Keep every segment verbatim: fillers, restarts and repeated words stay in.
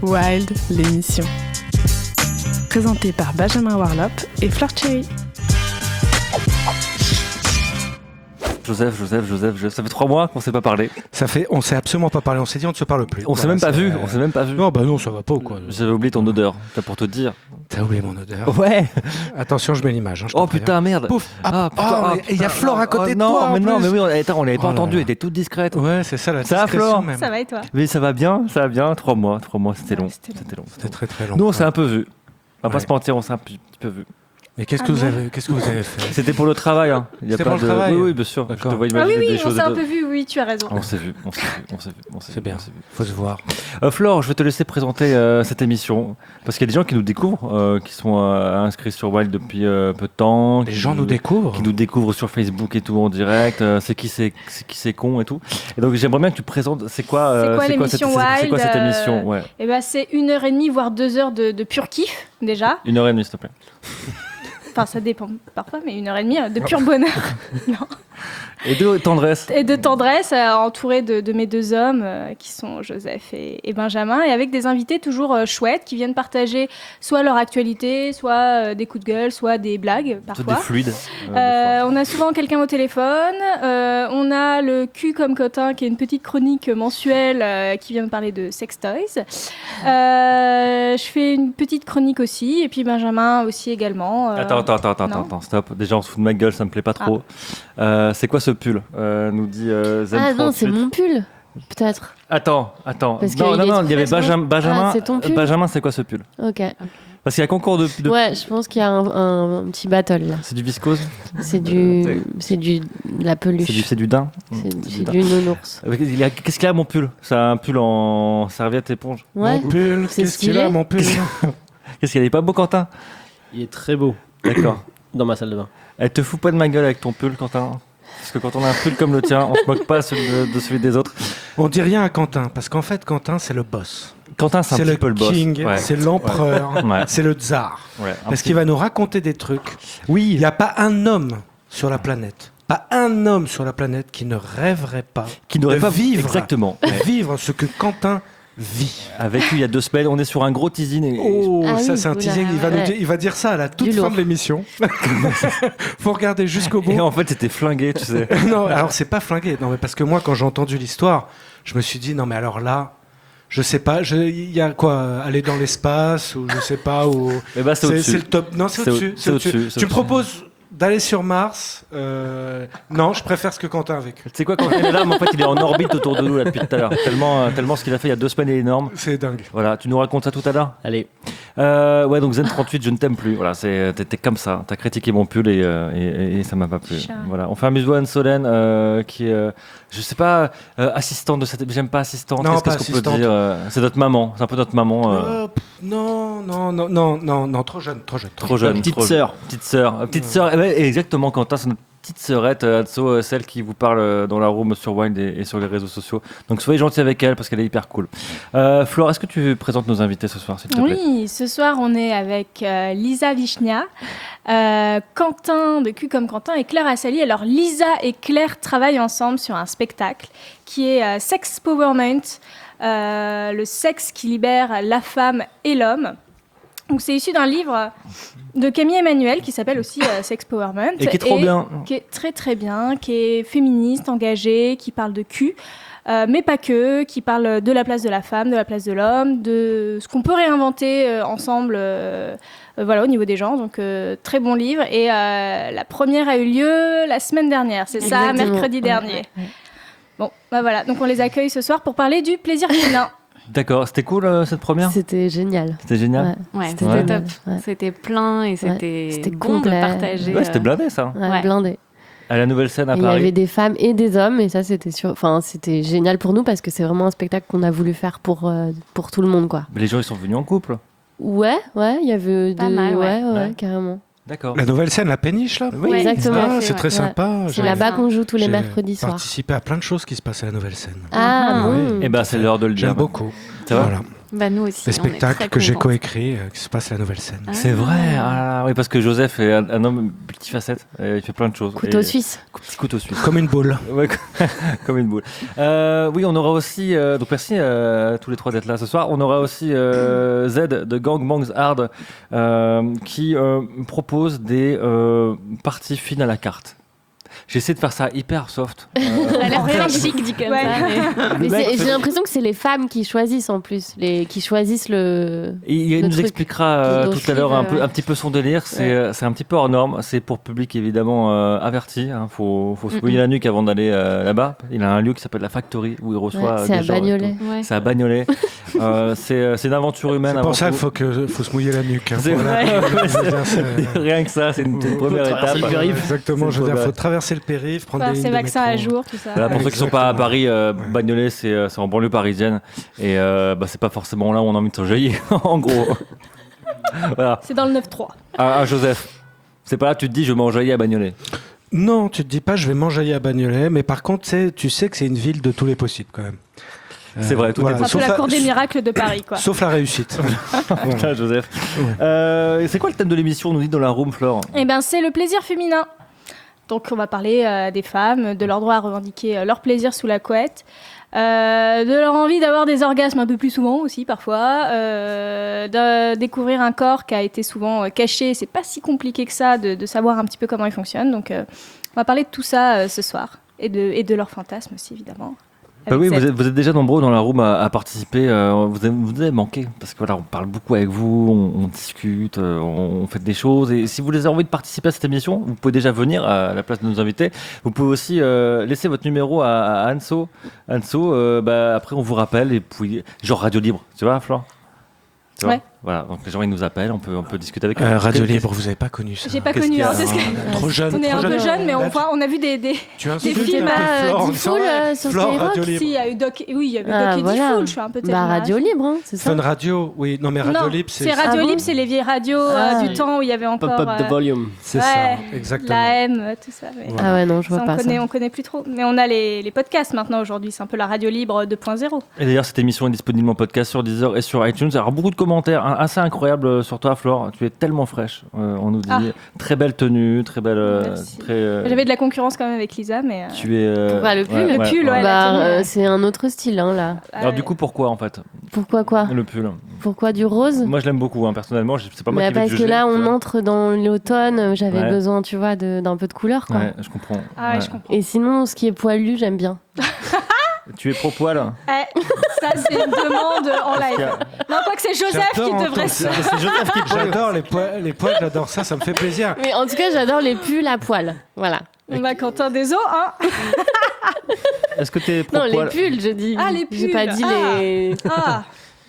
Wild, l'émission. Présentée par Benjamin Warlop et Fleur Cherry. Joseph, Joseph, Joseph, Joseph, ça fait trois mois qu'on ne s'est pas parlé. Ça fait, on s'est absolument pas parlé, on s'est dit on ne se parle plus. On voilà, s'est même pas vu, euh... on s'est même pas vu. Non, bah non, ça va pas ou quoi. J'avais oublié ton odeur, t'as pour te dire. T'as oublié mon odeur. Ouais. Attention, je mets l'image. Hein, je oh putain, merde. Pouf. Ah, ah, il y a Flore à côté oh, de non, toi. Mais non, plus. mais oui, on, attends, on l'avait pas oh entendu, elle là. était toute discrète. Ouais, c'est ça la ça discrétion va, même. Ça va et toi? Mais ça va bien, ça va bien. Trois mois, trois mois, c'était long. C'était long. C'était long. C'était très très long. Nous, on s'est un peu vu. On va ouais. pas se mentir, on s'est un petit peu vu. Mais qu'est-ce ah que, bon vous avez, qu'est-ce que vous avez fait? C'était pour le travail. Hein. Il y a C'était pas pour de... le travail. Oui, oui, bien sûr. D'accord. Je te vois ah oui, imaginer oui, des on choses. s'est un de... peu vu, oui, tu as raison. On s'est vu, on s'est vu, on s'est vu. On s'est c'est vu, bien, on s'est vu. faut se voir. Euh, Flore, je vais te laisser présenter euh, cette émission. Parce qu'il y a des gens qui nous découvrent, euh, qui sont euh, inscrits sur Wild depuis euh, peu de temps. Les gens nous découvrent Qui nous découvrent sur Facebook et tout en direct. Euh, c'est qui c'est, c'est qui c'est con et tout. Et donc j'aimerais bien que tu présentes. C'est quoi, euh, c'est quoi c'est l'émission quoi cette, Wild c'est quoi cette émission ouais. Eh ben, c'est une heure et demie, voire deux heures de, de pur kiff, déjà. Une heure et demie, s'il te plaît. Enfin, ça dépend parfois, mais une heure et demie de pur bonheur. non. Et de tendresse. Et de tendresse, euh, entourée de, de mes deux hommes, euh, qui sont Joseph et, et Benjamin, et avec des invités toujours euh, chouettes, qui viennent partager soit leur actualité, soit euh, des coups de gueule, soit des blagues, parfois. Des fluides. Euh, euh, on a souvent quelqu'un au téléphone. Euh, on a le cul comme cotin, qui est une petite chronique mensuelle euh, qui vient de parler de sex toys. Euh, je fais une petite chronique aussi, et puis Benjamin aussi également. Euh, attends, attends, attends, attends, attends, stop. Déjà, on se fout de ma gueule, ça me plaît pas trop. Ah. Euh, c'est quoi ce pull euh, nous dit euh, Zen Ah non, c'est mon pull, peut-être. Attends, attends. Parce non, non, non, il y avait Benjamin. Benjamin, ah, c'est ton pull. Benjamin, c'est quoi ce pull? Ok. Parce qu'il y a concours de, de... Ouais, je pense qu'il y a un, un, un petit battle là. C'est du viscose. C'est du, c'est du, de la peluche. C'est du, c'est du daim. C'est, c'est, c'est du nounours. Qu'est-ce qu'il y a mon pull? C'est un pull en serviette éponge. Ouais. Mon pull, c'est qu'est-ce qu'il a mon pull? Qu'est-ce qu'il est pas beau, Quentin? Il est très beau. D'accord. Dans ma salle de bain. Elle te fout pas de ma gueule avec ton pull, Quentin? Parce que quand on a un pull comme le tien, on se moque pas de, de celui des autres. On dit rien à Quentin, parce qu'en fait, Quentin, c'est le boss. Quentin, c'est, c'est un petit peu le boss. King, ouais. C'est l'empereur, ouais. C'est le tsar. Ouais, parce petit... qu'il va nous raconter des trucs. Oui. Il n'y a pas un homme sur la planète, pas un homme sur la planète qui ne rêverait pas qui n'aurait de pas vivre, exactement. de vivre ce que Quentin vit. Avec lui il y a deux semaines, on est sur un gros teasing. Et... Oh, ah ça oui, c'est un oula, teasing. Il va, ouais. nous dire, il va dire ça à la toute du fin lourd. de l'émission. Faut regarder jusqu'au bout. Et en fait, c'était flingué, tu sais. Non, alors c'est pas flingué. Non, mais parce que moi, quand j'ai entendu l'histoire, je me suis dit non, mais alors là. Je sais pas, il y a quoi, aller dans l'espace ou je sais pas où. Mais bah c'est, c'est, au-dessus. c'est le top. Non, c'est, c'est au-dessus. C'est au-dessus. au-dessus. C'est tu au-dessus. Me proposes d'aller sur Mars. Euh... Non, je préfère ce que Quentin a vécu. Tu sais quoi, quand il est là, mais en fait, il est en orbite autour de nous là, depuis tout à l'heure. Tellement, tellement ce qu'il a fait il y a deux semaines est énorme. C'est dingue. Voilà, tu nous racontes ça tout à l'heure. Allez. Euh, ouais, donc Zen trente-huit, je ne t'aime plus. Voilà, c'est, t'es, t'es comme ça. T'as critiqué mon pull et, euh, et, et ça m'a pas plu. Chat. Voilà, on fait un museau Anne Solène euh, qui est, euh, je sais pas, euh, assistante de cette. J'aime pas assistante. Non, Qu'est-ce, pas qu'est-ce qu'on assistante. peut dire euh, C'est notre maman. C'est un peu notre maman. Euh... Euh, pff, non, non, non, non, non, non, trop jeune, trop jeune. Trop jeune. Petite trop sœur. Petite sœur. Petite sœur. Eh ben, exactement, Quentin, c'est notre petite sœurette, Atso, celle qui vous parle dans la room sur Wild et, et sur les réseaux sociaux. Donc soyez gentils avec elle parce qu'elle est hyper cool. Euh, Flore, est-ce que tu présentes nos invités ce soir, s'il te plaît? Oui, ce soir on est avec euh, Lisa Vichnia, euh, Quentin de Q comme Quentin et Claire Assali. Alors Lisa et Claire travaillent ensemble sur un spectacle qui est euh, Sex Powerment, euh, le sexe qui libère la femme et l'homme. Donc c'est issu d'un livre de Camille Emmanuel qui s'appelle aussi euh, Sex Powerment. Et qui est trop et bien. Qui est très très bien, qui est féministe, engagée, qui parle de cul, euh, mais pas que, qui parle de la place de la femme, de la place de l'homme, de ce qu'on peut réinventer euh, ensemble euh, euh, voilà, au niveau des genres. Donc euh, très bon livre. Et euh, la première a eu lieu la semaine dernière, c'est Exactement. ça, mercredi dernier. Ouais, ouais. Bon, bah voilà, donc on les accueille ce soir pour parler du plaisir féminin. D'accord, c'était cool euh, cette première? C'était génial. C'était génial. Ouais, Ouais, c'était Ouais. top. Ouais. C'était plein et c'était, Ouais, c'était bon complet. de partager. Ouais, c'était euh, blindé ça. Ouais, Ouais. blindé. À la nouvelle scène à Et il y Paris. avait des femmes et des hommes et ça c'était sûr. Enfin, c'était génial pour nous parce que c'est vraiment un spectacle qu'on a voulu faire pour euh, pour tout le monde quoi. Mais les gens ils sont venus en couple. Ouais, ouais, il y avait Pas des... mal, ouais. ouais, ouais, Ouais. carrément. D'accord. La nouvelle scène, la péniche là. Oui, exactement. Ah, c'est c'est vrai. très sympa. C'est J'ai- là-bas qu'on joue tous les j'ai mercredis soirs. participé à plein de choses qui se passent à la nouvelle scène. Ah Ah, bon. oui. Et ben c'est l'heure de le dire. J'aime beaucoup. Ça va Voilà. Bah nous aussi. Les on est spectacles très que j'ai contentes. coécrits, euh, qui se passent à la Nouvelle Scène. Ah. C'est vrai, ah, oui, parce que Joseph est un, un homme multifacette, euh, il fait plein de choses. Couteau Et- suisse. Petit couteau suisse. Comme une boule. Ouais, comme une boule. Euh, oui, on aura aussi, euh, donc merci euh, à tous les trois d'être là ce soir. On aura aussi euh, Z de Gang Bangs Hard euh, qui euh, propose des euh, parties fines à la carte. J'essaie de faire ça hyper soft. Euh, Ça a l'air très chic dit comme Ouais. ça. mais- Mais le mec c'est- fait- j'ai l'impression que c'est les femmes qui choisissent en plus, les, qui choisissent le. Et il Le nous truc expliquera euh, qui tout à l'heure un, doit peu, suivre, un petit peu son délire. C'est Ouais. euh, c'est un petit peu hors norme. C'est pour public évidemment euh, averti. Il faut, faut se mouiller Mm-mm. la nuque avant d'aller euh, là-bas. Il a un lieu qui s'appelle la Factory où il reçoit. Ouais, euh, c'est des à gens et tout. Bagnolet. Ouais. C'est à Bagnolet. euh, c'est euh, c'est une aventure humaine. C'est avant pour ça tout. qu'il faut, que, faut se mouiller la nuque. hein. C'est Voilà. vrai. Je veux dire, c'est- Rien que ça, c'est une, une première traverser étape. le périph'. Exactement, C'est je veux dire, une il faut première- traverser le périph', prendre Faire des ses lignes de vaccins à métro. jour, tout ça. Voilà, pour ceux qui ne sont pas à Exactement. Paris, euh, Ouais. Bagnolet, c'est euh, c'est en banlieue parisienne. Et euh, bah, c'est pas forcément là où on a envie de s'enjailler, en gros. Voilà. C'est dans le neuf trois. Ah, ah, Joseph, c'est pas là, tu te dis, je vais m'enjailler à Bagnolet. Non, tu te dis pas, je vais m'enjailler à Bagnolet, mais par contre, tu sais- tu sais que c'est une ville de tous les possibles quand même. C'est vrai, tout est C'est un peu sauf la la- cour des miracles de Paris, quoi. Sauf la réussite. Voilà. Putain, Joseph. Euh, c'est quoi le thème de l'émission, on nous dit dans la room, Flore? Eh ben, c'est le plaisir féminin. Donc, on va parler euh, des femmes, de leur droit à revendiquer euh, leur plaisir sous la couette, euh, de leur envie d'avoir des orgasmes un peu plus souvent aussi, parfois, euh, de découvrir un corps qui a été souvent euh, caché. C'est pas si compliqué que ça de, de savoir un petit peu comment il fonctionne. Donc, euh, on va parler de tout ça euh, ce soir et de, et de leurs fantasmes aussi, évidemment. Bah Avec oui, cette- vous êtes, vous êtes déjà nombreux dans la room à, à participer. euh, vous, avez, vous avez manqué parce que voilà, on parle beaucoup avec vous, on, on discute, euh, on, on fait des choses. Et si vous avez envie de participer à cette émission, vous pouvez déjà venir à la place de nos invités. Vous pouvez aussi euh, laisser votre numéro à, à Anso. Anso, euh, bah, après on vous rappelle et puis genre radio libre, tu vois, Flore. Tu vois Ouais. Voilà, donc les gens ils nous appellent, on peut, on peut discuter avec eux. Euh, Radio Qu'est-ce- Libre, vous avez pas connu ça. J'ai pas Qu'est-ce connu. qu'il y a hein, c'est ce que- Ah, Trop jeune. On est trop un peu jeune. jeunes, mais on, Là, voit, on a vu des, des, Tu as des insulté films un peu à, Flore en euh, disant, Diffoul, euh, sur Flore, Skyrock. Radio Si, Libre. il y a eu Doc, oui, il y a eu Ah, Doc et voilà. Diffoul, je suis un peu Bah, tellement Radio âge. Libre, hein, c'est ça. Fun Radio, oui. Non, mais Radio Non, Libre, c'est c'est Radio Ah bon Libre, c'est les vieilles radios euh, Ah. du temps où il y avait Pop encore up the euh, volume. c'est ouais, ça, exactement. la M, euh, tout ça. mais Voilà. Ah ouais, non, je ça, vois on pas connaît, ça. on connaît plus trop. Mais on a les, les podcasts maintenant aujourd'hui, c'est un peu la Radio Libre deux point zéro. Et d'ailleurs, cette émission est disponible en podcast sur Deezer et sur iTunes. Alors, beaucoup de commentaires hein, assez incroyables euh, sur toi, Flore. Tu es tellement fraîche. Euh, on nous dit Ah. très belle tenue, très belle. euh, Merci. très, euh, J'avais de la concurrence quand même avec Lisa, mais. euh, Tu es. euh, Pourquoi, le pull Le pull, ouais. la Bah, tenue, euh, ouais. c'est un autre style, hein, là. Alors, ouais. du coup, pourquoi en fait Pourquoi quoi le pull? Pourquoi du rose Moi, je l'aime beaucoup, hein, personnellement. je- C'est pas moi Bah, qui vais te parce que juger, là, tu on vois. entre dans l'automne, j'avais Ouais. besoin, tu vois, de- d'un peu de couleur, quoi. Ouais, je comprends. Ah ouais, Ouais. je comprends. Et sinon, ce qui est poilu, j'aime bien. Tu es pro-poil? Eh, ça, c'est une demande en live. Parce Non, quoi que c'est Joseph J'adore qui devrait entendre se. ça. C'est Joseph qui poil. J'adore les poils, les poils, j'adore ça, ça me fait plaisir. Mais en tout cas, j'adore les pulls à poil. Voilà. On va Quentin des os, hein. Est-ce que tu es Non, les pro-poil? pulls, je dis. Ah, les J'ai pas pulls. dit Ah. les. Ah,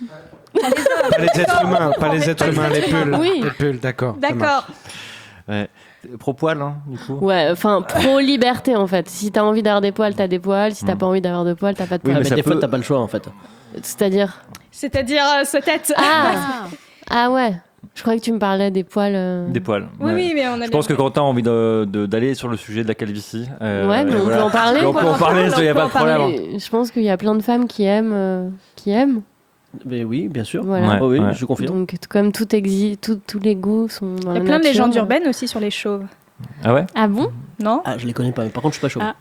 Pas les êtres humains, pas les êtres humains, les pulls. Oui. Les pulls, d'accord. ça marche. d'accord. Ouais. Pro-poil, hein, du coup. Ouais, enfin, pro-liberté, en fait. Si t'as envie d'avoir des poils, t'as des poils. Si t'as Hmm. pas envie d'avoir de poils, t'as pas de Oui, poils. Ah, mais mais ça des peut- fois, t'as pas le choix en fait. C'est-à-dire. C'est-à-dire euh, ce tête. Ah Ah ouais. Je croyais que tu me parlais des poils. euh. Des poils. Oui, ouais. oui, mais on a Je bien pense que compris. Quentin a envie de- de- d'aller sur le sujet de la calvitie. Euh, Ouais, mais on voilà. peut en parler. On peut en parler, il n'y a On pas peut de en parler. problème. Je pense qu'il y a plein de femmes qui aiment. euh, qui aiment. Mais oui, bien sûr. Voilà. Ouais. Oh oui, je confirme. Donc, t- comme tout existe, tout- tous les goûts sont dans Il y a la plein de nature. légendes urbaines aussi sur les chauves. Ah ouais? Ah bon? Non? Ah, je les connais pas, mais par contre, je suis pas chaud. Ah.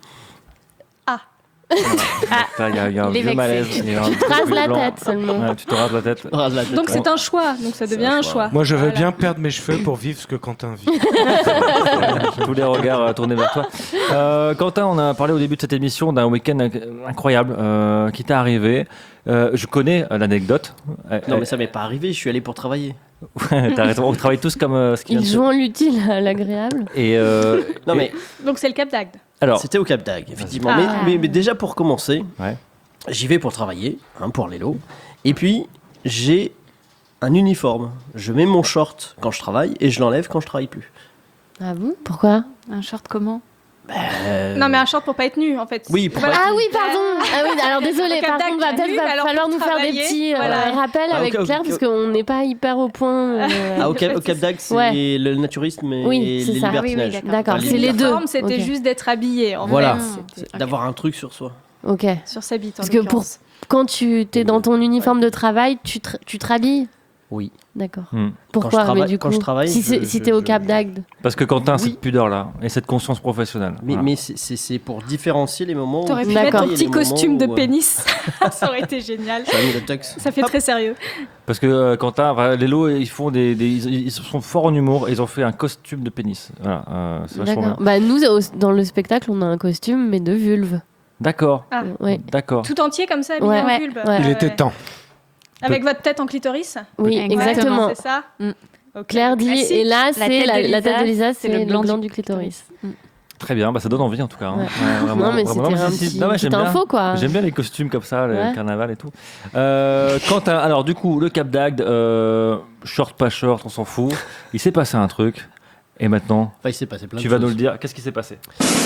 Ça, Il y a, il y a un Il est vieux vexé. malaise. il y a un Tu te rases bruit la blanc. tête seulement. Ouais, tu te rases la tête. Rase la tête. Donc c'est un choix, donc ça devient un choix. Moi, je veux Voilà. bien perdre mes cheveux pour vivre ce que Quentin vit. Tous les regards euh, tournés vers toi. Euh, Quentin, on a parlé au début de cette émission d'un week-end inc- incroyable euh, qui t'est arrivé. Euh, je connais euh, l'anecdote. Euh, Non, mais ça m'est pas arrivé, je suis allé pour travailler. ouais, t'as raison, on travaille tous comme euh, ce qui vient Ils de se- jouent l'utile à l'agréable. Et euh, Non, et- mais Donc c'est le Cap d'Agde. alors, c'était au Cap d'Agde, effectivement. Ah. Mais, mais, mais déjà, pour commencer, Ouais. j'y vais pour travailler, hein, pour l'élo. Et puis, j'ai un uniforme. Je mets mon short quand je travaille et je l'enlève quand je travaille plus. Ah bon? Pourquoi? Un short comment? Euh, Non mais un short pour pas être nu en fait. Oui, pour Voilà. Ah oui, pardon. Ah oui, alors désolé. Au Cap Par d'Agde, contre, va j'ai peut-être vu, va mais alors falloir pour nous faire des travailler, petits euh, voilà. rappels Ah, avec ok, ok, Claire ok. parce qu'on n'est pas hyper au point. euh, Ah, au Cap, au Cap d'Agde, c'est Ouais. le naturisme et Oui, c'est les ça. libertinages. Oui, oui, D'accord, Enfin, c'est les deux. L'uniforme, c'était Ok. juste d'être habillé. En Voilà, fait, c'est c'était- d'avoir un truc sur soi. Ok. sur sa bite. En Parce que pour- l'occurrence. Quand tu es dans ton uniforme de travail, tu te, tu te rhabilles. Oui. D'accord. Hmm. Pourquoi Quand je travaille- mais du quand coup, je travaille, si, c'est- je- si je- t'es au je- Cap d'Agde. Parce que Quentin a Oui. cette pudeur-là et cette conscience professionnelle. Mais, Voilà. mais c'est- c'est c'est pour différencier les moments. T'aurais où pu tu D'accord. mettre ton travailles et petit les moments costume de où, euh, pénis. Ça aurait été génial. J'aurais mis le tux. Ça fait Hop. très sérieux. Parce que euh, Quentin, enfin, les lots, ils font des, des- ils, ils sont forts en humour. Et ils ont fait un costume de pénis. Voilà, euh, c'est vachement D'accord. bien. Bah nous, au- dans le spectacle, on a un costume, mais de vulve. D'accord, Ah. Ouais. d'accord. Tout entier comme ça, habillé Ouais. en Ouais. vulve. Ouais. Il était temps. Avec votre tête en clitoris. Oui, Exactement. exactement. C'est ça. Mm. Ok, Claire dit, classique. et là, c'est tête la, de la tête de Lisa, Lisa, c'est le gland, du clitoris. Très bien, bah, ça donne envie en tout cas. hein. Ouais. Ouais, vraiment, non, mais vraiment. c'était un si, si. petit, Non, ouais, petite j'aime bien. info, quoi. J'aime bien les costumes comme ça, le Ouais. carnaval et tout. Euh, Quentin, alors du coup, le Cap d'Agde, euh, short pas short, on s'en fout. Il s'est passé un truc. Et maintenant, Enfin, il s'est passé plein tu de vas choses. nous le dire. Qu'est-ce qui s'est passé?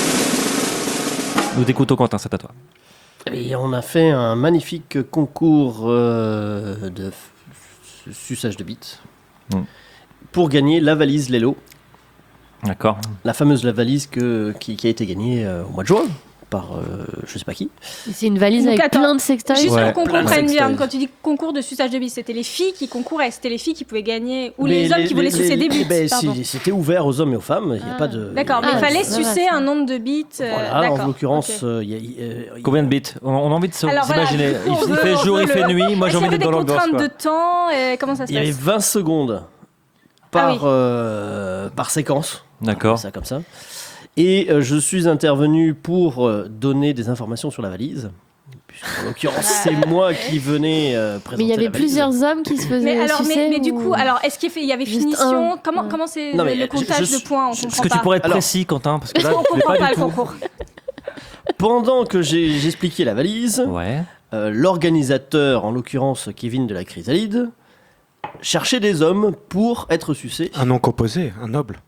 Nous t'écoutons, Quentin, c'est à toi. Et on a fait un magnifique concours euh, de f- suçage de bites Mm. pour gagner la valise Lelo, D'accord. la fameuse la valise que, qui, qui a été gagnée euh, au mois de juin par euh, je sais pas qui. C'est une valise Donc, avec attends, plein de sextoys. Juste Ouais. pour qu'on Plein de comprenne bien, sextoys. quand tu dis concours de suçage de bite, c'était les filles qui concouraient, c'était les filles qui pouvaient gagner, ou Mais les hommes qui voulaient les- sucer les- des bites. ben, pardon. c'est- C'était ouvert aux hommes et aux femmes. Il y a Ah. pas de. D'accord, mais Ah, il fallait ça va, sucer ça. un nombre de bites. euh, Voilà, d'accord, en l'occurrence, ok. euh, il y a- il y a- Combien de bits? on, on a envie de se- Alors, voilà, s'imaginer. on il, il veut- fait on jour, veut il fait le- nuit. Moi, Est-ce j'ai qu'il y envie avait d'être dans des l'ambiance. contraintes quoi. de temps et comment ça se il y avait passe vingt secondes par, Ah oui. euh, par séquence. D'accord. Ça comme ça. Et euh, je suis intervenu pour euh, donner des informations sur la valise. Puisque, en l'occurrence, c'est moi qui venais euh, présenter Mais il y avait la valise. plusieurs hommes qui se faisaient mais alors, sucer, mais, mais du ou- coup, alors, est-ce qu'il y, fait- il y avait Juste finition un. Comment, Ouais. comment c'est Non, le, mais le je- comptage je- de points On je- comprend Est-ce que tu pas. pourrais être Alors- précis, Quentin? Parce que là, On tu l'es comprend pas pas du le tout. concours. Pendant que j'ai j'expliquais la valise, Ouais. euh, l'organisateur, en l'occurrence Kevin de la Chrysalide, cherchait des hommes pour être sucés Un nom composé, un noble.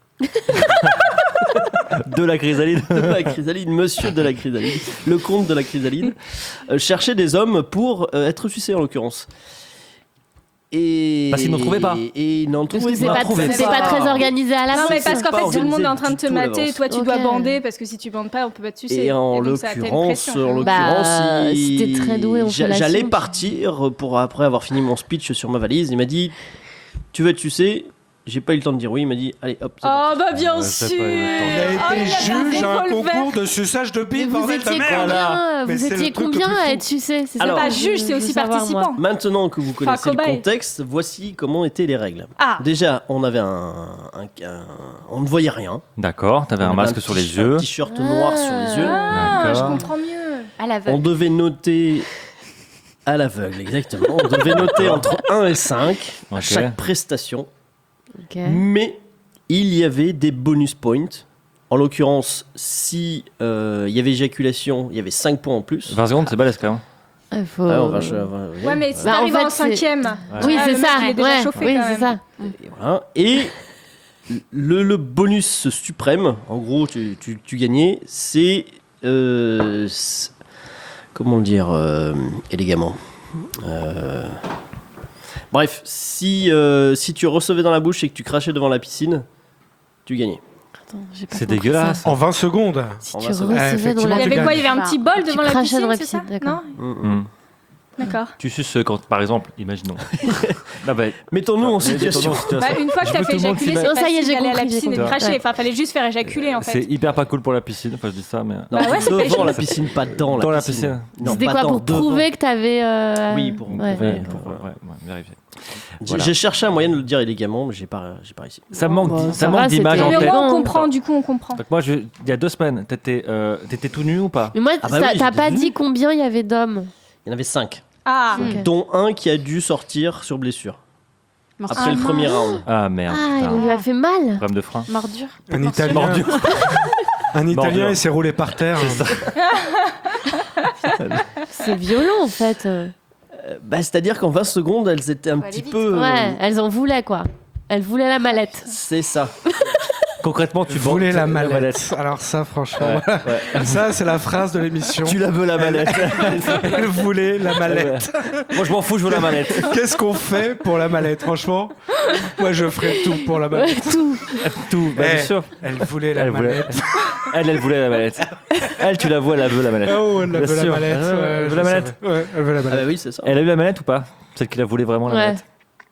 De la chrysalide. de la Chrysalide, monsieur de la Chrysalide, le comte de la Chrysalide, euh, cherchait des hommes pour euh, être sucés en l'occurrence. Et Parce qu'ils n'en trouvaient pas. Et ils n'en Parce trouvaient que c'est pas. pas, trouvé c'est ça. pas très organisé à la Non, fin. mais parce qu'en pas fait, tout le monde organisé est en train de du te tout à mater. l'avance. Toi, tu Ok. dois bander parce que si tu bandes pas, on peut pas te sucer. Et en donc, ça, t'as une l'occurrence, pression. en Bah, l'occurrence, si il- t'es très doué en j'a- fellation, j'allais tu- partir pour après avoir fini mon speech sur ma valise. Il m'a dit, tu veux être sucé? J'ai pas eu le temps de dire oui. Il m'a dit, allez hop. c'est Oh, parti. bah bien Ouais, c'est sûr pas le temps. Il a Oh, été il a bien juge fait, à un faut le faire. concours de suçage de Mais bite, vous bordel de étiez merde. combien, Mais vous c'est le étiez truc le combien plus à fou. être sucé? C'est Alors, ça Pas que je- juge, je c'est veux aussi savoir, moi. participant. Maintenant que vous connaissez le cobaye. contexte, voici comment étaient les règles. Ah, Déjà, on avait un, un- un- on ne voyait rien. D'accord, t'avais On un avait masque sur les t-shirt- yeux. Un t-shirt noir sur les yeux. ah, je D'accord. comprends mieux. À On l'aveugle. devait noter à l'aveugle, exactement. On devait noter entre un et cinq à Ok. chaque prestation. Ok. Mais il y avait des bonus points. En l'occurrence, si euh, il y avait éjaculation, il y avait cinq points en plus. vingt secondes, c'est balèze quand même. Il faut... Ah, on va- je- on va- Ouais, mais si Bah, en t'arrives fait, en c'est- cinquième. Oui, Ah, c'est le mec, ça. il est déjà ouais, chauffé oui, quand c'est même. ça. Et, voilà. Et le, le bonus suprême, en gros, tu, tu- tu gagnais, c'est. euh, c'est- comment le dire euh, élégamment Euh, Bref, si, euh, si tu recevais dans la bouche et que tu crachais devant la piscine, tu gagnais. Attends, j'ai pas C'est compris dégueulasse. En vingt secondes. ça. Si On tu va se- recevais dans effectivement, la Il y tu avait quoi Il y gagnes. avait un petit bol Tu devant la crachais piscine, dans la c'est ça piscine, d'accord. Non Mm, mm. Hmm. D'accord. Tu suces euh, quand, par exemple, imaginons. Non, bah, Mettons-nous en mettons-nous situation. en situation. Bah, une fois que Je t'as veux fait tout le monde éjaculer, s'imagine. c'est Non, ça y est, facile j'ai d'aller à la compris, j'ai piscine et de compris. cracher. Enfin, fallait juste faire éjaculer en C'est fait. hyper pas cool pour la piscine. Enfin, je dis ça, mais. Non, Bah ouais, c'est pas devant la évident. piscine, pas dans la Dans la piscine. piscine. Non, C'était pas quoi dans, pour devant. prouver que t'avais. euh, Oui, pour- ouais. pour- Ouais, Ouais, pour- ouais. ouais, ouais, vérifier. J'ai Voilà. j'ai cherché un moyen de le dire élégamment, mais j'ai pas, j'ai pas réussi. Ça manque, Bon, d'i- ça ça va, manque d'image c'était- en Mais au tête. moins on Bon. comprend, du coup on comprend. Donc moi, je- il y a deux semaines, t'étais euh, t'étais tout nu ou pas? Mais moi, Ah bah ça- oui, t'as j'ai pas vu. dit combien il y avait d'hommes. Il y en avait cinq, Ah, Ok. dont un qui a dû sortir sur blessure Morsure. après Ah, le premier mince. round. Ah merde. Ah, putain. il lui a fait mal. Problème de frein. Mordure. Un Italien. Un Italien, Mordure. il s'est roulé par terre. C'est violent en fait. Euh, bah, c'est-à-dire qu'en vingt secondes, elles étaient un Faut aller petit vite. peu. euh, Ouais, elles en voulaient quoi. Elles voulaient la mallette. C'est ça. concrètement, tu Voulez bandes la mallette. Alors ça, franchement, Ouais, voilà. ouais. ça c'est la phrase de l'émission. Tu la veux la mallette. Elle voulait la mallette. Moi, je m'en fous, je veux la mallette. Qu'est-ce qu'on fait pour la mallette, franchement? Moi, je ferais tout pour la mallette. Tout. Tout, bah, Eh, bien sûr. Elle voulait la Elle voulait, mallette. elle, elle voulait la mallette. Elle, tu la vois, elle veut la mallette. Oh, elle Bien veut la sûr. mallette. Ah, ouais, elle veut je la savais. mallette. Ouais, elle veut la Ah bah mallette. oui, c'est ça. Elle a eu la mallette ou pas? Celle qui la voulait vraiment la Ouais. mallette.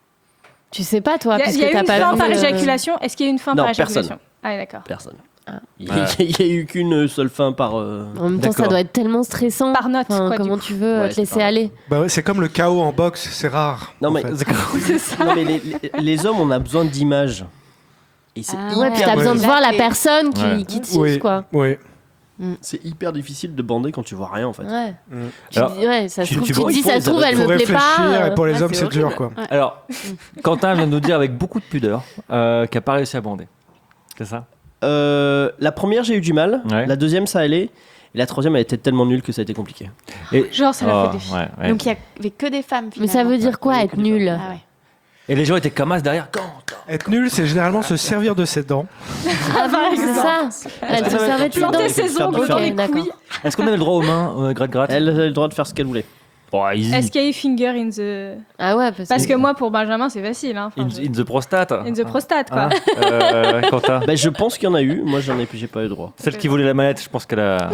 Tu sais pas, toi, Il y a, parce il y a que eu t'as une pas fin vu, par euh, éjaculation. Est-ce qu'il y a eu une fin Non, par personne. éjaculation? Ah, d'accord. Personne. Ah. Il n'y a, il y a eu qu'une seule fin par. euh, En même temps, ça D'accord. doit être tellement stressant. Par note, Enfin, quoi, du comment coup. tu veux euh, Ouais, te c'est laisser pas- aller? Bah ouais, c'est comme le chaos en boxe, c'est rare. Non, en mais, fait. non, mais les, les- les hommes, on a besoin d'images. Et c'est Ah Ouais, puis hyper, t'as besoin de Ouais. voir la Et- personne qui, Ouais. qui te suce, Oui, quoi. oui. c'est hyper difficile de bander quand tu vois rien en fait. Ouais. Mm. Tu Alors, dis, ouais, ça se tu- trouve, tu tu, vois, te dis, il faut ça les se trouve, elle Faut me plaît réfléchir, pas. et pour les Ouais, hommes, c'est c'est dur, horrible. quoi. Ouais. Alors, Quentin vient de nous dire avec beaucoup de pudeur euh, qu'il n'a pas réussi à bander. C'est ça? Euh, la première, j'ai eu du mal. Ouais. La deuxième, ça allait. Et la troisième, elle était tellement nulle que ça a été compliqué. Et, Genre, ça l'a Oh, fait des filles. ouais, ouais. Donc, il y avait que des femmes. Mais ça finalement. veut dire quoi, Ouais, être que des nul? Ah ouais. Et les gens étaient comme as derrière. Quand Être nul, c'est généralement se servir de ses dents. Ah, voilà, c'est ça. Elle se servait de ses Planter dents. ses faire ongles du dans fer. les d'accord. couilles. Est-ce qu'on avait le droit aux mains, euh, gratte-gratte? Elle avait le droit de faire ce qu'elle voulait. Oh, easy. Est-ce qu'il y a eu finger in the... Ah ouais, parce, Parce que moi, pour Benjamin, c'est facile. Hein. Enfin, In, je- in the prostate. in the prostate, quoi. Hein Euh, Quentin. Bah, je pense qu'il y en a eu. Moi, j'en ai, j'ai pas eu droit. Celle qui voulait la mallette, je pense qu'elle a.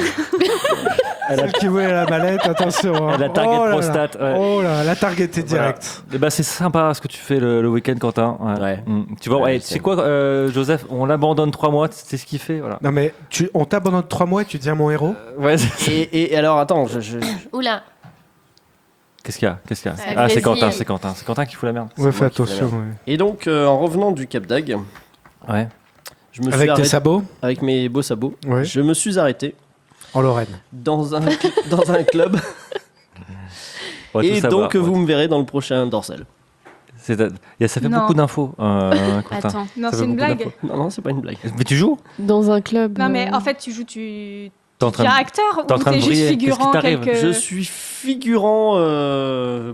Celle qui voulait la mallette, attention. hein. Elle a target Oh là là. prostate. Ouais. Oh là, la targetée Voilà. direct. Eh ben, c'est sympa ce que tu fais le, le week-end, Quentin. Ouais. Mm. Tu vois, Ouais, ouais, je tu sais. sais quoi, euh, Joseph, on l'abandonne trois mois, c'est ce qu'il fait. Voilà. Non mais tu, on t'abandonne trois mois et tu deviens mon héros. Ouais, c'est- Et, et alors, attends, je, je- Oula. Qu'est-ce qu'il y a Qu'est-ce qu'il y a Ça Ah, c'est fait Quentin, plaisir. c'est Quentin. C'est Quentin qui fout la merde. Ouais, fais moi qui fais attention. la ouais. Et donc, euh, en revenant du Cap d'Agde, Ouais. je me suis Avec tes arrêté sabots avec mes beaux sabots. Ouais. Je me suis arrêté En Lorraine. dans un, dans un club. On va tout Et savoir. donc, vous me verrez dans le prochain Dorsel. C'est- il y a- ça fait Non. beaucoup d'infos, euh, Quentin. Attends. Non, Ça c'est fait une beaucoup blague. d'infos. Non, non, c'est pas une blague. Mais tu joues Dans un club. Non, mais euh, en fait, tu joues, tu... T'es en Tu train es de- acteur t'es en ou train de t'es juste briller. Qu'est-ce qui figurant t'arrive quelque... Je suis figurant euh,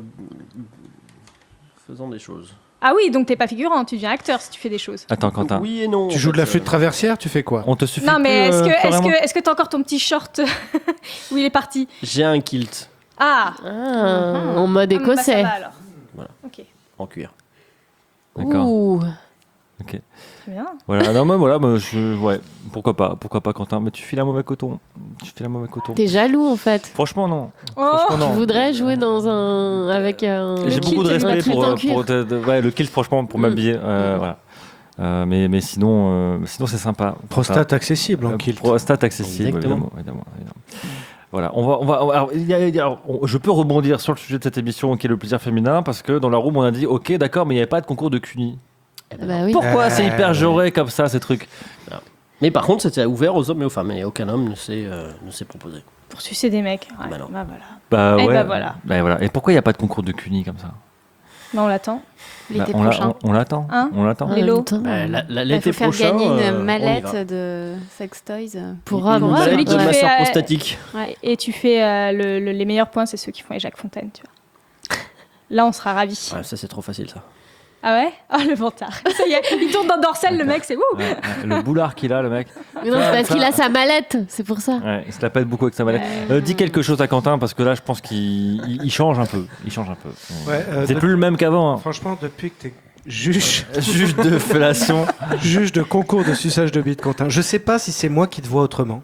faisant des choses. Ah oui, donc t'es pas figurant, tu deviens acteur si tu fais des choses. Attends, Quentin. Oui et non. Tu en joues de fait, la flûte euh, traversière, tu fais quoi? On te suffit Non, mais plus, est-ce euh, que est-ce vraiment que est-ce que t'as encore ton petit short où il est parti? J'ai un kilt Ah, ah, en mode Ah, bah, ça écossais. va, alors. Voilà. Ok, en cuir. D'accord. Ouh. très bien. Voilà, non, mais voilà, moi, je, ouais, pourquoi pas, pourquoi pas, Quentin. Mais tu files un mauvais coton. Tu files un mauvais coton. T'es jaloux, en fait. Franchement, non. Oh, Franchement, non. Je voudrais jouer dans un. Avec un. J'ai Le beaucoup de kilt, un respect kilt pour, en euh, cuir. pour te- de- ouais, le kilt, franchement, pour Mm. m'habiller. euh, Mm. Voilà. Euh, mais, mais sinon, euh, sinon c'est sympa. Prostate accessible en Euh, kilt. Prostate accessible, Exactement. évidemment. évidemment, évidemment. Voilà, on va, on va, on va- alors, il y a- il y a- alors, on- je peux rebondir sur le sujet de cette émission qui est le plaisir féminin parce que dans la room on a dit ok d'accord mais il n'y avait pas de concours de cuni. Bah oui. Pourquoi Euh, c'est hyper joré comme ça ces trucs? Mais par contre, c'était ouvert aux hommes et aux femmes. Et aucun homme ne s'est euh, ne s'est proposé. pour sucer des mecs. Ouais, Bah non. bah voilà. Bah Eh ouais. bah voilà. Bah voilà. Et pourquoi il n'y a pas de concours de cuni comme ça? Bah on l'attend. L'été Bah, on l'a- prochain. on- on l'attend. Hein on l'attend. En Les même lots. temps, Bah, la- la- Bah, L'été faut faire prochain, gagner euh, on y une va. mallette de sex toys. Pour Et- hommes. Une Ouais. mallette de qui masseur fait, euh, prostatique. Ouais. Et tu fais euh, le- le- les meilleurs points, c'est ceux qui font les Jacques Fontaine, tu vois. Là, on sera ravis. Ouais, ça, c'est trop facile, ça. Ah ouais? Ah le vantard. Ça y est, il tourne dans Dorsel, le mec, c'est ouh. Ouais, ouais, le boulard qu'il a le mec. Mais non, c'est parce qu'il a sa mallette, c'est pour ça. Ouais, il se la pète beaucoup avec sa mallette. Euh, dis quelque chose à Quentin parce que là je pense qu'il il- il change un peu. Il change un peu. Ouais, euh, C'est de- plus le même qu'avant. hein. Franchement, depuis que t'es juge, Juge de fellation. juge de concours de suçage de bite, Quentin, je sais pas si c'est moi qui te vois autrement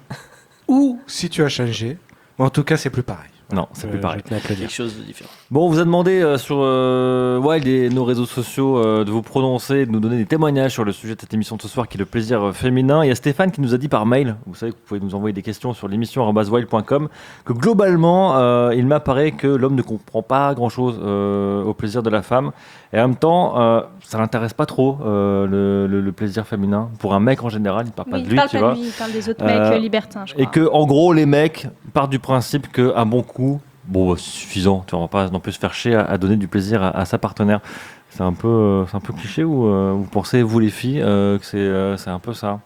ou si tu as changé. Mais en tout cas, c'est plus pareil. Non, c'est plus Euh, pareil. je tenais à te le dire. Quelque chose de différent. Bon, on vous a demandé euh, sur euh, Wild et nos réseaux sociaux euh, de vous prononcer, de nous donner des témoignages sur le sujet de cette émission de ce soir qui est le plaisir euh, féminin. Il y a Stéphane qui nous a dit par mail, vous savez que vous pouvez nous envoyer des questions sur l'émission arobase wild point com, que globalement, euh, il m'apparaît que l'homme ne comprend pas grand-chose euh, au plaisir de la femme. Et en même temps, euh, ça l'intéresse pas trop, euh, le, le- le plaisir féminin. Pour un mec en général, il parle pas Oui, de il lui, parle tu pas vois. de lui, il parle des autres Euh, mecs euh, libertins, je crois. Et que, en gros, les mecs partent du principe qu'un bon coup, bon, bah, c'est suffisant. Tu vois, on va pas non plus se faire chier à, à donner du plaisir à, à sa partenaire. C'est un peu, euh, c'est un peu cliché ou euh, vous pensez, vous les filles, euh, que c'est, euh, c'est un peu ça?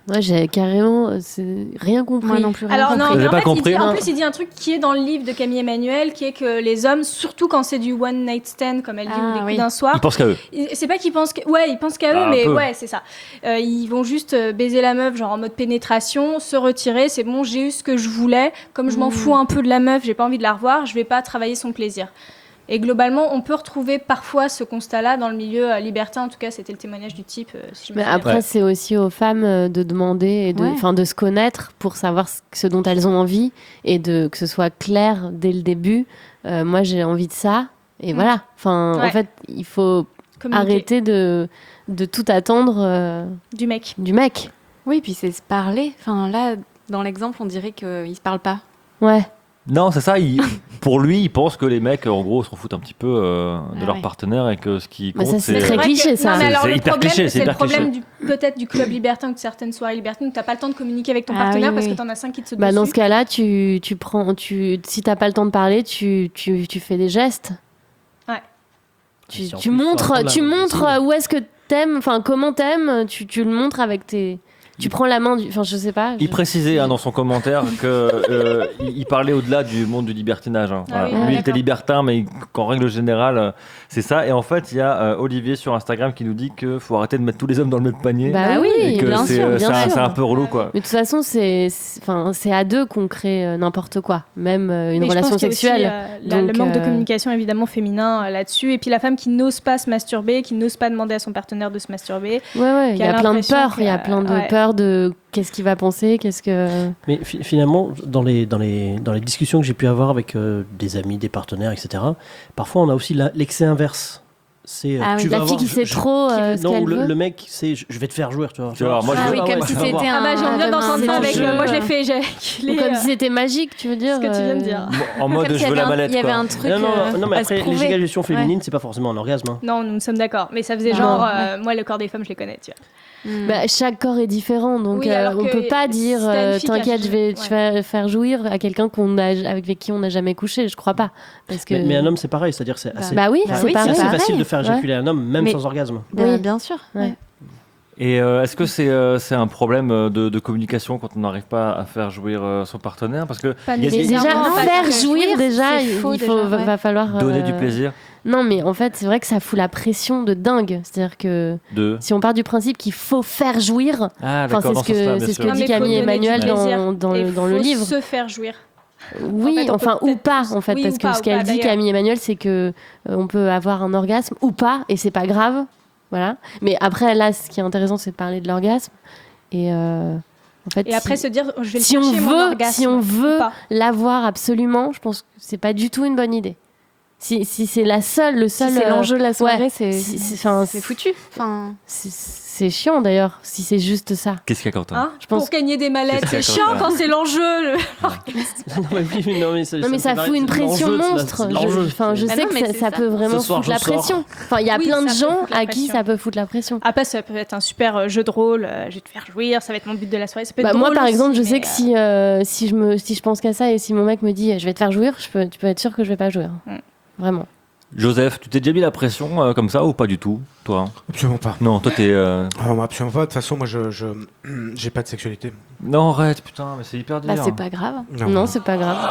Moi, j'ai carrément euh, c'est rien compris. Moi non plus. rien Alors compris. non, Vous mais avez en pas fait, il compris, dit, en non plus il dit un truc qui est dans le livre de Camille Emmanuel, qui est que les hommes, surtout quand c'est du one night stand, comme elle dit, Ah, ou des coups oui. d'un soir, Ils pensent qu'à eux. ils- c'est pas qu'ils pensent, que... ouais, ils pensent qu'à eux, Ah, un mais peu. ouais, c'est ça. Euh, ils vont juste euh, baiser la meuf, genre en mode pénétration, se retirer, c'est bon, j'ai eu ce que je voulais, comme je m'en Mm. fous un peu de la meuf, j'ai pas envie de la revoir, je vais pas travailler son plaisir. Et globalement, on peut retrouver parfois ce constat-là dans le milieu euh, libertin. En tout cas, c'était le témoignage du type. euh, si je me Mais souviens après, Ouais. c'est aussi aux femmes euh, de demander et de, Ouais. enfin, de se connaître pour savoir ce, ce dont elles ont envie et de, que ce soit clair dès le début. Euh, moi, j'ai envie de ça. Et Mm. voilà. Enfin, Ouais. en fait, il faut communiquer arrêter de, de tout attendre euh, du mec. du mec. Oui, puis c'est se parler. Enfin, là, dans l'exemple, on dirait qu'ils se parlent pas. Ouais. Non, c'est ça. il- Pour lui, il pense que les mecs, en gros, s'en foutent un petit peu euh, de Ah leur ouais. partenaire et que ce qui Mais compte, ça, c'est c'est. très C'est vrai cliché, que- ça. Non, mais C'est- alors, c'est le hyper problème, cliché, c'est c'est le hyper problème du- peut-être du club libertin ou de certaines soirées libertines où t'as pas le temps de communiquer avec ton Ah partenaire oui, parce oui. que t'en as cinq qui te sautent Bah, dans dessus. ce cas-là, tu, tu prends, tu, si t'as pas le temps de parler, tu, tu, tu fais des gestes. Ouais. Tu, Si en tu plus, faut montres, attendre la tu bonne montres signe. euh, où est-ce que t'aimes, enfin comment t'aimes, tu, tu le montres avec tes. Tu prends la main du. Enfin, je sais pas. Il je- précisait hein, dans son commentaire que euh, il il parlait au-delà du monde du libertinage. hein. Ah Voilà. oui, Lui, ah, il était d'accord. libertin, mais qu'en règle générale, euh, c'est ça. Et en fait, il y a euh, Olivier sur Instagram qui nous dit qu'il faut arrêter de mettre tous les hommes dans le même panier. Bah Bah oui, et que bien c'est sûr, euh, bien c'est un, sûr. c'est un peu relou, quoi. Mais de toute façon, c'est, c'est- enfin, c'est à deux qu'on crée euh, n'importe quoi, même euh, une Mais je relation pense qu'il y a aussi, sexuelle. euh, la- le Donc, manque de euh, communication évidemment féminin euh, là-dessus. Et puis la femme qui n'ose pas se masturber, qui n'ose pas demander à son partenaire de se masturber. Ouais, ouais, il y qui a a plein de l'impression peurs, il y a que, plein de ouais. peurs de qu'est-ce qu'il va penser, qu'est-ce que. Mais fi- finalement, dans les, dans, les, dans les discussions que j'ai pu avoir avec euh, des amis, des partenaires, et cetera, parfois on a aussi la- l'excès inverse. C'est euh, Ah oui. tu vas La fille avoir- qui sait je- trop euh, ce Non, qu'elle ou le, veut. le mec, c'est je je vais te faire jouer, tu vois. Tu vois, alors moi, je Ah veux- oui, ah comme ouais, si tu vas c'était voir. un. Ah bah j'aimerais bien comme d'entendre un ça avec jeu. le moi je l'ai fait, j'ai Ou comme si c'était magique, tu veux dire. ce que tu viens de euh, dire. En mode, Comme je s'il y veux la avait un- mallette. Il y avait quoi. un truc. Non, non, euh, non, non, mais à se après, prouver. l'éjaculation Ouais. féminine, c'est pas forcément un orgasme. hein. Non, nous sommes d'accord. Mais ça faisait Non, genre, ouais. euh, moi le corps des femmes je les connais, tu vois. Mm. Bah, chaque corps est différent, donc Oui, euh, alors on que peut pas dire si t'as une euh, fille qui a- t'inquiète, je vais, ouais. je vais faire jouir à quelqu'un qu'on a, avec qui on n'a jamais couché. Je crois pas, parce que. Mais, mais un homme, c'est pareil, c'est-à-dire c'est Bah, assez, Bah oui, Bah c'est oui, pareil. c'est assez pareil. facile de faire Ouais. éjaculer un homme, même Mais- sans orgasme. Bah, Oui. bien sûr. Ouais. ouais. Et euh, est-ce que c'est euh, c'est un problème euh, de, de communication quand on n'arrive pas à faire jouir euh, son partenaire? Parce que Pas il y a- Mais il y a- déjà, nécessairement, parce faire que jouir, jouir, déjà, c'est il faux, il faut, déjà, va, ouais. va falloir. donner euh, du plaisir Non, mais en fait, c'est vrai que ça fout la pression de dingue. C'est-à-dire que de. si on part du principe qu'il faut faire jouir, Ah, enfin, d'accord, c'est dans ce ce sens-là, que, bien c'est ce sûr. que Non, dit mais faut Camille donner du Emmanuel plaisir. dans, dans, Et le, dans le faut livre. se faire jouir. Oui, En fait, on enfin, peut ou peut-être pas, tous- en fait, oui, parce ou que pas, ce ou qu'elle pas, dit, d'ailleurs. Camille Emmanuel, c'est que euh, on peut avoir un orgasme ou pas, et c'est pas grave. Voilà. Mais après, là, ce qui est intéressant, c'est de parler de l'orgasme. Et euh, en fait, Et après si, se dire, je vais le si on chercher, mon veut, orgasme, si on ou veut pas. l'avoir absolument, je pense que c'est pas du tout une bonne idée. Si, si c'est la seule, le Si seul. c'est euh, l'enjeu de la soirée, ouais, c'est si- si- enfin, c'est foutu. Enfin, c'est- C'est chiant d'ailleurs, si c'est juste ça. Qu'est-ce qu'il y a, Quentin? Hein Je pense- Pour gagner des mallettes, C'est c'est ça, chiant quand quand c'est l'enjeu. le- non, mais, oui, non, mais, c'est- Non mais me ça fait fout marrer, une c'est pression l'enjeu, c'est la- monstre. c'est Je, l'enjeu. enfin, je Bah sais non, que mais ça, c'est ça ça. peut vraiment Ce soir, foutre la je sors. pression. Enfin, il y a Oui, plein ça de peut gens foutre la à qui pression. ça peut foutre la pression. Après, ça peut être un super euh, jeu de rôle. euh, je vais te faire jouir, ça va être mon but de la soirée. Ça peut être Bah, moi, drôle par exemple, je aussi, sais mais, que euh, si, euh, si, je me, si je pense qu'à ça et si mon mec me dit je vais te faire jouir, je peux, tu peux être sûr que je vais pas jouir. Mm. Vraiment. Joseph, tu t'es déjà mis la pression euh, comme ça ou pas du tout, toi? Absolument pas. Non, toi t'es. euh, Ah, moi, absolument pas. De toute façon, moi, je, je, j'ai pas de sexualité. Non, arrête, putain, mais c'est hyper dur. bah, c'est pas grave. Non, c'est pas grave.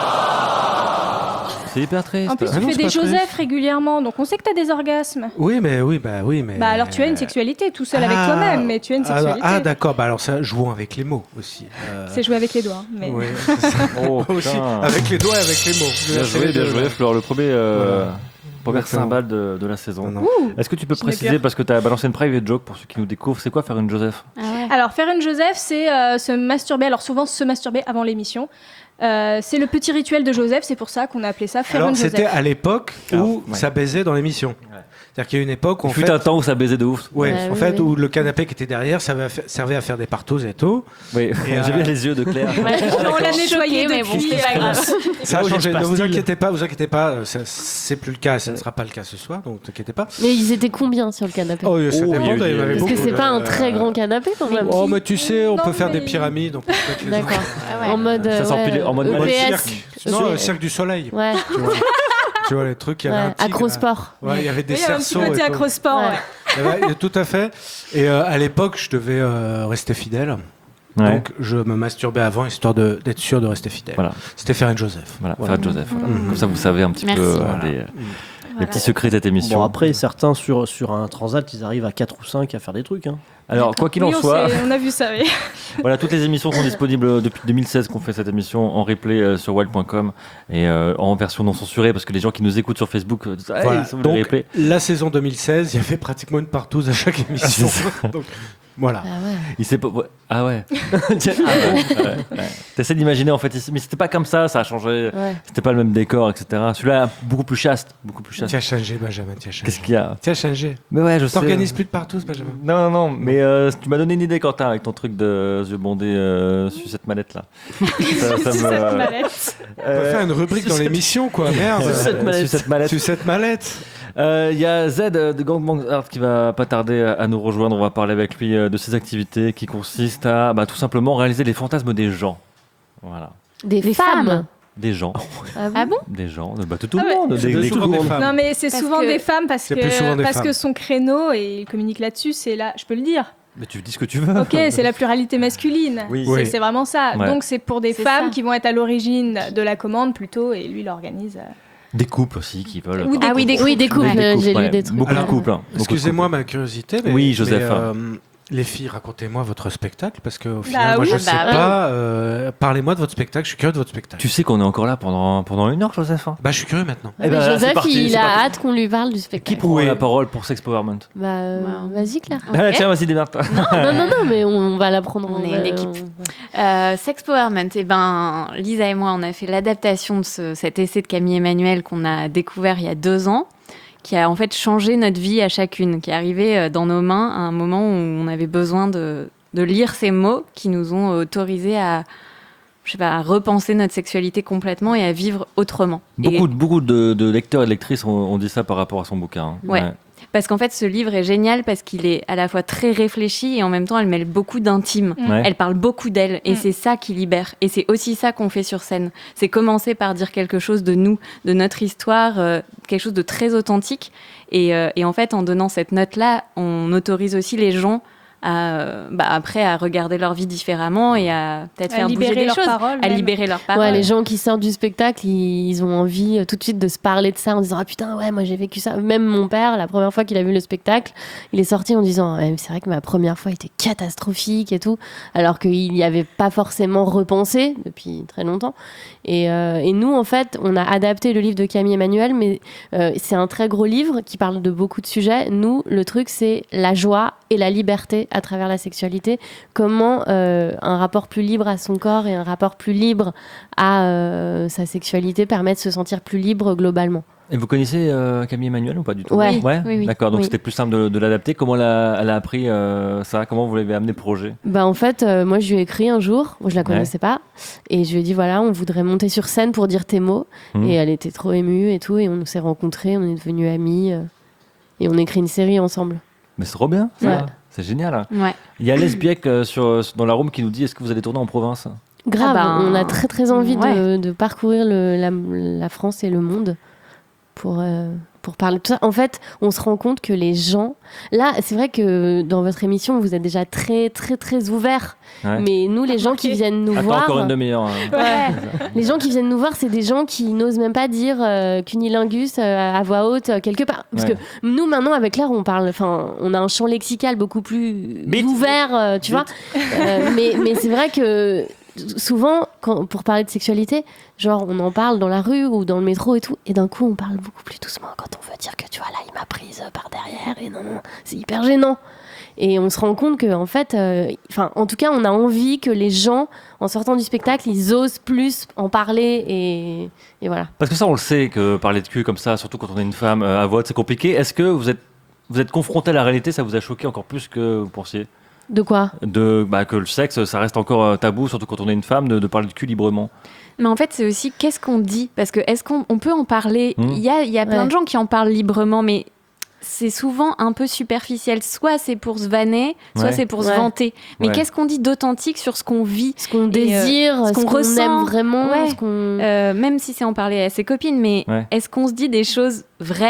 C'est hyper triste. En plus, Ah tu non, fais c'est des pas triste. Joseph régulièrement, donc on sait que tu as des orgasmes. Oui, mais oui, bah oui, mais. Bah alors tu as une sexualité tout seul avec Ah. toi-même, mais tu as une Ah, sexualité. ah, d'accord. Bah alors ça, jouons avec les mots aussi. Euh, C'est jouer avec les doigts. Mais... oui, c'est ça. Oh, Aussi, putain. avec les doigts et avec les mots. Bien C'est joué, les bien deux, joué, là. Fleur. Le premier, euh, Voilà. première Exactement. cymbale de, de la saison. Non, non. Est-ce que tu peux Je n'ai préciser, peur. parce que tu as balancé une private joke pour ceux qui nous découvrent, c'est quoi faire une Joseph? Ah ouais. Alors faire une Joseph, c'est euh, se masturber. Alors souvent se masturber avant l'émission. Euh, c'est le petit rituel de Joseph, c'est pour ça qu'on a appelé ça faire Alors une c'était Joseph. à l'époque où Alors, ouais. ça baisait dans l'émission. C'est-à-dire qu'il y a une époque où Il en fut fait, un temps où ça baisait de ouf. ouais, Ouais, en oui, fait oui. où le canapé qui était derrière servait à, fa- servait à faire des partos et tout. Oui, Et, j'ai euh, bien les yeux de Claire. On l'a nettoyé Choquée, mais depuis. bon, c'est pas grave. Ça a Là où j'ai changé. pas Ne vous style. inquiétez pas, vous inquiétez pas, euh, ça- c'est plus le cas, ça ne sera pas le cas ce soir, donc ne t'inquiétez pas. Mais ils étaient combien sur le canapé? Oh, ça Oh, il y a dépend, eu il y en des- avait Parce Parce que beaucoup, c'est pas un euh, très grand canapé quand même. Oh, mais tu sais, on Non, peut faire mais- des pyramides, on peut mettre les D'accord. Ah ouais. En mode. Ça euh, s'empilait ouais, en mode En mode E P S. cirque. Non, Ouais. le cirque du soleil. Ouais, Tu vois, tu vois les trucs, il y avait un ouais. tigre, Acrosport. là. Ouais, il y avait des Oui, il y a un petit cerceaux. côté et tout. acrosport. Ouais. ouais. Ouais, ouais, tout à fait. Et euh, à l'époque, je devais euh, rester fidèle. Ouais. Donc je me masturbais avant, histoire de, d'être sûr de rester fidèle. Voilà. C'était Ferret Joseph. Voilà, Voilà. Ferret Joseph. Voilà. Mhm. Comme ça, vous savez un petit Merci. peu euh, Voilà. les, les Voilà. petits secrets de cette émission. Bon, après, certains sur, sur un transat, ils arrivent à quatre ou cinq à faire des trucs. Hein. Alors, quoi qu'il en Oui, on soit, sait, on a vu ça, oui. voilà, toutes les émissions sont disponibles depuis deux mille seize qu'on fait cette émission en replay euh, sur wild point com et euh, en version non censurée parce que les gens qui nous écoutent sur Facebook euh, disent ah, Voilà. ils sont les Donc replays. la saison deux mille seize, il y avait pratiquement une partouze à chaque émission. Donc, voilà. Ah ouais. Il sait pas. ouais. Ah ouais. Tiens, ah ouais, ouais, ouais. T'essaies d'imaginer en fait, ici, mais c'était pas comme ça, ça a changé. Ouais. C'était pas le même décor, et cetera. Celui-là, beaucoup plus chaste, beaucoup plus chaste. Tu as changé, Benjamin. Tu as changé. Qu'est-ce qu'il y a Tu as changé. Mais ouais, je sais. T'organises plus de partouze, Benjamin. Non, non, non, mais euh, tu m'as donné une idée, Quentin, avec ton truc de yeux bondés euh, sur cette mallette là. ça, ça Cette me. mallette. On va faire une rubrique dans l'émission, quoi. Merde. Sur cette mallette. Sur cette mallette. Sur cette mallette. Il euh, y a Z euh, de Gangbang Art qui va pas tarder à, à nous rejoindre. On va parler avec lui euh, de ses activités qui consistent à bah, tout simplement réaliser les fantasmes des gens. Voilà. Des, Des femmes. femmes. Des gens. Ah bon Ah bon? Des gens. Bah, tout, tout Ah le ouais. monde. C'est Des, plus des- souvent tout le des monde. femmes. Non, mais c'est Parce souvent que- des femmes parce C'est plus souvent que, des parce femmes. que son créneau, et il communique là-dessus, c'est là, je peux le dire. Mais tu dis ce que tu veux. Ok, c'est la pluralité masculine. Oui. C'est, Oui. c'est vraiment ça. Ouais. Donc c'est pour des C'est femmes ça. qui vont être à l'origine de la commande plutôt, et lui l'organise. euh. Des couples aussi qui veulent. Ou des Ah oui, des Oui, des couples, Des euh, couples, j'ai ouais. lu des trucs. Beaucoup Alors, de couples. hein. Beaucoup de Excusez-moi couples. ma curiosité. Mais, Oui, Joseph. mais, euh, les filles, racontez-moi votre spectacle parce qu'au Bah final, moi oui. je Ah sais bah pas. euh, parlez-moi de votre spectacle. Je suis curieux de votre spectacle. Tu sais qu'on est encore là pendant, pendant une heure, Joseph. hein Bah, je suis curieux maintenant. Ah, Eh mais ben, c'est Joseph, parti, il c'est a parti. hâte qu'on lui parle du Qui spectacle. prend Oui. la parole pour Sexpowerment Bah, euh, Wow. vas-y, Claire. Ah, Tiens, vas-y, démerde-toi. Non, non, non, mais on, on va la prendre. On en- est une euh, équipe. on- Euh, Sexpowerment, eh ben, Lisa et moi, on a fait l'adaptation de ce- cet essai de Camille Emmanuel qu'on a découvert il y a deux ans, qui a en fait changé notre vie à chacune, qui est arrivé euh, dans nos mains à un moment où on avait besoin de, de lire ces mots qui nous ont autorisés à, je sais pas, à repenser notre sexualité complètement et à vivre autrement. Et- Beaucoup, de- beaucoup de, de lecteurs et de lectrices ont, ont dit ça par rapport à son bouquin. hein. Ouais. Parce qu'en fait, ce livre est génial parce qu'il est à la fois très réfléchi et en même temps, elle mêle beaucoup d'intime. Ouais. Elle parle beaucoup d'elle et Mm. c'est ça qui libère. Et c'est aussi ça qu'on fait sur scène. C'est commencer par dire quelque chose de nous, de notre histoire, euh, quelque chose de très authentique. Et, euh, et en fait, en donnant cette note-là, on autorise aussi les gens à, euh, bah, après à regarder leur vie différemment et à peut-être À faire bouger libérer des leurs choses, paroles, à même. libérer leurs paroles. Ouais, les gens qui sortent du spectacle, ils, ils ont envie euh, tout de suite de se parler de ça en disant ah putain ouais moi j'ai vécu ça. Même mon père, la première fois qu'il a vu le spectacle, il est sorti en disant ah, c'est vrai que ma première fois était catastrophique et tout, alors qu'il n'y avait pas forcément repensé depuis très longtemps. Et, euh, et nous en fait, on a adapté le livre de Camille Emmanuel, mais euh, c'est un très gros livre qui parle de beaucoup de sujets. Nous, le truc c'est la joie et la liberté à travers la sexualité. Comment euh, un rapport plus libre à son corps et un rapport plus libre à euh, sa sexualité permet de se sentir plus libre globalement. Et vous connaissez euh, Camille Emmanuel ou pas du tout? Ouais. Oui, oui, oui. D'accord, donc Oui. c'était plus simple de, de l'adapter. Comment elle a, elle a appris euh, ça? Comment vous l'avez amené le projet? Bah en fait, euh, moi je lui ai écrit un jour, moi, je la connaissais pas, et je lui ai dit voilà, on voudrait monter sur scène pour dire tes mots, Mhm. et elle était trop émue et tout, et on s'est rencontrés, on est devenus amis, euh, et on écrit une série ensemble. Mais c'est trop bien, ça. Ouais. C'est génial. hein. Ouais. Il y a Les Biek euh, sur, dans la room qui nous dit est-ce que vous allez tourner en province? Grave, Ah ben, on a très très envie de, ouais. de parcourir le- la, la France et le monde pour, euh, pour parler de tout ça. En fait, on se rend compte que les gens... Là, c'est vrai que dans votre émission, vous êtes déjà très très très ouverts. Ouais. Mais nous, les gens qui Ok. viennent nous Attends voir... encore une demi-heure. hein. Ouais. Les gens qui viennent nous voir, c'est des gens qui n'osent même pas dire euh, cunilingus euh, à voix haute euh, quelque part. Parce Ouais. que nous, maintenant, avec Claire, on parle, enfin, on a un champ lexical beaucoup plus Bite. ouvert, euh, tu vois. Euh, mais mais c'est vrai que souvent, quand, pour parler de sexualité, genre, on en parle dans la rue ou dans le métro et tout, et d'un coup, on parle beaucoup plus doucement quand on veut dire que, tu vois, là, il m'a prise par derrière, et non, non, c'est hyper gênant. Et on se rend compte que, en fait, enfin, en tout cas, on a envie que les gens, en sortant du spectacle, ils osent plus en parler et, et voilà. Parce que ça, on le sait que parler de cul comme ça, surtout quand on est une femme euh, à voix haute, c'est compliqué. Est-ce que vous êtes, vous êtes confronté à la réalité? Ça vous a choqué encore plus que vous pensiez? De quoi? De, bah, que le sexe, ça reste encore euh, tabou, surtout quand on est une femme, de, de parler de cul librement. Mais en fait, c'est aussi qu'est-ce qu'on dit? Parce que est-ce qu'on on peut en parler? Il Mmh. y a, il y a plein Ouais. de gens qui en parlent librement, mais c'est souvent un peu superficiel. Soit c'est pour se vanner, soit Ouais. c'est pour Ouais. se vanter. Mais Ouais. qu'est-ce qu'on dit d'authentique sur ce qu'on vit? Ce qu'on Et, euh, désire, ce ce qu'on qu'on ressent. aime vraiment, Ouais. ce qu'on... Euh, même si c'est en parler à ses copines, mais Ouais. est-ce qu'on se dit des choses vraies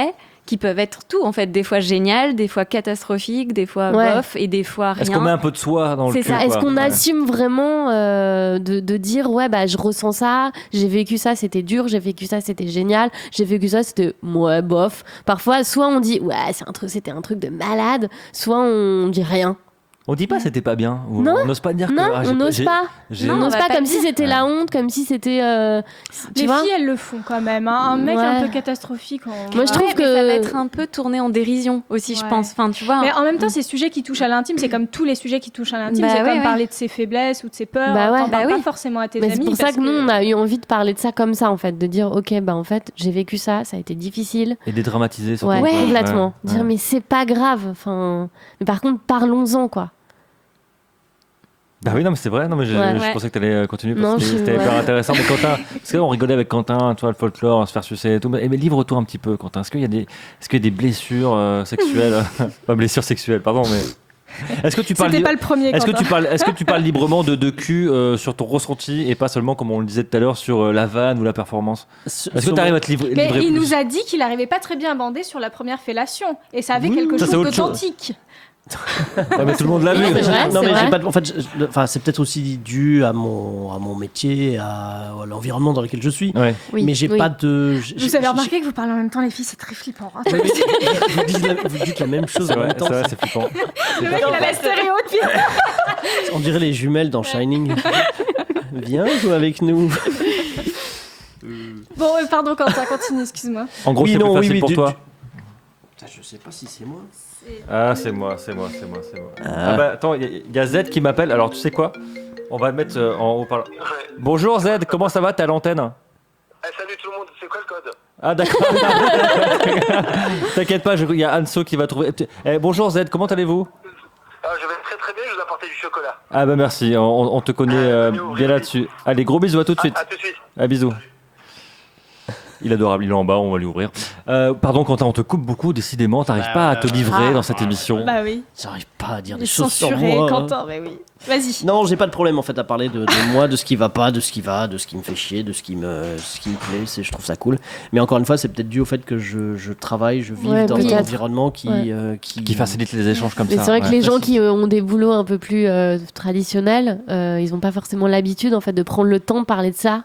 qui peuvent être tout, en fait. Des fois géniales, des fois catastrophiques, des fois Ouais. bof, et des fois rien. Est-ce qu'on met un peu de soi dans le C'est cul, ça. Est-ce quoi qu'on Ouais. assume vraiment euh, de, de dire ouais bah je ressens ça, j'ai vécu ça, c'était dur, j'ai vécu ça, c'était génial, j'ai vécu ça, c'était ouais bof. Parfois soit on dit ouais c'est un truc, c'était un truc de malade, soit on dit rien. On dit pas c'était pas bien. Ou Non. On n'ose pas dire que. Non, ah, j'ai on n'ose j'ai- pas. j'ai- On Non, n'ose on va pas pas comme le si dire. c'était la honte, comme si c'était. euh, tu Les vois filles, elles le font quand même. hein. Un mec Ouais. un peu catastrophique. on Moi, je va- trouve Ouais, que- mais ça va être un peu tourné en dérision aussi, je Ouais. pense. Enfin, tu vois. Mais en même temps, ces sujets qui touchent à l'intime, c'est comme tous les sujets qui touchent à l'intime. Bah c'est ouais, comme ouais. parler de ses faiblesses ou de ses peurs. Bah ouais. T'en parles Bah pas oui. forcément à tes Mais amis. c'est pour ça parce que nous, on a eu envie de parler de ça comme ça, en fait, de dire ok, bah en fait, j'ai vécu ça, ça a été difficile. Et dédramatiser surtout. Ouais, quoi. complètement. Ouais, Dire ouais. mais c'est pas grave. Enfin, mais par contre, parlons-en quoi. Bah oui, non, mais c'est vrai. Non, mais je, Ouais. je Ouais. pensais que tu allais continuer parce Non, que je- c'était ouais. hyper intéressant. Mais Quentin, parce qu'on rigolait avec Quentin, tu vois, le folklore, se faire sucer et tout. Mais, mais livre-toi un petit peu, Quentin. Est-ce qu'il y a des, est-ce qu'il y a des blessures euh, sexuelles Pas blessures sexuelles, pardon, mais. Est-ce que tu parles. C'était li- pas le premier. Est-ce que Quentin. tu parles, est-ce que tu parles librement de, de cul euh, sur ton ressenti et pas seulement, comme on le disait tout à l'heure, sur euh, la vanne ou la performance Est-ce que tu arrives à te livrer, Mais livrer il plus nous a dit qu'il arrivait pas très bien à bander sur la première fellation. Et ça avait Oui, quelque ça, c'est chose autre chose. d'authentique. Ouais, mais tout le monde l'a vu. Non, mais j'ai- vrai, non, c'est mais j'ai vrai. pas de- en fait, je- enfin, c'est peut-être aussi dû à mon, à mon métier, à, à l'environnement dans lequel je suis. Ouais. Oui, mais j'ai oui. pas de. j'ai- Vous avez j'ai- remarqué que vous parlez en même temps, les filles, c'est très flippant. hein. j'ai- vous, dites la, vous dites la même chose C'est en vrai, même temps. c'est vrai, c'est flippant. Le mec, il a la stéréo depuis. On dirait les jumelles dans Shining. Viens jouer avec nous. Bon, euh, pardon, Quentin, continue, excuse-moi. En gros, Oui, c'est non, plus oui, facile oui, pour du- toi. du- Putain, je sais pas si c'est moi. Ah, c'est moi, c'est moi, c'est moi, c'est moi. Ah, bah attends, il y, y a Z qui m'appelle. Alors, tu sais quoi On va le mettre euh, en haut-parleur. Bonjour Z, comment ça va? T'es à l'antenne? Eh, salut tout le monde, c'est quoi le code? Ah, d'accord. T'inquiète pas, il y a Anso qui va trouver. Eh, bonjour Z, comment allez-vous? Ah, je vais très très bien, je vous apporter du chocolat. Ah, bah merci, on, on te connaît euh, bien là-dessus. Allez, gros bisous, à tout de suite. À, à tout de suite. Ah, bisous. Il est adorable, il est en bas, on va lui ouvrir. Euh, pardon, Quentin, on te coupe beaucoup, décidément. T'arrives Bah, pas à te livrer ah, dans cette émission. Bah oui. J'arrive pas à dire Il des est choses sur censuré, moi. Quentin, mais oui. Vas-y. Non, j'ai pas de problème en fait à parler de, de moi, de ce qui va pas, de ce qui va, de ce qui me fait chier, de ce qui me, ce qui me plaît. C'est, je trouve ça cool. Mais encore une fois, c'est peut-être dû au fait que je, je travaille, je vis Ouais, dans peut-être. un environnement qui, Ouais. euh, qui, Qui facilite les échanges comme Mais ça. c'est vrai que ouais. les gens qui euh, ont des boulots un peu plus euh, traditionnels, euh, ils n'ont pas forcément l'habitude en fait de prendre le temps de parler de ça.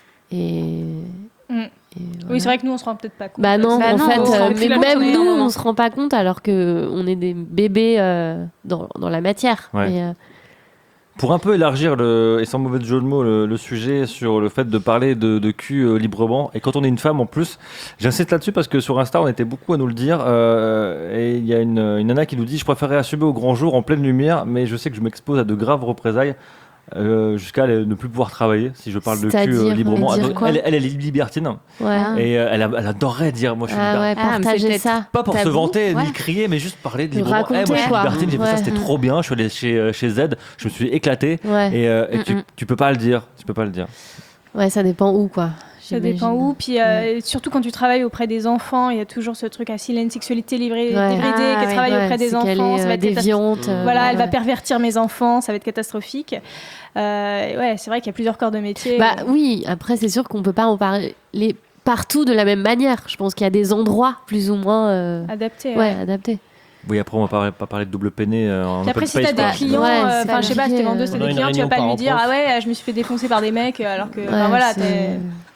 Et, Mm. et voilà. Oui, c'est vrai que nous, on se rend peut-être pas compte. Bah non, Bah en non, fait, on se euh, rend mais plus la même compte, nous, non, non. on se rend pas compte alors que on est des bébés euh, dans, dans la matière. Ouais. Et, euh, Pour un peu élargir, le, et sans mauvais jeu de mots, le, le sujet sur le fait de parler de, de cul euh, librement, et quand on est une femme en plus, j'insiste là-dessus parce que sur Insta, on était beaucoup à nous le dire, euh, et il y a une, une nana qui nous dit « Je préférais assumer au grand jour, en pleine lumière, mais je sais que je m'expose à de graves représailles. Euh, jusqu'à ne plus pouvoir travailler si je parle de cul euh, C'est-à-dire, librement. mais dire Elle, quoi elle, elle est libertine ouais. Ah. et euh, elle, a- elle adorerait dire moi je suis Ah libertine. ouais, Ah, mais c'est partager peut-être ça. Pas pour se Tabou, vanter ni ouais. le crier, mais juste parler de Le librement. Eh, moi je raconter, suis quoi. libertine, j'ai fait ça, Ouais. c'était trop bien. Je suis allé chez, euh, chez Z, je me suis éclaté. Ouais. Et, euh, et tu, Mm-mm. tu peux pas le dire. Tu peux pas le dire. ouais, ça dépend où quoi. Ça j'imagine. dépend où. Puis euh, surtout quand tu travailles auprès des enfants, il y a toujours ce truc, ah, s'il a une sexualité livrée, Ouais. débridée, Ah, qu'elle ouais, travaille Ouais, auprès des c'est qu'elle enfants, est, ça va euh, être catastrophique. déviante. euh, Voilà, elle va ouais. pervertir mes enfants, ça va être catastrophique. Euh, ouais, c'est vrai qu'il y a plusieurs corps de métier. Bah oui, après c'est sûr qu'on peut pas en parler partout de la même manière. Je pense qu'il y a des endroits plus ou moins euh, Adapté. ouais, adaptés. Oui, après, on va pas, pas parler de double peiné euh, en Puis après, open si t'as space, des quoi. clients, Ouais, euh, c'est enfin, je sais pas, si t'es vendeuse, t'as Pendant des une clients, tu vas réunion pas par lui dire, prof. ah ouais, je me suis fait défoncer par des mecs, alors que, enfin, Ouais, voilà, c'est- t'es.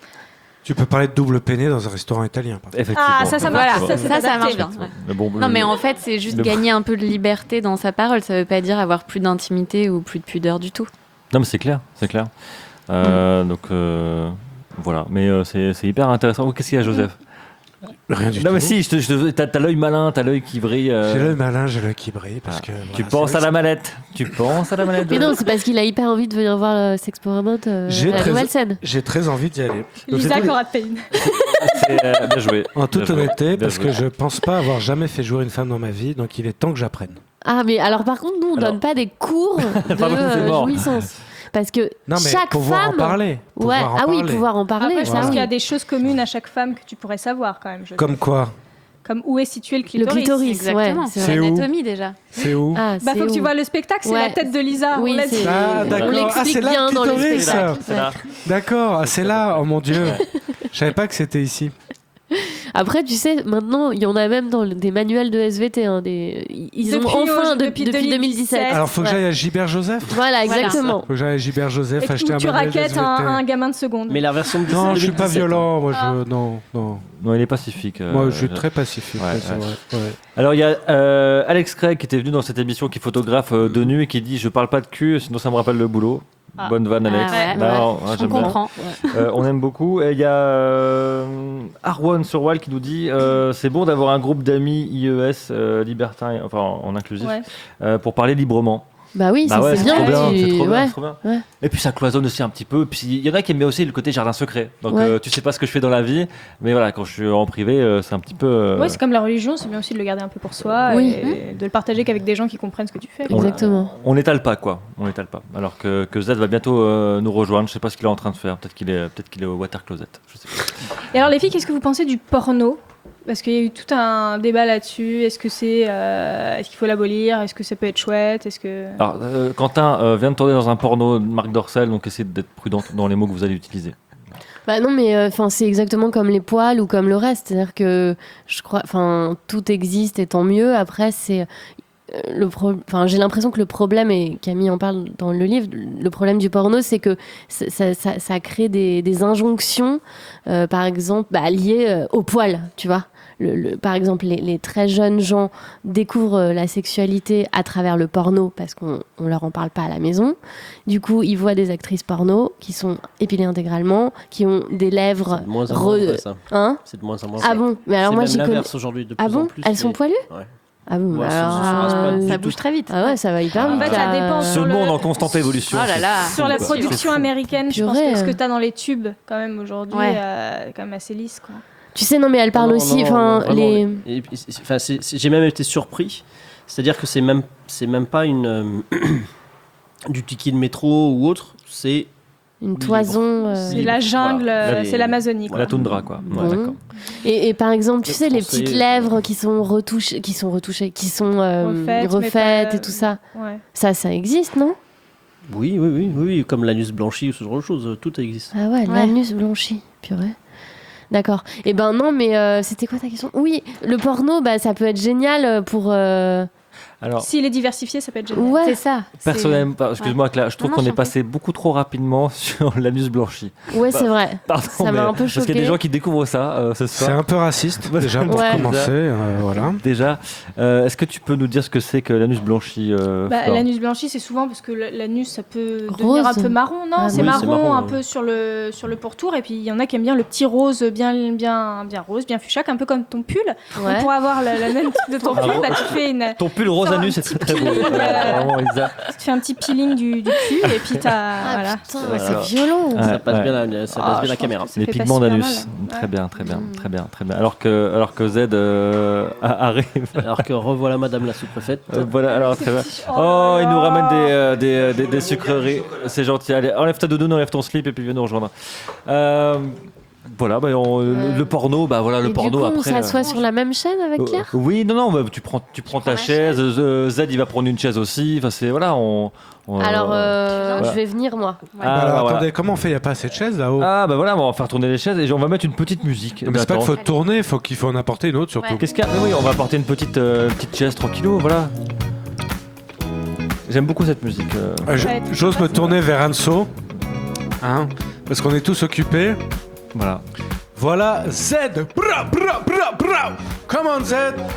Tu peux parler de double peiné dans un restaurant italien. par exemple. Effectivement. Ah, ça, ça Voilà, marche. Ça, c'est ça, ça adapté. marche bien. ouais. Mais bon, Non, le- mais en fait, c'est juste le- gagner un peu de liberté dans sa parole. Ça veut pas dire avoir plus d'intimité ou plus de pudeur du tout. Non, mais c'est clair, c'est clair. Euh, Donc, euh, voilà. Mais euh, c'est c'est hyper intéressant. Oh, qu'est-ce qu'il y a, Joseph? Rien du Non, tout. mais si, je te- je te- t'as t'as l'œil malin, t'as l'œil qui brille. euh, J'ai l'œil malin, j'ai l'œil qui brille. Parce Ah, que, Tu voilà, penses c'est à vrai la mallette. Tu penses à la mallette. Mais de- non, c'est parce qu'il a hyper envie de venir voir le Sexperiment euh, J'ai à la très- nouvelle scène. que J'ai très envie d'y aller. Donc, Lisa c'était- Cora Payne. C'est, euh, bien joué. En toute Bien joué, honnêteté, bien parce joué. que je pense pas avoir jamais fait jouer une femme dans ma vie, donc il est temps que j'apprenne. Ah mais alors par contre nous on Alors- donne pas des cours de Pardon, c'est euh, mort. jouissance parce que Non, mais chaque pouvoir femme en parler. ouais pouvoir en ah oui parler. pouvoir en parler Après, je ça pense oui. qu'il y a des choses communes à chaque femme que tu pourrais savoir quand même. je- Comme quoi? Comme où est situé le le clitoris. clitoris Exactement. ouais, c'est C'est vrai. où L'anatomie déjà. C'est où? Ah, Bah, c'est faut que tu où vois le spectacle, c'est Ouais. la tête de Lisa. Oui, on l'a c'est- dit. Ah, on d'accord. Ah, l'explique c'est là bien le dans le clitoris, spectacle. C'est là. D'accord, ah, c'est là. Oh mon Dieu. Je savais pas que c'était ici. Après, tu sais, maintenant, il y en a même dans le- des manuels de S V T. Hein, des... Ils ont Depuis enfin, au- de- depuis depuis, deux mille dix-sept. deux mille dix-sept. Alors, faut que Ouais. j'aille à Gilbert Joseph. Voilà, exactement. Faut que j'aille à Gilbert Joseph Et acheter où un tu manuel de raquettes S V T. un, un gamin de seconde. Mais la version de Non, je suis pas deux mille dix-sept, violent. Moi, Ah. je... non, non. Non, il est pacifique. euh, Moi, je suis je- très pacifique. Ouais, ouais, c'est ouais. vrai. Ouais. Alors il y a euh, Alex Craig qui était venu dans cette émission, qui est photographe euh, de nu et qui dit je parle pas de cul, sinon ça me rappelle le boulot. Ah. Bonne vanne Alex. Ah ouais, Bah, ouais. alors, ouais, On j'aime bien. comprend. Euh, on aime beaucoup. Et il y a euh, Arwan sur Wall qui nous dit euh, c'est bon d'avoir un groupe d'amis I E S euh, libertins, enfin en, en inclusif, Ouais. euh, pour parler librement. Bah oui, Bah ça ouais, c'est c'est bien. trop bien, tu- c'est trop bien, ouais. c'est trop bien. ouais. Et puis ça cloisonne aussi un petit peu. Puis il y en a qui aiment bien aussi le côté jardin secret. Donc Ouais. euh, tu sais pas ce que je fais dans la vie, mais voilà, quand je suis en privé, euh, c'est un petit peu. euh, Ouais, c'est comme la religion, c'est bien aussi de le garder un peu pour soi Oui. et de le partager qu'avec des gens qui comprennent ce que tu fais. on- Exactement. On n'étale pas quoi, on n'étale pas. Alors que, que Z va bientôt euh, nous rejoindre. Je sais pas ce qu'il est en train de faire. Peut-être qu'il est, peut-être qu'il est au water closet. Je sais pas. Et alors les filles, qu'est-ce que vous pensez du porno ? Parce qu'il y a eu tout un débat là-dessus. Est-ce que c'est, euh, est-ce qu'il faut l'abolir ? Est-ce que ça peut être chouette ? Est-ce que Alors euh, Quentin euh, vient de tourner dans un porno de Marc Dorcel, donc essayez d'être prudente dans les mots que vous allez utiliser. Bah non, mais enfin c'est exactement comme les poils ou comme le reste. C'est-à-dire que je crois, enfin tout existe et tant mieux. Après c'est euh, le pro... enfin j'ai l'impression que le problème, et Camille en parle dans le livre, le problème du porno, c'est que ça, ça, ça, ça crée des, des injonctions, euh, par exemple bah, liées euh, aux poils, tu vois. Le, le- par exemple, les, les très jeunes gens découvrent euh, la sexualité à travers le porno parce qu'on on leur en parle pas à la maison. Du coup, ils voient des actrices porno qui sont épilées intégralement, qui ont des lèvres C'est de moins en moins re- vrai, ça. hein. C'est de moins en moins Ah vrai. bon, mais alors C'est moi même j'y connais. l'inverse aujourd'hui de plus Ah bon, en plus. elles sont les- poilues. Ouais. Ah bon, Ouais, bah ça- alors, ça se rase pas euh, du Ça tout. bouge très vite. ah ouais, ça va hyper En vite. fait, ça là. dépend Ce sur le- monde en constante évolution. Oh là c'est- là. sur la c'est- production américaine, je pense Purée. que ce que tu as dans les tubes quand même aujourd'hui, Ouais. euh, quand même assez lisse quoi. Tu sais, non mais elle parle Non, non, aussi, non, enfin non, vraiment, les. et- et- c'est- enfin, c'est- c'est- j'ai même été surpris. C'est-à-dire que c'est même, c'est même pas une euh, du ticket de métro ou autre. C'est Une libre. toison. euh, C'est C'est libre. la jungle, Voilà. euh, Les- c'est l'Amazonie quoi. La toundra quoi. Ouais, Bon. d'accord. Et, et par exemple, tu Le sais, les français, petites euh, lèvres qui sont retouchées, qui sont retouchées, qui sont euh, Refaites, refaites, mais pas- et tout ça. Ouais. Ça, ça existe, non? oui, oui, oui, oui, comme l'anus blanchi ou ce genre de choses, tout existe. Ah ouais, Ouais. l'anus blanchi, purée. D'accord. Et ben non, mais euh, c'était quoi ta question? Oui, le porno, bah ça peut être génial pour. euh, Alors S'il est diversifié, ça peut être génial. Ouais. C'est ça. c'est- personnellement, pas- excuse-moi Claire, je trouve Non, non, qu'on je est t'en passé beaucoup trop rapidement sur l'anus blanchi. Ouais, c'est vrai. Pardon, Ça m'a mais- un peu parce qu'il y a des choqué. gens qui découvrent ça euh, ce C'est soir. un peu raciste, déjà, pour Ouais. commencer. euh, voilà. Déjà, euh, est-ce que tu peux nous dire ce que c'est que l'anus blanchi euh, Bah, Flore l'anus blanchi, c'est souvent parce que l- l'anus, ça peut Rose. devenir un peu marron, non? Ah, c'est oui, marron, c'est marron, un ouais. peu sur le, sur le pourtour, et puis il y en a qui aiment bien le petit rose bien, bien, bien rose, bien fuchac, un peu comme ton pull. Ouais. Donc, pour avoir le, le même type de ton pull, bah, tu te fais une, Ton pull rose Sors un anus, c'est très petit très beau. peeling, Ouais, euh, vraiment, Isa. tu te fais un petit peeling du, du cul, et puis t'as, Ah voilà. putain, Voilà. c'est violent. Ouais, ça passe ouais. bien la, ça Ah, passe bien je la pense caméra. que ça Les fait pas pigments super d'anus. mal. Très Ouais. bien, très bien, Mm. très bien, très bien. Alors que, alors que Z euh, a- arrive. Alors que revoilà Madame la sous-préfète. Euh, voilà, alors très bien. Oh Oh, là il nous là. ramène des, euh, des, euh, des, des sucreries. C'est gentil. Allez, enlève ta doudoune, enlève ton slip et puis viens nous rejoindre. Euh, voilà, bah, on- le, Euh, le porno, bah voilà, le Et porno du coup, on après. s'assoit euh, sur la même chaîne avec euh, Claire? oui, non, non, bah, tu prends, tu prends ta prends ma chaise. euh, Z, il va prendre une chaise aussi. Enfin, c'est voilà, on. on- Alors, euh, voilà. je vais venir, moi. Ah, Bah, bah, alors, voilà. attendez, comment on fait? Il n'y a pas assez de chaises là-haut. Ah, bah voilà, on va faire tourner les chaises et on va mettre une petite musique. Non, mais c'est pas qu'il faut d'attente. tourner, faut qu'il faut en apporter une autre surtout. Ouais. Qu'est-ce qu'il y a Mais oui, on va apporter une petite, euh, petite chaise tranquillou, voilà. J'aime beaucoup cette musique. euh. Euh, je- Ouais, tu J'ose peux me pas, tourner vers Anso, hein, parce qu'on est tous occupés. Voilà. Voilà Z. Bra, bra, bra, bra. Come on Z.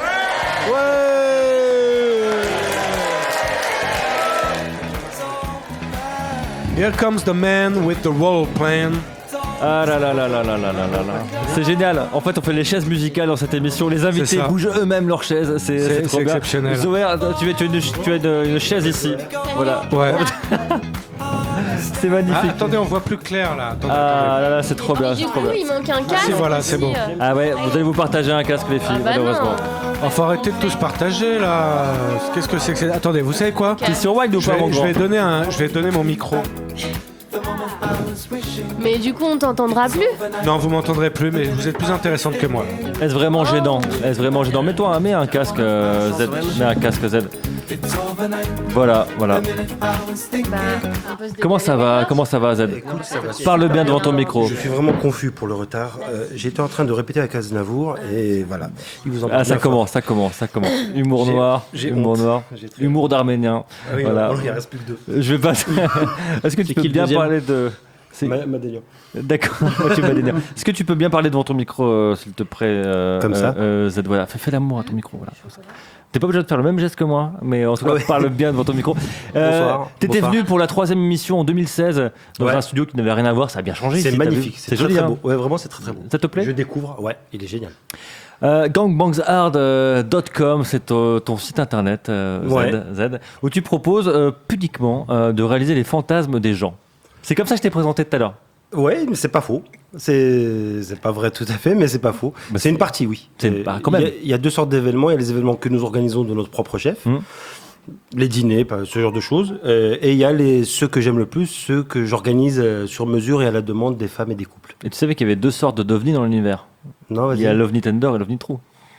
Ouais. Here comes the man with the role plan. Ah là là là là là là là là là. C'est génial. En fait, on fait les chaises musicales dans cette émission. Les invités C'est ça. bougent eux-mêmes leurs chaises. C'est C'est- c'est trop c'est bien. exceptionnel. Zoé, tu as, tu as une, tu as une- une chaise ici. Voilà. Ouais. C'est magnifique. Ah, attendez, on voit plus clair là. Attendez, Ah attendez. là là, c'est trop bien. Du c'est coup, trop bien. il manque un casque. Si, voilà, c'est aussi, bon. euh. Ah ouais, vous allez vous partager un casque, les filles, Ah bah malheureusement. non. Oh, faut arrêter de tous partager là. Qu'est-ce que c'est que c'est? Attendez, vous savez quoi? T'es sur Wild ou Je pas, vais, mon je grand vais donner un, je vais donner mon micro. Mais du coup, on t'entendra plus. Non, vous m'entendrez plus, mais vous êtes plus intéressante que moi. Est-ce vraiment gênant Est-ce vraiment gênant Mets-toi, mets un casque euh, Z. Mets un casque Z. Voilà, voilà. Comment ça va Comment ça va Z Écoute, ça va Parle super bien devant ton micro. Je suis vraiment confus pour le retard. Euh, J'étais en train de répéter avec Aznavour et voilà. Il vous en Ah, ça commence, ça commence, ça commence. Humour J'ai- noir, j'ai humour honte. noir, J'ai très humour d'arménien. Ah oui, Voilà. non, il en reste plus que deux. Je vais pas. Est-ce que tu C'est peux qui le bien deuxième parler de. C'est- Ma- Madélian. D'accord. Tu vas dire. Est-ce que tu peux bien parler devant ton micro, euh, s'il te plaît euh, Comme ça euh, euh, Z, voilà. Fais, fais l'amour à ton micro. Voilà. T'es pas obligé de faire le même geste que moi, mais en tout cas, Ouais. parle bien devant ton micro. Euh, Bonsoir. T'étais Bonsoir. venu pour la troisième émission en deux mille seize dans Ouais. un studio qui n'avait rien à voir. Ça a bien changé. C'est ici, t'as vu magnifique. C'est très, joli, très hein. beau. Ouais, vraiment, c'est très très beau. Ça te plaît Je découvre. Ouais, il est génial. Euh, gangbangshard dot com, c'est ton, ton site internet euh, Ouais. Z, Z, où tu proposes euh, pudiquement euh, de réaliser les fantasmes des gens. C'est comme ça que je t'ai présenté tout à l'heure. Ouais, mais c'est pas faux. C'est c'est pas vrai tout à fait, mais c'est pas faux. Bah, c'est une partie, oui. c'est une Euh, part- quand il y a- même. Il y, a deux sortes d'événements. Il y a les événements que nous organisons de notre propre chef, Mhm. les dîners, pas- ce genre de choses. Euh, et il y a les ceux que j'aime le plus, ceux que j'organise euh, sur mesure et à la demande des femmes et des couples. Et tu savais qu'il y avait deux sortes de d'ovnis dans l'univers. Non, Il y a vas-y. l'ovni tender et l'ovni true.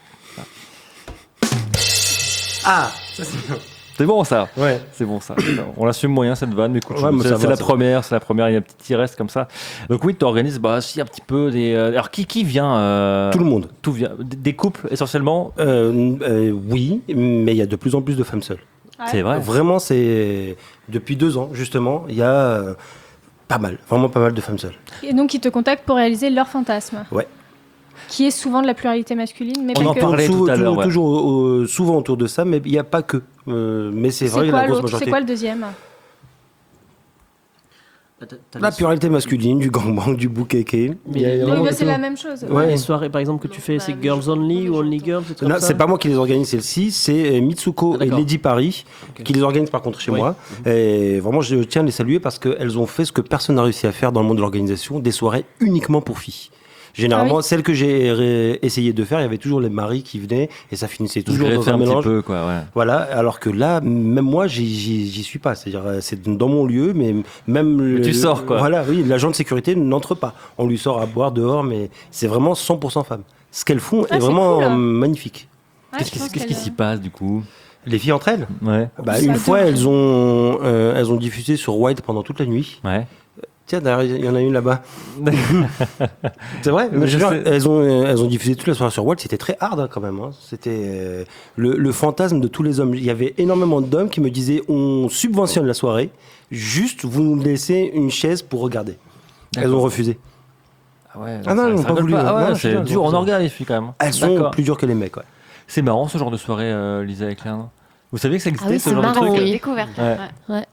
Ah, ça c'est bien. C'est bon ça. Ouais. C'est bon ça. On l'assume moyen cette vanne, mais écoute, Ouais, mais c'est ça c'est va, la ça va. première, c'est la première, il y a un petit reste comme ça. Donc oui, tu organises bah, aussi un petit peu des... euh, Alors qui, qui vient euh, Tout le monde. Tout vient. Des des couples essentiellement. Euh, euh, oui, mais il y a de plus en plus de femmes seules. C'est vrai. Vraiment, c'est depuis deux ans justement, il y a euh, pas mal, vraiment pas mal de femmes seules. Et donc, ils te contactent pour réaliser leur fantasme. Ouais. Qui est souvent de la pluralité masculine, mais On pas en que. parlait Sou- tout à l'heure, ouais. Toujours euh, souvent autour de ça, mais il n'y a pas que. Euh, mais c'est vrai, C'est la quoi grosse l'autre C'est majorité. quoi le deuxième La pluralité masculine, du gangbang, du bouquet. Mais les- Oui, vraiment bah, de c'est tout. la même chose. Ouais. Les soirées, par exemple, que tu fais, c'est girls only ou only girls c'est comme Non, ça c'est pas moi qui les organise celle-ci, c'est euh, Mitsuko Ah, et d'accord. Lady Paris Ok. qui les organisent par contre chez Oui. moi. Et vraiment, je tiens à les saluer parce qu'elles ont fait ce que personne n'a réussi à faire dans le monde de l'organisation, des soirées uniquement pour filles. Généralement, Ah oui. celles que j'ai ré- essayé de faire, il y avait toujours les maris qui venaient et ça finissait Toujours toujours dans faire un un petit mélange. peu, quoi, ouais. Voilà, alors que là, même moi, j'y- j'y j'y suis pas. C'est-à-dire, euh, c'est dans mon lieu, mais même. le- tu sors, quoi. Voilà, oui, l'agent de sécurité n'entre pas. On lui sort à boire dehors, mais c'est vraiment cent pour cent femmes. Ce qu'elles font Ah, est c'est vraiment cool, hein. magnifique. Ouais, Qu'est-ce je qui, pense qu'est-ce qui qu'elle- s'y passe du coup Les filles entre elles, Ouais. bah, Ça une adore. fois, elles ont, euh, elles ont diffusé sur White pendant toute la nuit. Ouais. Tiens, d'ailleurs, il y en a une là-bas. C'est vrai, Mais je je jure, sais. elles, ont, euh, elles ont diffusé toute la soirée sur White. C'était très hard hein, quand même. hein. C'était euh, le, le fantasme de tous les hommes. Il y avait énormément d'hommes qui me disaient on subventionne la soirée, juste vous nous laissez une chaise pour regarder. Elles D'accord. ont refusé. Ah ouais. Ah non, ça- elles ça n'ont pas rigole voulu, Ah ouais, non, je suis c'est là, dur elles en ont- organe les filles quand même. Elles sont D'accord. plus dures que les mecs. Ouais. C'est marrant ce genre de soirée, euh, Lisa et Claire. non Vous saviez que ça existait Ah oui, ce c'est genre marrant, de truc oui. Découverte. Ouais. Ouais.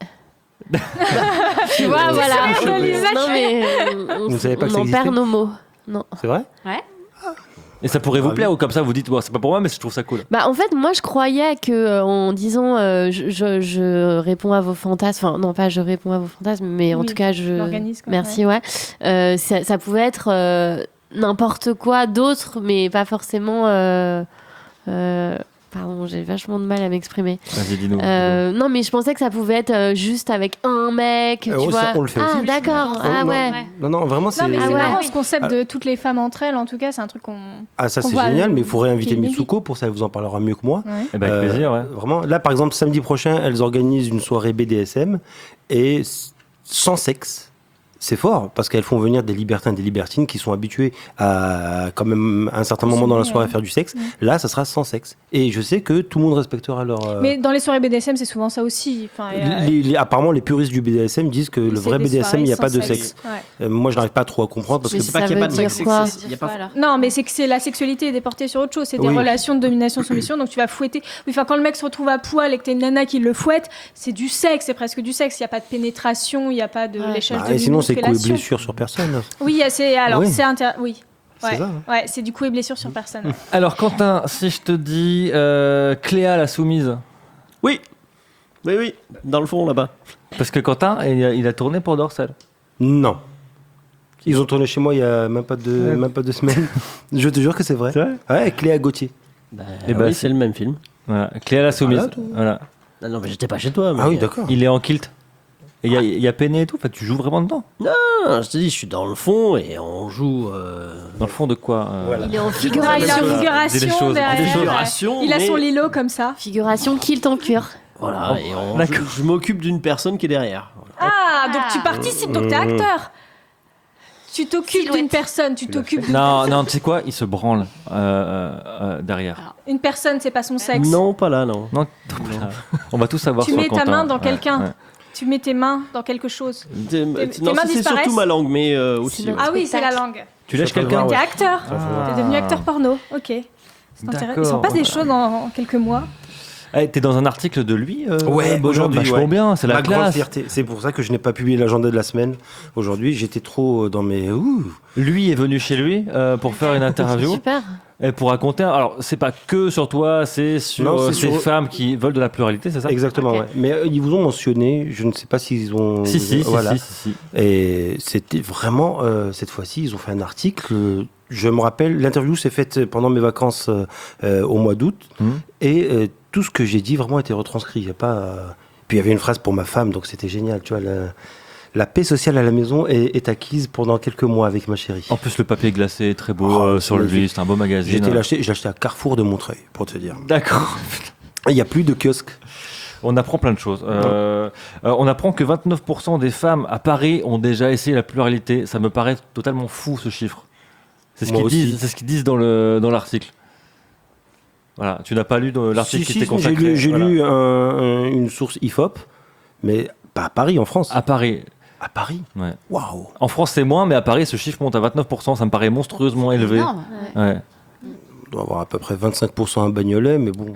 Tu vois, voilà. de Lisa, Non, mais on, Vous savez pas que on ça en existait perd nos mots. Non. C'est vrai Et ça pourrait vous Ah, plaire ou comme ça vous dites bon, c'est pas pour moi mais je trouve ça cool. Bah, en fait, moi, je croyais que euh, en disant euh, je, je, je réponds à vos fantasmes, enfin, non, pas je réponds à vos fantasmes, mais en Oui, tout cas, je. l'organisme, quoi, Merci, ouais. Euh, ça, ça pouvait être euh, n'importe quoi d'autre, mais pas forcément. euh, euh, Pardon, j'ai vachement de mal à m'exprimer. Vas-y, dis-nous. Euh, non, mais je pensais que ça pouvait être euh, juste avec un mec, tu Euh, oh, vois. ça, on le fait ah, aussi. d'accord. Ah, non, ouais. non, non, vraiment, c'est. Non, mais c'est Ah ouais. marrant ce concept de toutes les femmes entre elles. En tout cas, c'est un truc qu'on. Ah, ça, qu'on c'est voit, génial, euh, mais il faudrait inviter qui est Mitsuko pour ça, elle vous en parlera mieux que moi. Ouais. Eh ben, avec Euh, plaisir, ouais. Vraiment. Là, par exemple, samedi prochain, elles organisent une soirée B D S M et s- sans sexe. C'est fort parce qu'elles font venir des libertins, des libertines qui sont habitués à, quand même, à un certain moment dans la soirée, à faire du sexe. Là, ça sera sans sexe. Et je sais que tout le monde respectera leur. euh, Mais dans les soirées B D S M, c'est souvent ça aussi. Enfin, euh, les- les- apparemment, les puristes du B D S M disent que le c'est vrai des B D S M, il n'y a pas soirées de sans sexe. Ouais. Euh, moi, je n'arrive pas trop à comprendre parce Mais que C'est pas ça qu'il y a veut pas de dire sexe, quoi c'est- il y a pas. Non, mais c'est que c'est la sexualité est déportée sur autre chose. C'est des Oui. relations de domination-soumission. Donc tu vas fouetter. Oui, enfin, quand le mec se retrouve à poil et que t'es une nana qui le fouette, c'est du sexe, c'est presque du sexe. Il n'y a pas de pénétration, il n'y a pas de Ouais. léchage Bah, de et sinon, c'est coups et blessure. blessures sur personne. Oui, c'est alors Oui. c'est inter... oui. C'est Ouais. ça, hein. Ouais, c'est du coup et blessure sur personne. ouais. Alors Quentin, si je te dis euh, Cléa la soumise, Oui, oui, oui, dans le fond là-bas. parce que Quentin il a, il a tourné pour Dorsal. Non. Ils ont tourné chez moi il y a même pas deux, Ouais. même pas deux semaines. Je te jure que c'est vrai. C'est vrai Ouais, Cléa Gauthier. Bah, Eh ben, oui, c'est- c'est le même film. Voilà, Cléa la soumise. Voilà, tout. Voilà. Ah non, mais j'étais pas chez toi. Mais Ah oui, d'accord. Il est en kilt. Et il y a, il y a Peiné et tout, enfin, tu joues vraiment dedans. Non, je te dis, je suis dans le fond et on joue. euh, Dans le fond de quoi euh, Voilà. Il est en Ah, figuration. il a une Dis les figuration choses. derrière. Des figurations, Il a mais- son lilo comme ça. Figuration kilt en cuir. Voilà, et on- D'accord. je, je m'occupe d'une personne qui est derrière. Voilà. Ah, donc tu participes, donc t'es acteur. Tu t'occupes Silhouette. d'une personne, tu t'occupes d'une Non, non, tu sais quoi, il se branle euh, euh, euh, derrière. Une personne, c'est pas son sexe. Non, pas là, non. Non, on va tout savoir Tu sur mets ta Quentin. main dans Ouais, quelqu'un. ouais. Tu mets tes mains dans quelque chose. Tes- tes non, mains ça, c'est disparaissent. surtout ma langue, mais euh, aussi. C'est ouais. Ah oui, c'est la Spectacle. langue. Tu lèches Ça peut le quelqu'un voir, T'es ouais. acteur. Ah. T'es devenu acteur porno. Ok. C'est intéressant. D'accord. Il s'en passe des choses en, en quelques mois. Eh, t'es dans un article de lui euh, Ouais, Bojan, aujourd'hui, vachement ouais. bien, c'est la Ma grande classe. fierté. C'est pour ça que je n'ai pas publié l'agenda de la semaine aujourd'hui. J'étais trop euh, dans mes. Ouh. Lui est venu chez lui euh, pour faire une interview Super. et pour raconter. Alors, c'est pas que sur toi, c'est sur Non, c'est euh, ces sur- femmes qui veulent de la pluralité, c'est ça? Exactement, Ok. ouais. Mais euh, ils vous ont mentionné, je ne sais pas s'ils ont. Si, si, si, voilà. si, si, si. Et c'était vraiment, euh, cette fois-ci, ils ont fait un article. euh, Je me rappelle, l'interview s'est faite pendant mes vacances euh, euh, au mois d'août. Mhm. Et euh, tout ce que j'ai dit vraiment a été retranscrit. Il y a pas, euh, Puis il y avait une phrase pour ma femme, donc c'était génial. Tu vois, la, la paix sociale à la maison est, est acquise pendant quelques mois avec ma chérie. En plus, le papier glacé est très beau Oh, euh, c'est sur lui, magnifique. c'est un beau magazine. J'ai été l'acheter, je l'ai acheté à Carrefour de Montreuil, pour te dire. D'accord. Il n'y a plus de kiosque. On apprend plein de choses. Euh, euh, on apprend que vingt-neuf pour cent des femmes à Paris ont déjà essayé la pluralité. Ça me paraît totalement fou, ce chiffre. C'est ce Moi qu'ils aussi. disent, c'est ce qu'ils disent dans le dans l'article. Voilà, tu n'as pas lu dans l'article Si, qui si, était j'ai consacré. lu, j'ai voilà. lu un- un- une source I F O P, mais pas à Paris, en France. À Paris. À Paris Ouais. Waouh. En France, c'est moins, mais à Paris, ce chiffre monte à vingt-neuf pour cent. Ça me paraît monstrueusement élevé. Énorme. Ouais. On doit avoir à peu près vingt-cinq pour cent à Bagnolet, mais bon.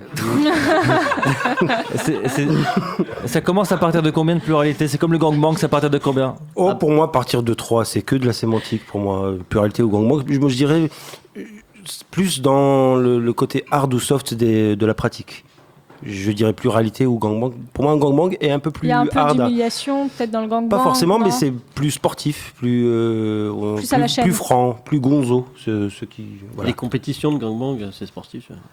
C'est- c'est- ça commence à partir de combien de pluralité? C'est comme le gangbang, c'est à partir de combien? Oh, pour moi, à partir de trois, c'est que de la sémantique pour moi. euh, Pluralité ou gangbang. Je, me- je dirais euh, plus dans le, le côté hard ou soft des- de la pratique. Je dirais pluralité ou gangbang. Pour moi, un gangbang est un peu Il plus y a un peu hard. d'humiliation, peut-être dans le gangbang. Pas forcément, non mais c'est plus sportif, plus, euh, euh, Plus à la chaîne. plus franc, plus gonzo. Ce, ce qui, voilà. Les compétitions de gangbang, c'est sportif. ça.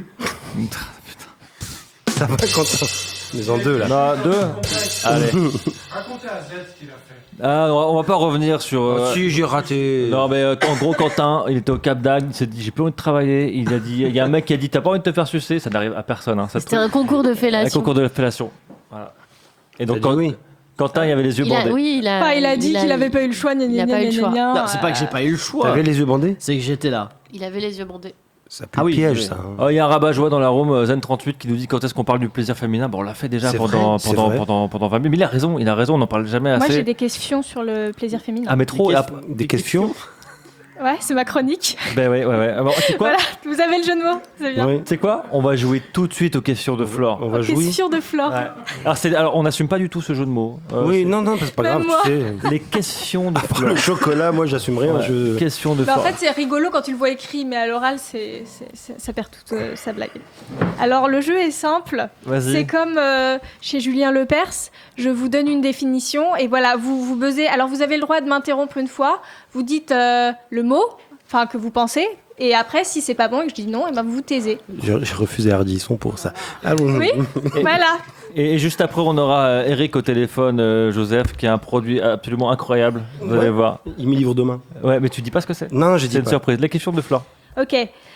Ça va, Quentin. Mais en deux, là. Non, deux. Allez. Racontez à Z ce qu'il a fait. Ah, on va- on va pas revenir sur. euh, Ah, si, j'ai raté. Non, mais euh, en gros, Quentin, il était au Cap d'Agde, il s'est dit j'ai plus envie de travailler. Il a dit, il y a un mec qui a dit t'as pas envie de te faire sucer, ça n'arrive à personne. Hein, ça C'était un concours de un fellation. concours de fellation. Voilà. Et donc, T'as dit quand- oui. Quentin, il avait les yeux Il a, bandés. oui, il a, Enfin, il a dit a- qu'il avait pas eu le choix. Gna, il a gna, pas eu le gna, choix. gna, Non, c'est pas que j'ai euh, pas eu le choix. T'avais les yeux bandés? C'est que j'étais là. Il avait les yeux bandés. Ça pue Ah oui, le piège, oui. ça. hein. Oh, il y a un rabat-joie dans la room euh, Zen trente-huit qui nous dit quand est-ce qu'on parle du plaisir féminin. Bon, on l'a fait déjà C'est pendant, vrai, c'est pendant, vrai. pendant, pendant vingt minutes. Mais il a raison, il a raison, on n'en parle jamais Moi, assez. j'ai des questions sur le plaisir féminin. Ah, mais trop. Des et ques- après- Des questions? Ouais, c'est ma chronique. Ben ouais, ouais, ouais. Alors, c'est quoi? Voilà, vous avez le jeu de mots. C'est bien. Oui. C'est quoi? On va jouer tout de suite aux questions de Flore. On va jouer. Question de Flore. Ouais. Alors, c'est- alors, on n'assume pas du tout ce jeu de mots. Euh, Oui, c'est- non, non, c'est pas Même grave. moi. Tu sais. Les questions de Après Flore. le chocolat, moi, j'assume rien. Ouais. Je... Questions de Bah, en Flore. fait, c'est rigolo quand tu le vois écrit, mais à l'oral, c'est, c'est- c'est- ça perd toute euh, sa blague. Alors, le jeu est simple. Vas-y. C'est comme euh, chez Julien Lepers. Je vous donne une définition et voilà, vous vous buzzez. Alors, vous avez le droit de m'interrompre une fois. Vous dites euh, le mot, enfin que vous pensez, et après, si c'est pas bon et que je dis non, et ben vous vous taisez. J'ai j'ai refusé Ardisson pour ça. Allons. Oui. Voilà. Et, et juste après, on aura euh, Eric au téléphone, euh, Joseph, qui a un produit absolument incroyable. Vous allez Ouais. voir. Il me livre demain. Ouais, mais tu dis pas ce que c'est. Non, j'ai C'est dit une pas. surprise. Les questions de Flore. Ok.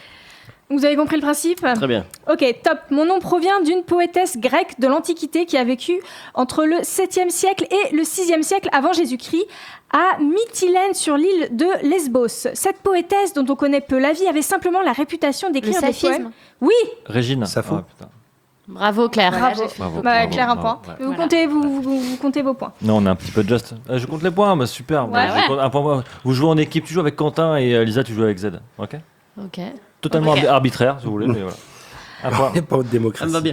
Vous avez compris le principe? Très bien. Ok, top. Mon nom provient d'une poétesse grecque de l'Antiquité qui a vécu entre le septième siècle et le sixième siècle avant Jésus-Christ à Mytilène sur l'île de Lesbos. Cette poétesse, dont on connaît peu la vie, avait simplement la réputation Le d'écrire des saphisme. poèmes. Oui, Régine. Sappho. Ah, putain. Bravo Claire. bravo. Bravo, Bah, bravo, Claire, un bravo, point. ouais. Vous, Voilà. comptez, vous, vous- vous comptez vos points. Non, on a un petit peu de just. Euh, je compte les points, bah, super. Bah, Ouais, je ouais. compte un point, moi. Vous jouez en équipe, tu joues avec Quentin et euh, Lisa, tu joues avec Z. Ok. Ok. Totalement Ok. arbi- arbitraire, si vous voulez, mais voilà. Un point. Il n'y a pas de Ça démocratie. me va bien.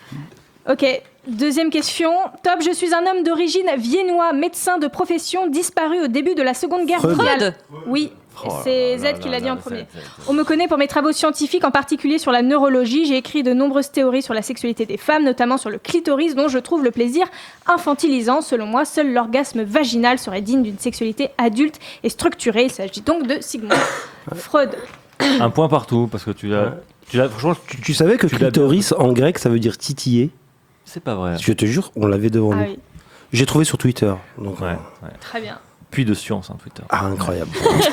Ok, deuxième question. Top, je suis un homme d'origine viennois, médecin de profession, disparu au début de la Seconde Guerre Freud. mondiale. Oui, Oh c'est là là Z qui là l'a dit là, en Z, premier. Z, Z. On me connaît pour mes travaux scientifiques, en particulier sur la neurologie. J'ai écrit de nombreuses théories sur la sexualité des femmes, notamment sur le clitoris, dont je trouve le plaisir infantilisant. Selon moi, seul l'orgasme vaginal serait digne d'une sexualité adulte et structurée. Il s'agit donc de Sigmund Freud. Un point partout, parce que tu l'as. Tu l'as franchement, Tu, tu savais que Tu l'as clitoris en grec ça veut dire titiller? c'est pas vrai. Je te jure, on l'avait devant Ah nous. oui. J'ai trouvé sur Twitter. Donc, Ouais, euh, ouais. Très bien. Puis de science, hein, Twitter. Ah, incroyable.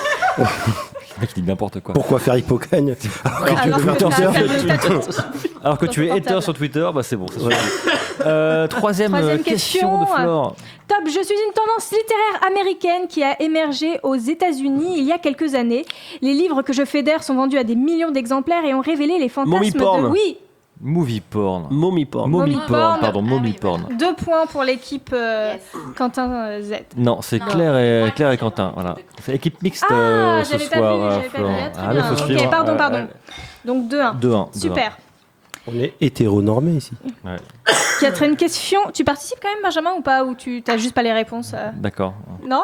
Le mec, il dit n'importe quoi. Pourquoi faire Hippocagne Alors que veux t'as- faire t'as- de t'as tout- Alors que Dans tu ton es hater portable. sur Twitter, bah c'est bon. c'est sûr. Euh, troisième, Troisième euh, question, de question. Flore. Top, je suis une tendance littéraire américaine qui a émergé aux États-Unis il y a quelques années. Les livres que je fédère sont vendus à des millions d'exemplaires et ont révélé les fantasmes Mommy porn. de... Oui, Movie porn. Mommy porn. Mommy Mommy porn, porn. pardon, Ah mommy oui, porn. deux points pour l'équipe euh, Quentin euh, Z. Non, c'est Non. Claire et, Claire et Quentin. Voilà. C'est équipe mixte Ah, euh, ce j'avais pas soir. vu, euh, j'avais pas vu. Florent. Ah, très Ah, mais bien. faut Ok, suivre. pardon, Euh, pardon. euh, Donc deux un. deux un. Super. On est hétéronormé ici. Quatrième question. Tu participes quand même, Benjamin, ou pas? Ou tu n'as juste pas les réponses euh D'accord. Non.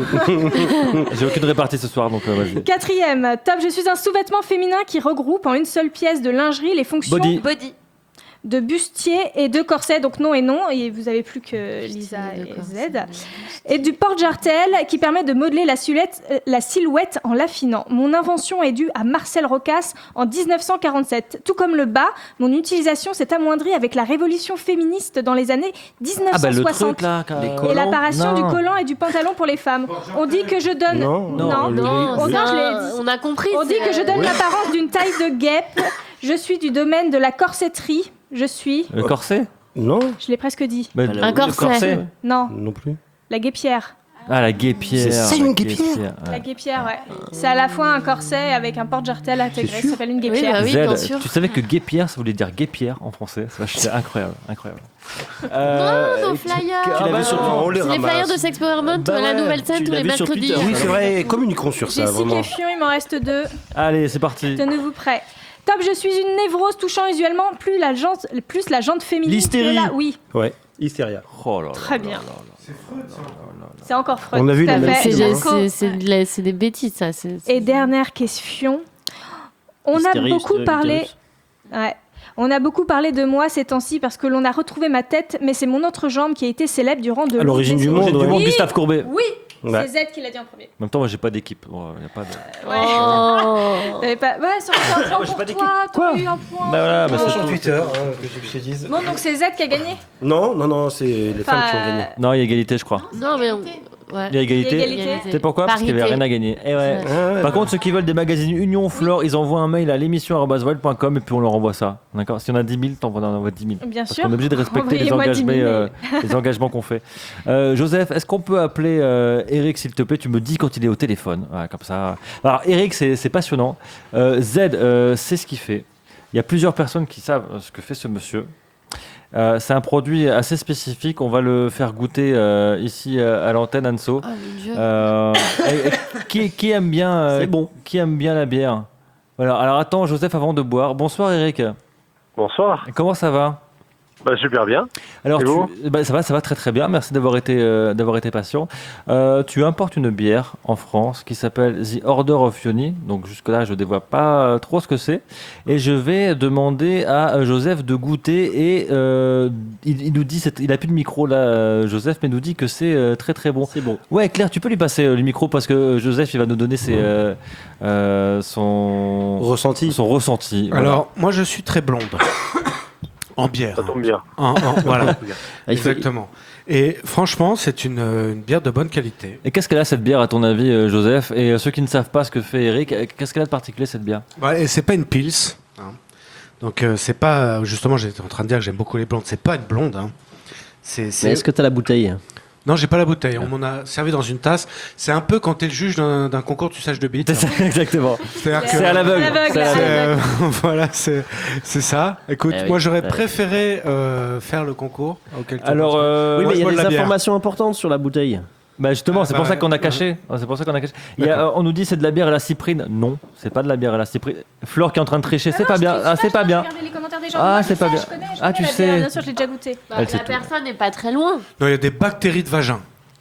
J'ai aucune répartie ce soir, donc euh, vas-y. Quatrième. Top, je suis un sous-vêtement féminin qui regroupe en une seule pièce de lingerie les fonctions Body. Body. de bustier et de corset, donc non et non, et vous avez plus que Lisa et de et corset. Z, et du porte-jartel qui permet de modeler la silhouette, euh, la silhouette en l'affinant. Mon invention est due à Marcel Rocasse en dix-neuf cent quarante-sept. Tout comme le bas, mon utilisation s'est amoindrie avec la révolution féministe dans les années Ah bah le mille neuf cent soixante. truc là. qu'a- Les Et collants. l'apparition du Non. collant et du pantalon pour les femmes. On dit que je donne... Non, Non, le- Non, Oh, c'est non, je l'ai un- dit. on a compris. On dit c'est, que je euh, donne l'apparence d'une taille de guêpe. Je suis du domaine de la corsetterie. Je suis... Le corset Non, Je l'ai presque dit. Bah, Un le corset. Non, non plus. la guépière. Ah, la guépière. C'est ça, une la guépière ouais. La guépière, ouais. C'est à la fois un corset avec un porte-jartel intégré. Ça s'appelle une Oui, guépière. bah oui, bien Z, sûr. tu savais que guépière, ça voulait dire guépière en français. Ça, C'est incroyable, incroyable. Euh, nos tu- flyers. tu l'avais Ah bah sur- non, on les C'est les ramasse. flyers de Sex Power Month, Bah la ouais, nouvelle scène tu tous les l'avais sur mercredis. Twitter. Oui, c'est vrai, communiquons sur J'ai ça, six vraiment. questions, il m'en reste deux. Allez, c'est parti. Tenez-vous prêts. Top, je suis une névrose touchant usuellement plus la jante, plus la jante féminine L'hystérie. que la... Oui, Ouais, hystéria. Oh là là très là bien. là là. C'est encore Freud. On a vu tout à la même fait. C'est chose. c'est- c'est- c'est de la- c'est des bêtises, ça. c'est- c'est- Et dernière question. On Hystérie, a beaucoup hystérie, parlé... utérus. Ouais. On a beaucoup parlé de moi ces temps-ci parce que l'on a retrouvé ma tête, mais c'est mon autre jambe qui a été célèbre durant de À longues l'origine du décennies. monde, J'ai du ouais. monde, Oui. Gustave Courbet. Oui, Ouais. c'est Z qui l'a dit en premier. En même temps, moi, j'ai pas d'équipe. Bon, y a pas de... Oh. T'avais pas... Ouais, c'est un point pour toi, t'as eu un point. Bah voilà, bah Oh. c'est Sur tout. Twitter, hein, que je te dise. Bon, donc c'est Z qui a gagné. Non, non, non, c'est les femmes qui ont Enfin, gagné. Non, il y a égalité, je crois. Non, mais on- ouais. Il y a égalité. Il y a égalité. Tu sais pourquoi? Parce qu'il n'y avait rien à gagner. Et ouais. Ouais. Ah ouais, Par contre, ceux qui veulent des magazines Union Flore, ils envoient un mail à l'émission arobase voile point com et puis on leur envoie ça. D'accord? Si on a dix mille, t'envoies on envoie dix mille. Bien Parce sûr. qu'on est obligé de respecter les Envoyez-moi dix engagements, mille euh, les engagements qu'on fait. Euh, Joseph, est-ce qu'on peut appeler euh, Eric, s'il te plaît? Tu me dis quand il est au téléphone. Ouais, comme ça. Alors, Eric, c'est c'est passionnant. Euh, Z, euh, c'est ce qu'il fait. Il y a plusieurs personnes qui savent ce que fait ce monsieur. Euh, c'est un produit assez spécifique. On va le faire goûter euh, ici euh, à l'antenne, Anso. Oh mon Dieu. Euh, et- et qui, qui aime bien euh, C'est bon. Qui aime bien la bière? Voilà. Alors attends, Joseph, avant de boire. Bonsoir, Eric. Bonsoir. Comment ça va? Bah, super bien. Alors, Et tu- vous bah, ça va, ça va très très bien. Merci d'avoir été euh, d'avoir été patient. Euh, tu importes une bière en France qui s'appelle The Order of Yoni. Donc jusque là, je ne dévoile pas euh, trop ce que c'est. Et je vais demander à euh, Joseph de goûter. Et euh, il, il nous dit, c'est- il a plus de micro là, euh, Joseph, mais il nous dit que c'est euh, très très bon. C'est bon. Ouais, Claire, tu peux lui passer euh, le micro parce que euh, Joseph, il va nous donner ses, euh, euh, son Ressenti. son ressenti. Voilà. Alors, moi, je suis très blonde. En bière. Ça tombe bien. En- en- voilà, Ah, il faut- exactement. Et franchement, c'est une, euh, une bière de bonne qualité. Et qu'est-ce qu'elle a cette bière à ton avis, euh, Joseph? Et euh, ceux qui ne savent pas ce que fait Eric, euh, qu'est-ce qu'elle a de particulier cette bière? Ouais, et c'est pas une pils. hein. Donc, euh, c'est pas. Justement, j'étais en train de dire que j'aime beaucoup les blondes. C'est pas une blonde. hein. C'est. c'est- Mais est-ce que t'as la bouteille? Non, j'ai pas la bouteille. On m'en a servi dans une tasse. C'est un peu quand t'es le juge d'un d'un concours tu sages de bite. C'est ça, exactement. C'est-à-dire que. C'est à l'aveugle. À l'aveugle. C'est à C'est, l'aveugle. euh, voilà, c'est c'est ça. Écoute, Eh oui, moi j'aurais ouais. préféré euh, faire le concours. Auquel tu Alors, penses. euh, Oui, moi, mais il y je a bois de des la bière. informations importantes sur la bouteille. bah justement, Ah, c'est bah, pour ça qu'on a ouais. caché. C'est pour ça qu'on a caché. Il y a, euh, on nous dit c'est de la bière à la cyprine. Non, c'est pas de la bière à la cyprine. Flore qui est en train de tricher, c'est pas bien. Ah, c'est pas bien. Regardez les commentaires des gens. Ah, Moi, je c'est pas sais, bien. je connais, je Ah, connais tu la sais. bière, Bien sûr, je l'ai déjà goûté. Bah, Elle sait la tout. personne n'est pas très loin. Non, il y a des bactéries de vagin.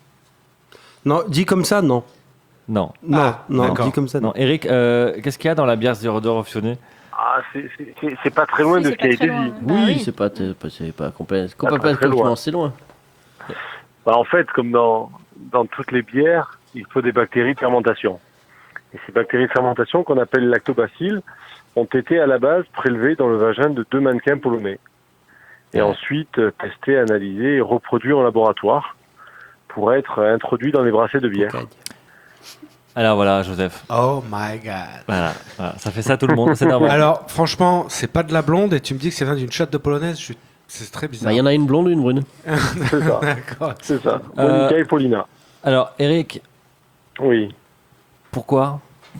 Non, dit comme ça, non. Non, Non, Ah, non, d'accord. dit comme ça, non. non. Eric, euh, qu'est-ce qu'il y a dans la bière The Order of Yoni? Ah, c'est- c'est c'est- c'est pas très loin Oui, de c'est ce qui a pas été très loin. dit. Bah oui, oui. c'est pas, c'est pas, c'est pas complètement, Pas très, très complètement, loin. c'est loin. Bah, en fait, comme dans, dans toutes les bières, il faut des bactéries de fermentation. Et ces bactéries de fermentation, qu'on appelle lactobacilles, ont été à la base prélevées dans le vagin de deux mannequins polonais. Et Ouais. ensuite euh, testées, analysées et reproduits en laboratoire. pour être introduit dans les brassées de bière. Alors voilà, Joseph. Oh my god. Voilà, voilà, ça fait ça tout le monde, c'est normal. Alors, franchement, c'est pas de la blonde et tu me dis que ça vient d'une chatte de polonaise. Je... C'est très bizarre. Bah, il y en a une blonde et une brune. C'est ça. D'accord. C'est ça. Euh, Monica et Paulina. Alors, Eric, Oui. pourquoi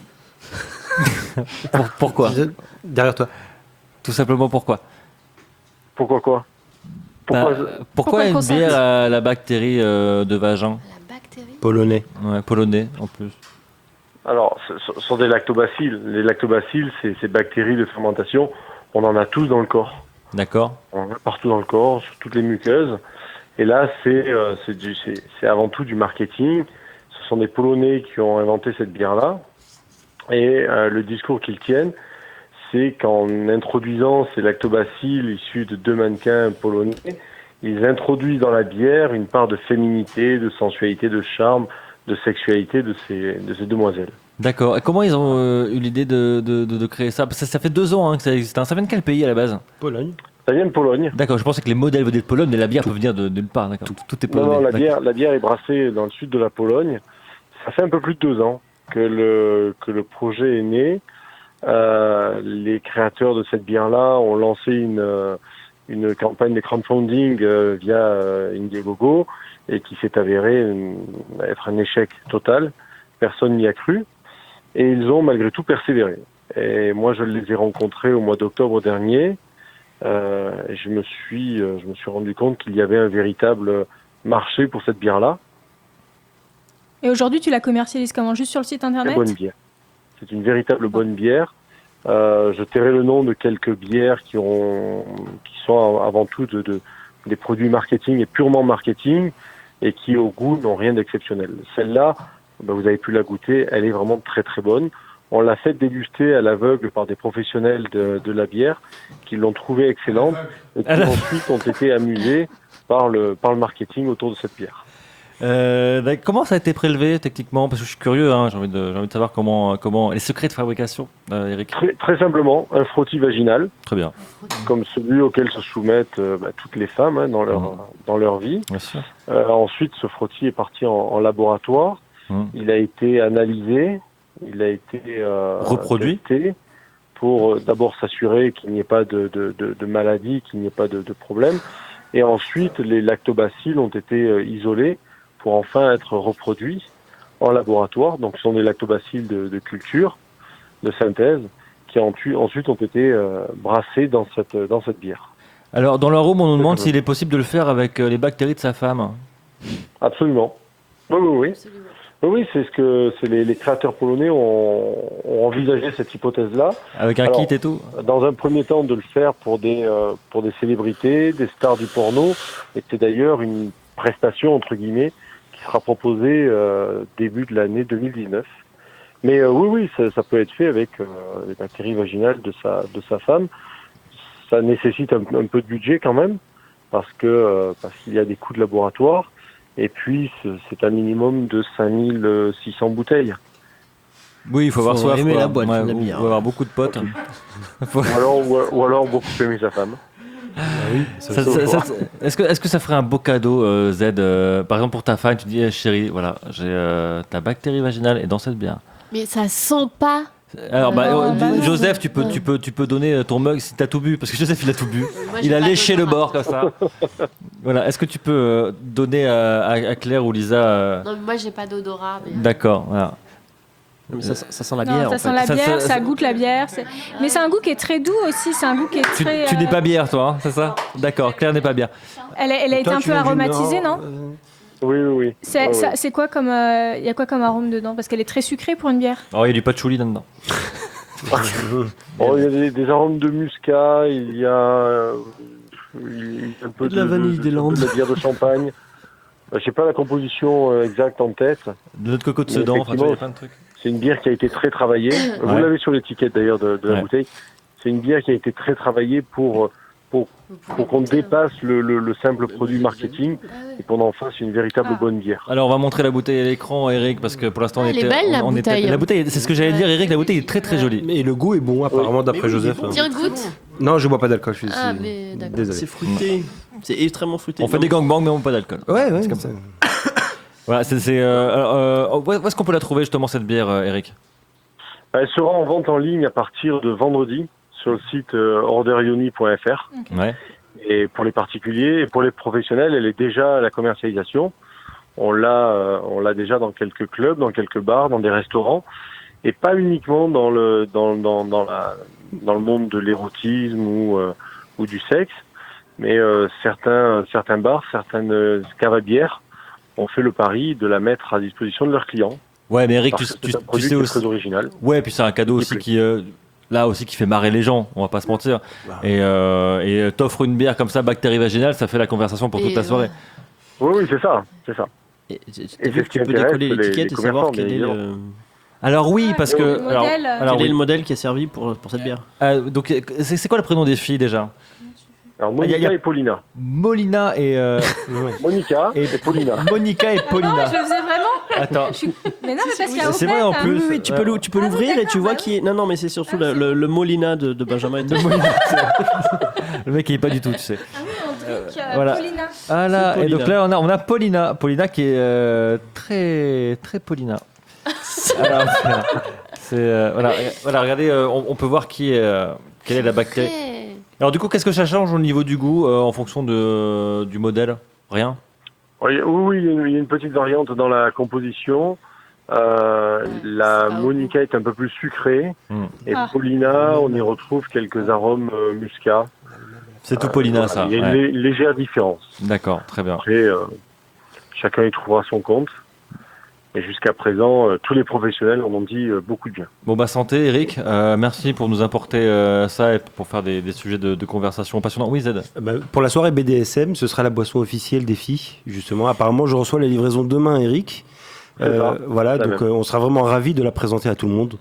Pour- Pourquoi Derrière toi. Tout simplement pourquoi Pourquoi quoi Pourquoi Bah, je- Pourquoi le une concept bière à la bactérie euh, de vagin La bactérie. Polonais. Ouais, polonais en plus. Alors, ce ce sont des lactobacilles. Les lactobacilles, c'est ces bactéries de fermentation. On en a tous dans le corps. D'accord. On en a partout dans le corps, sur toutes les muqueuses. Et là, c'est euh, c'est du- c'est- c'est avant tout du marketing. Ce sont des Polonais qui ont inventé cette bière-là. Et euh, le discours qu'ils tiennent, c'est qu'en introduisant ces lactobacilles issus de deux mannequins polonais, ils introduisent dans la bière une part de féminité, de sensualité, de charme, de sexualité de ces, de ces demoiselles. D'accord. Et comment ils ont euh, eu l'idée de, de, de- de créer ça Parce que ça, ça fait deux ans hein, que ça existe. hein. Ça vient de quel pays à la base Pologne. Ça vient de Pologne. D'accord, je pensais que les modèles venaient de Pologne, mais la bière peut venir de nulle part. D'accord. Tout, tout est Non, polonais. non, la D'accord. bière, la bière est brassée dans le sud de la Pologne. Ça fait un peu plus de deux ans que le, que le projet est né. Euh, les créateurs de cette bière-là ont lancé une, euh, une campagne de crowdfunding euh, via euh, Indiegogo et qui s'est avéré euh, être un échec total. Personne n'y a cru. Et ils ont malgré tout persévéré. Et moi, je les ai rencontrés au mois d'octobre dernier. Euh, et je me suis, euh, je me suis rendu compte qu'il y avait un véritable marché pour cette bière-là. Et aujourd'hui, tu la commercialises comment? Juste sur le site Très internet? bonne bière. C'est une véritable bonne bière. Euh, je tairai le nom de quelques bières qui ont, qui sont avant tout de, de des produits marketing et purement marketing et qui au goût n'ont rien d'exceptionnel. Celle-là, ben, vous avez pu la goûter, elle est vraiment très très bonne. On l'a fait déguster à l'aveugle par des professionnels de, de la bière qui l'ont trouvée excellente et qui ensuite ont été amusés par le, par le marketing autour de cette bière. Euh, d'accord. Comment ça a été prélevé techniquement Parce que je suis curieux, hein, j'ai envie de, j'ai envie de savoir comment, comment les secrets de fabrication, euh, Eric. Très, très simplement, un frottis vaginal, Très bien, comme celui auquel se soumettent euh, bah, toutes les femmes hein, dans leur Mhm. dans leur vie. bien sûr. Euh, ensuite, ce frottis est parti en, en laboratoire. Mhm. Il a été analysé, il a été euh, Reproduit. testé pour euh, d'abord s'assurer qu'il n'y ait pas de, de, de, de maladie, qu'il n'y ait pas de, de problème. Et ensuite, les lactobacilles ont été euh, isolés pour enfin être reproduits en laboratoire. Donc, ce sont des lactobacilles de, de culture, de synthèse, qui ont tu- ensuite ont été euh, brassés dans cette, dans cette bière. Alors, dans l'arôme, on nous demande s'il est possible de le faire avec euh, les bactéries de sa femme. Absolument. Oui, oui, oui. Oui, oui, c'est ce que c'est les, les créateurs polonais ont, ont envisagé cette hypothèse-là. Avec un Alors, kit et tout. Dans un premier temps, de le faire pour des euh, pour des célébrités, des stars du porno, et c'est d'ailleurs une prestation entre guillemets qui sera proposée euh, début de l'année deux mille dix-neuf. Mais euh, oui, oui, ça, ça peut être fait avec euh, les bactéries vaginales de sa de sa femme. Ça nécessite un, un peu de budget quand même, parce que euh, parce qu'il y a des coûts de laboratoire. Et puis, c'est- c'est un minimum de cinq mille six cents bouteilles. Oui, il faut avoir Faut soif. aimer quoi. la boîte, Ouais, la ou- bière. ou avoir beaucoup de potes. Faut- Ou alors, ou, ou alors beaucoup aimer sa femme. Ça- ça- ça- Est-ce que, est-ce que ça ferait un beau cadeau, euh, Z euh, Par exemple, pour ta femme, tu dis, eh, chérie, voilà, j'ai euh, ta bactérie vaginale et dans cette bière. Mais ça sent pas. Alors, bah, Non, euh, bah non. Joseph, tu peux, Ouais. tu, peux, tu peux donner ton mug si t'as tout bu, parce que Joseph, il a tout bu. Moi, Il j'ai a pas léché le d'odorat. bord comme ça. Voilà, est-ce que tu peux euh, donner à, à- à Claire ou Lisa euh, Non, mais moi j'ai pas d'odorat. Mais... D'accord, voilà. Mais ça, ça sent la Non, bière. ça en sent fait. la Ça- bière, ça- ça, goûte la bière. c'est- Mais c'est un goût qui est très doux aussi. C'est un goût qui est Tu, très. tu n'es euh, pas bière, toi, hein, c'est ça D'accord, Claire n'est pas bière. Elle, a- elle a été Toi, un tu peu viens du aromatisée, Nord, non euh, Oui, oui, oui. C'est Ouais, ça- ouais. c'est quoi comme. Il y a quoi comme arôme dedans? Parce qu'elle est très sucrée pour une bière. Oh, il y a du patchouli là-dedans. Bon, il y a des, des arômes de muscat, il y a, euh, il y a un peu de la vanille des Landes. de la bière de champagne. Euh, Je sais pas la composition euh, exacte en tête. De notre coco de Mais Sedan, enfin, tu vois, il y a effectivement, plein de trucs. C'est une bière qui a été très travaillée. Vous Ouais. l'avez sur l'étiquette d'ailleurs de, de la Ouais. bouteille. C'est une bière qui a été très travaillée pour, pour, pour qu'on dépasse le, le, le simple produit marketing et qu'on en fasse une véritable Ah. bonne bière. Alors, on va montrer la bouteille à l'écran, Eric, parce que pour l'instant, on Ah, elle était. est belle, la on- on était- bouteille. La bouteille, c'est ce que j'allais dire, Eric, la bouteille est très très jolie. Mais le goût est bon, apparemment, d'après Mais oui, Joseph. il est bon. Tiens, goûte. Non, je bois pas d'alcool, je suis Ah, c'est- mais d'accord. désolé. C'est fruité. C'est extrêmement fruité. On fait des gangbangs, mais on n'a pas d'alcool. Ouais, ouais, C'est comme ça. Voilà, c'est, c'est, euh, euh, où est-ce qu'on peut la trouver justement cette bière, euh, Eric? Elle sera en vente en ligne à partir de vendredi sur le site euh, orderyoni point f r. Ouais. Et pour les particuliers et pour les professionnels, elle est déjà à la commercialisation. On l'a, euh, on l'a déjà dans quelques clubs, dans quelques bars, dans des restaurants, et pas uniquement dans le dans dans dans la dans le monde de l'érotisme ou euh, ou du sexe, mais euh, certains certains bars, certaines caves à bière ont fait le pari de la mettre à disposition de leurs clients. Ouais, mais Eric, tu, Parce que tu, c'est un tu produit sais qui est aussi. très original. Ouais, puis c'est un cadeau Qui aussi plaît. qui, euh, là aussi, qui fait marrer les gens. On va pas se mentir. Bah. Et, euh, et euh, t'offres une bière comme ça, bactérie vaginale, ça fait la conversation pour Et toute la soirée. Oui, oui, c'est ça, c'est ça. Et tu- Et T'as vu c'est que ce qui tu peux intéresse décoller les- l'étiquette les et savoir commerçants, quel est bien le, Alors oui, parce le que alors, modèle, euh, alors quel est oui. le modèle qui est servi pour, pour cette bière. Euh, donc euh, c'est, c'est quoi le prénom des filles déjà? Alors Ah, y a- Monica y a- et Paulina. Molina et euh, Monica et et Paulina. Monica et Ah, Paulina. je le faisais vraiment. Attends, Mais non, mais parce qu'il y a c'est Opet, vrai en hein. plus. Oui, oui, tu peux, l'ou- tu peux Ah oui, l'ouvrir et tu d'accord, vois bah qui est. Non, non, mais c'est surtout Ah, le, c'est le, le Molina de, de Benjamin. De Molina, c'est- le mec il est pas du tout, tu sais. Ah oui, on truc, euh, voilà. Paulina. Ah là, C'est et donc Paulina. là on a, on a Paulina, Paulina qui est euh, très très Paulina. Alors, c'est, c'est, euh, voilà, euh, voilà, regardez, euh, on, on peut voir qui est, euh, quelle est la bactérie. Très- Alors du coup, qu'est-ce que ça change au niveau du goût euh, en fonction de, du modèle? Rien. Oui, oui, oui, il y a une- il y a une petite variante dans la composition. Euh, la Ah, Monica est un peu plus sucrée. Mm. Et Ah. Paulina, on y retrouve quelques arômes euh, muscat. C'est tout Paulina, Voilà, ça. il y a une ouais. lé- légère différence. D'accord, très bien. Après, euh, chacun y trouvera son compte. Et jusqu'à présent, euh, tous les professionnels en ont dit euh, beaucoup de bien. Bon bah santé, Eric. Euh, merci pour nous apporter euh, ça et pour faire des, des sujets de, de conversation passionnants. Oui, Z. Bah, pour la soirée B D S M, ce sera la boisson officielle des filles, justement. Apparemment, je reçois la livraison demain, Eric. C'est ça. Voilà, La donc même. euh, on sera vraiment ravis de la présenter à tout le monde.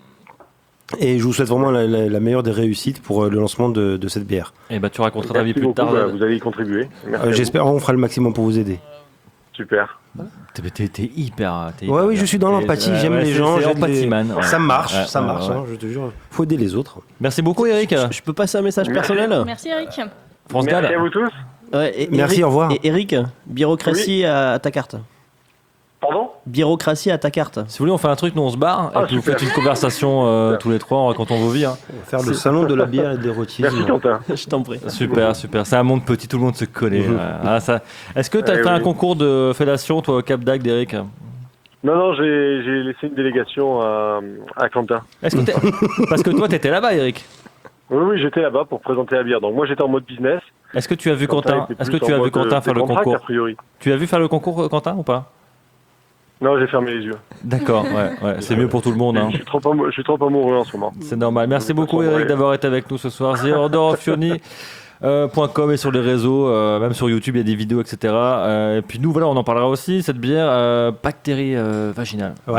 Et je vous souhaite vraiment la, la- la meilleure des réussites pour euh, le lancement de, de cette bière. Et bah tu raconteras ta vie Merci plus beaucoup, tard. bah, Z. vous allez y contribuer. Merci Euh, à vous. J'espère on fera le maximum pour vous aider. Super. T'es, t'es- t'es hyper. T'es Ouais, hyper oui, bien. je suis dans Et- l'empathie, ouais, j'aime ouais, les c'est- gens. c'est j'aime empathie les- man, ouais. Ça marche, Ouais, ça ouais, marche, ouais. hein, je te jure. Faut aider les autres. Merci beaucoup, Eric. Je, je peux passer un message personnel. Merci Eric. France Merci Gall. à vous tous. Ouais, et Merci, Eric- au revoir. Et Eric, bureaucratie à, à ta carte. Pardon? Bureaucratie à ta carte. Si vous voulez, on fait un truc, nous on se barre Ah, et puis vous super. faites une conversation euh, Super. tous les trois en racontant vos vies. hein. On va faire le salon de la bière et de l'érotisme. Merci Quentin. Je t'en prie. Super, super. C'est un monde petit, tout le monde se connaît. Mhm. euh, ah, ça... Est-ce que tu as Eh fait un oui. concours de fellation, toi, au Cap d'Agde, Eric? Non, non, j'ai j'ai laissé une délégation à, à Quentin. Est-ce que t'es- Parce que toi, tu étais là-bas, Eric. Oui, oui, j'étais là-bas pour présenter la bière. Donc moi, j'étais en mode business. Est-ce que tu as vu Quentin, était Est-ce que plus tu en as vu mode, Quentin euh, faire le décontracté, concours a priori. Tu as vu faire le concours, Quentin, ou pas? Non, j'ai fermé les yeux. D'accord, ouais, ouais. C'est mieux pour tout le monde. Hein. Je suis trop amou- je suis trop amoureux en ce moment. C'est normal. Merci Je beaucoup, me sens Eric, vrai. d'avoir été avec nous ce soir. The Order of Fioni. Euh, .com et sur les réseaux, euh, même sur YouTube, il y a des vidéos, et cetera. Euh, et puis nous, voilà, on en parlera aussi. Cette bière, euh, bactérie euh, vaginale. Ouais.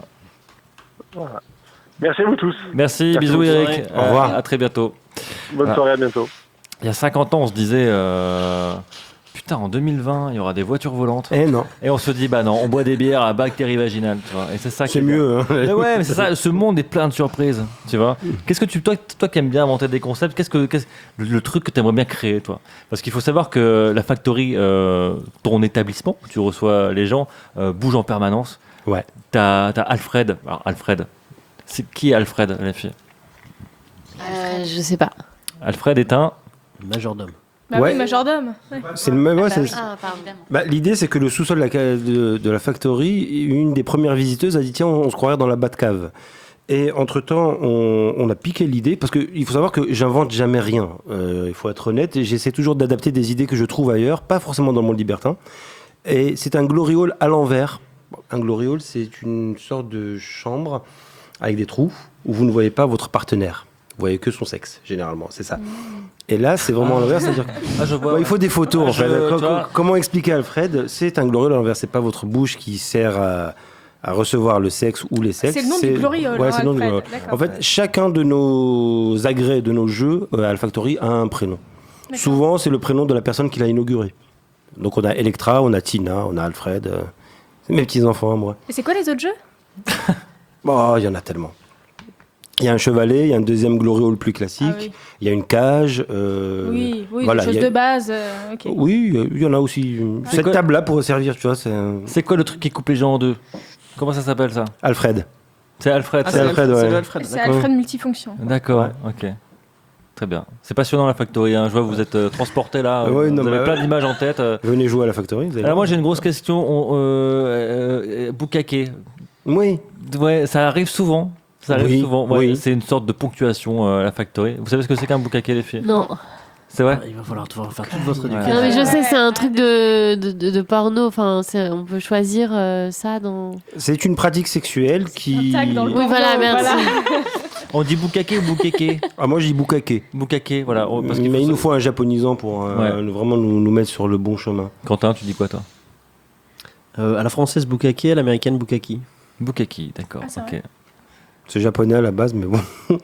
Voilà. Merci à vous tous. Merci, Merci bisous, beaucoup. Eric. Au revoir. Euh, à très bientôt. Bonne Ah. soirée, à bientôt. Il y a cinquante ans, on se disait, euh, putain, en deux mille vingt, il y aura des voitures volantes. Eh non, Et on se dit, bah non, on boit des bières à bactérie vaginale, tu vois. Et c'est ça qui c'est est bien. mieux. hein. Mais ouais, mais c'est ça, ce monde est plein de surprises, tu vois. Qu'est-ce que tu, toi, toi qui aimes bien inventer des concepts, qu'est-ce que, qu'est-ce- le, le truc que tu aimerais bien créer, toi? Parce qu'il faut savoir que la factory, euh, ton établissement, où tu reçois les gens, euh, bouge en permanence. Ouais. T'as, t'as Alfred. Alors, Alfred, c'est qui est Alfred, la fille? Euh, je sais pas. Alfred est un. Majordome. Bah Ouais. oui, majordome. Ouais. C'est le même. ouais, c'est- Ah, pardon. Bah, l'idée, c'est que le sous-sol de la, ca- de, de la factory, une des premières visiteuses a dit tiens, on, on se croirait dans la Batcave. Et entre-temps, on, on a piqué l'idée, parce qu'il faut savoir que j'invente jamais rien. Euh, il faut être honnête, et j'essaie toujours d'adapter des idées que je trouve ailleurs, pas forcément dans le monde libertin. Et c'est un glory hall à l'envers. Un glory hall, c'est une sorte de chambre avec des trous où vous ne voyez pas votre partenaire. Vous voyez que son sexe, généralement, c'est ça. Et là, c'est vraiment à l'envers, c'est-à-dire que Ah, je vois. Ouais, il faut des photos Ah, en fait. je- Co- tu vois. Comment expliquer à Alfred? C'est un glory hole à l'envers. C'est pas votre bouche qui sert à, à recevoir le sexe ou les sexes. C'est le nom du glory hole, Ouais, hein, c'est le nom du Alfred. glory hole. D'accord. En fait, chacun de nos agrès, de nos jeux euh, à Alfactory a un prénom. D'accord. Souvent, c'est le prénom de la personne qui l'a inauguré. Donc, on a Electra, on a Tina, on a Alfred. euh, C'est mes petits enfants, moi. Et c'est quoi les autres jeux? Oh, il y en a tellement. Il y a un chevalet, il y a un deuxième glory hall plus classique, Ah oui. il y a une cage. euh, Oui, oui, voilà, des choses il y a- de base. euh, ok. Oui, il y en a aussi. C'est Cette quoi- table-là pour servir, tu vois, c'est un- C'est quoi le truc qui coupe les gens en deux? Comment ça s'appelle ça? Alfred. C'est Alfred. Ah, ça. c'est Alfred, ouais. C'est le Alfred, C'est d'accord. Alfred multifonction. D'accord, ok. Très bien. C'est passionnant la factory. Hein. Je vois que vous êtes euh, transporté là. Ah ouais, euh, non, vous avez mais plein ouais. d'images en tête. euh. Venez jouer à la factory. Vous allez Alors moi voir. j'ai une grosse question. On, euh, euh, Bukake. Oui. Ouais, ça arrive souvent. Ça arrive Oui, souvent. Ouais, oui. C'est une sorte de ponctuation euh, à la factory. Vous savez ce que c'est qu'un Bukake, les filles? Non. C'est vrai? Il va falloir devoir faire toute votre Ouais. éducation. Non, mais je sais, c'est un truc de, de, de, de porno. Enfin, c'est- on peut choisir euh, ça dans. C'est une pratique sexuelle qui. Un tag dans le Oui, voilà, porno, merci. On dit Bukake ou Bukeke? Ah, moi, je dis bukake. Bukake, voilà. Oh, parce qu'il Mais faut il nous ça- faut un japonisant pour euh, Ouais. nous- vraiment nous, nous mettre sur le bon chemin. Quentin, tu dis quoi toi? Euh, à la française bukake, à l'américaine bukaki. Bukake, d'accord. Ah, c'est ok. vrai. C'est japonais à la base, mais bon.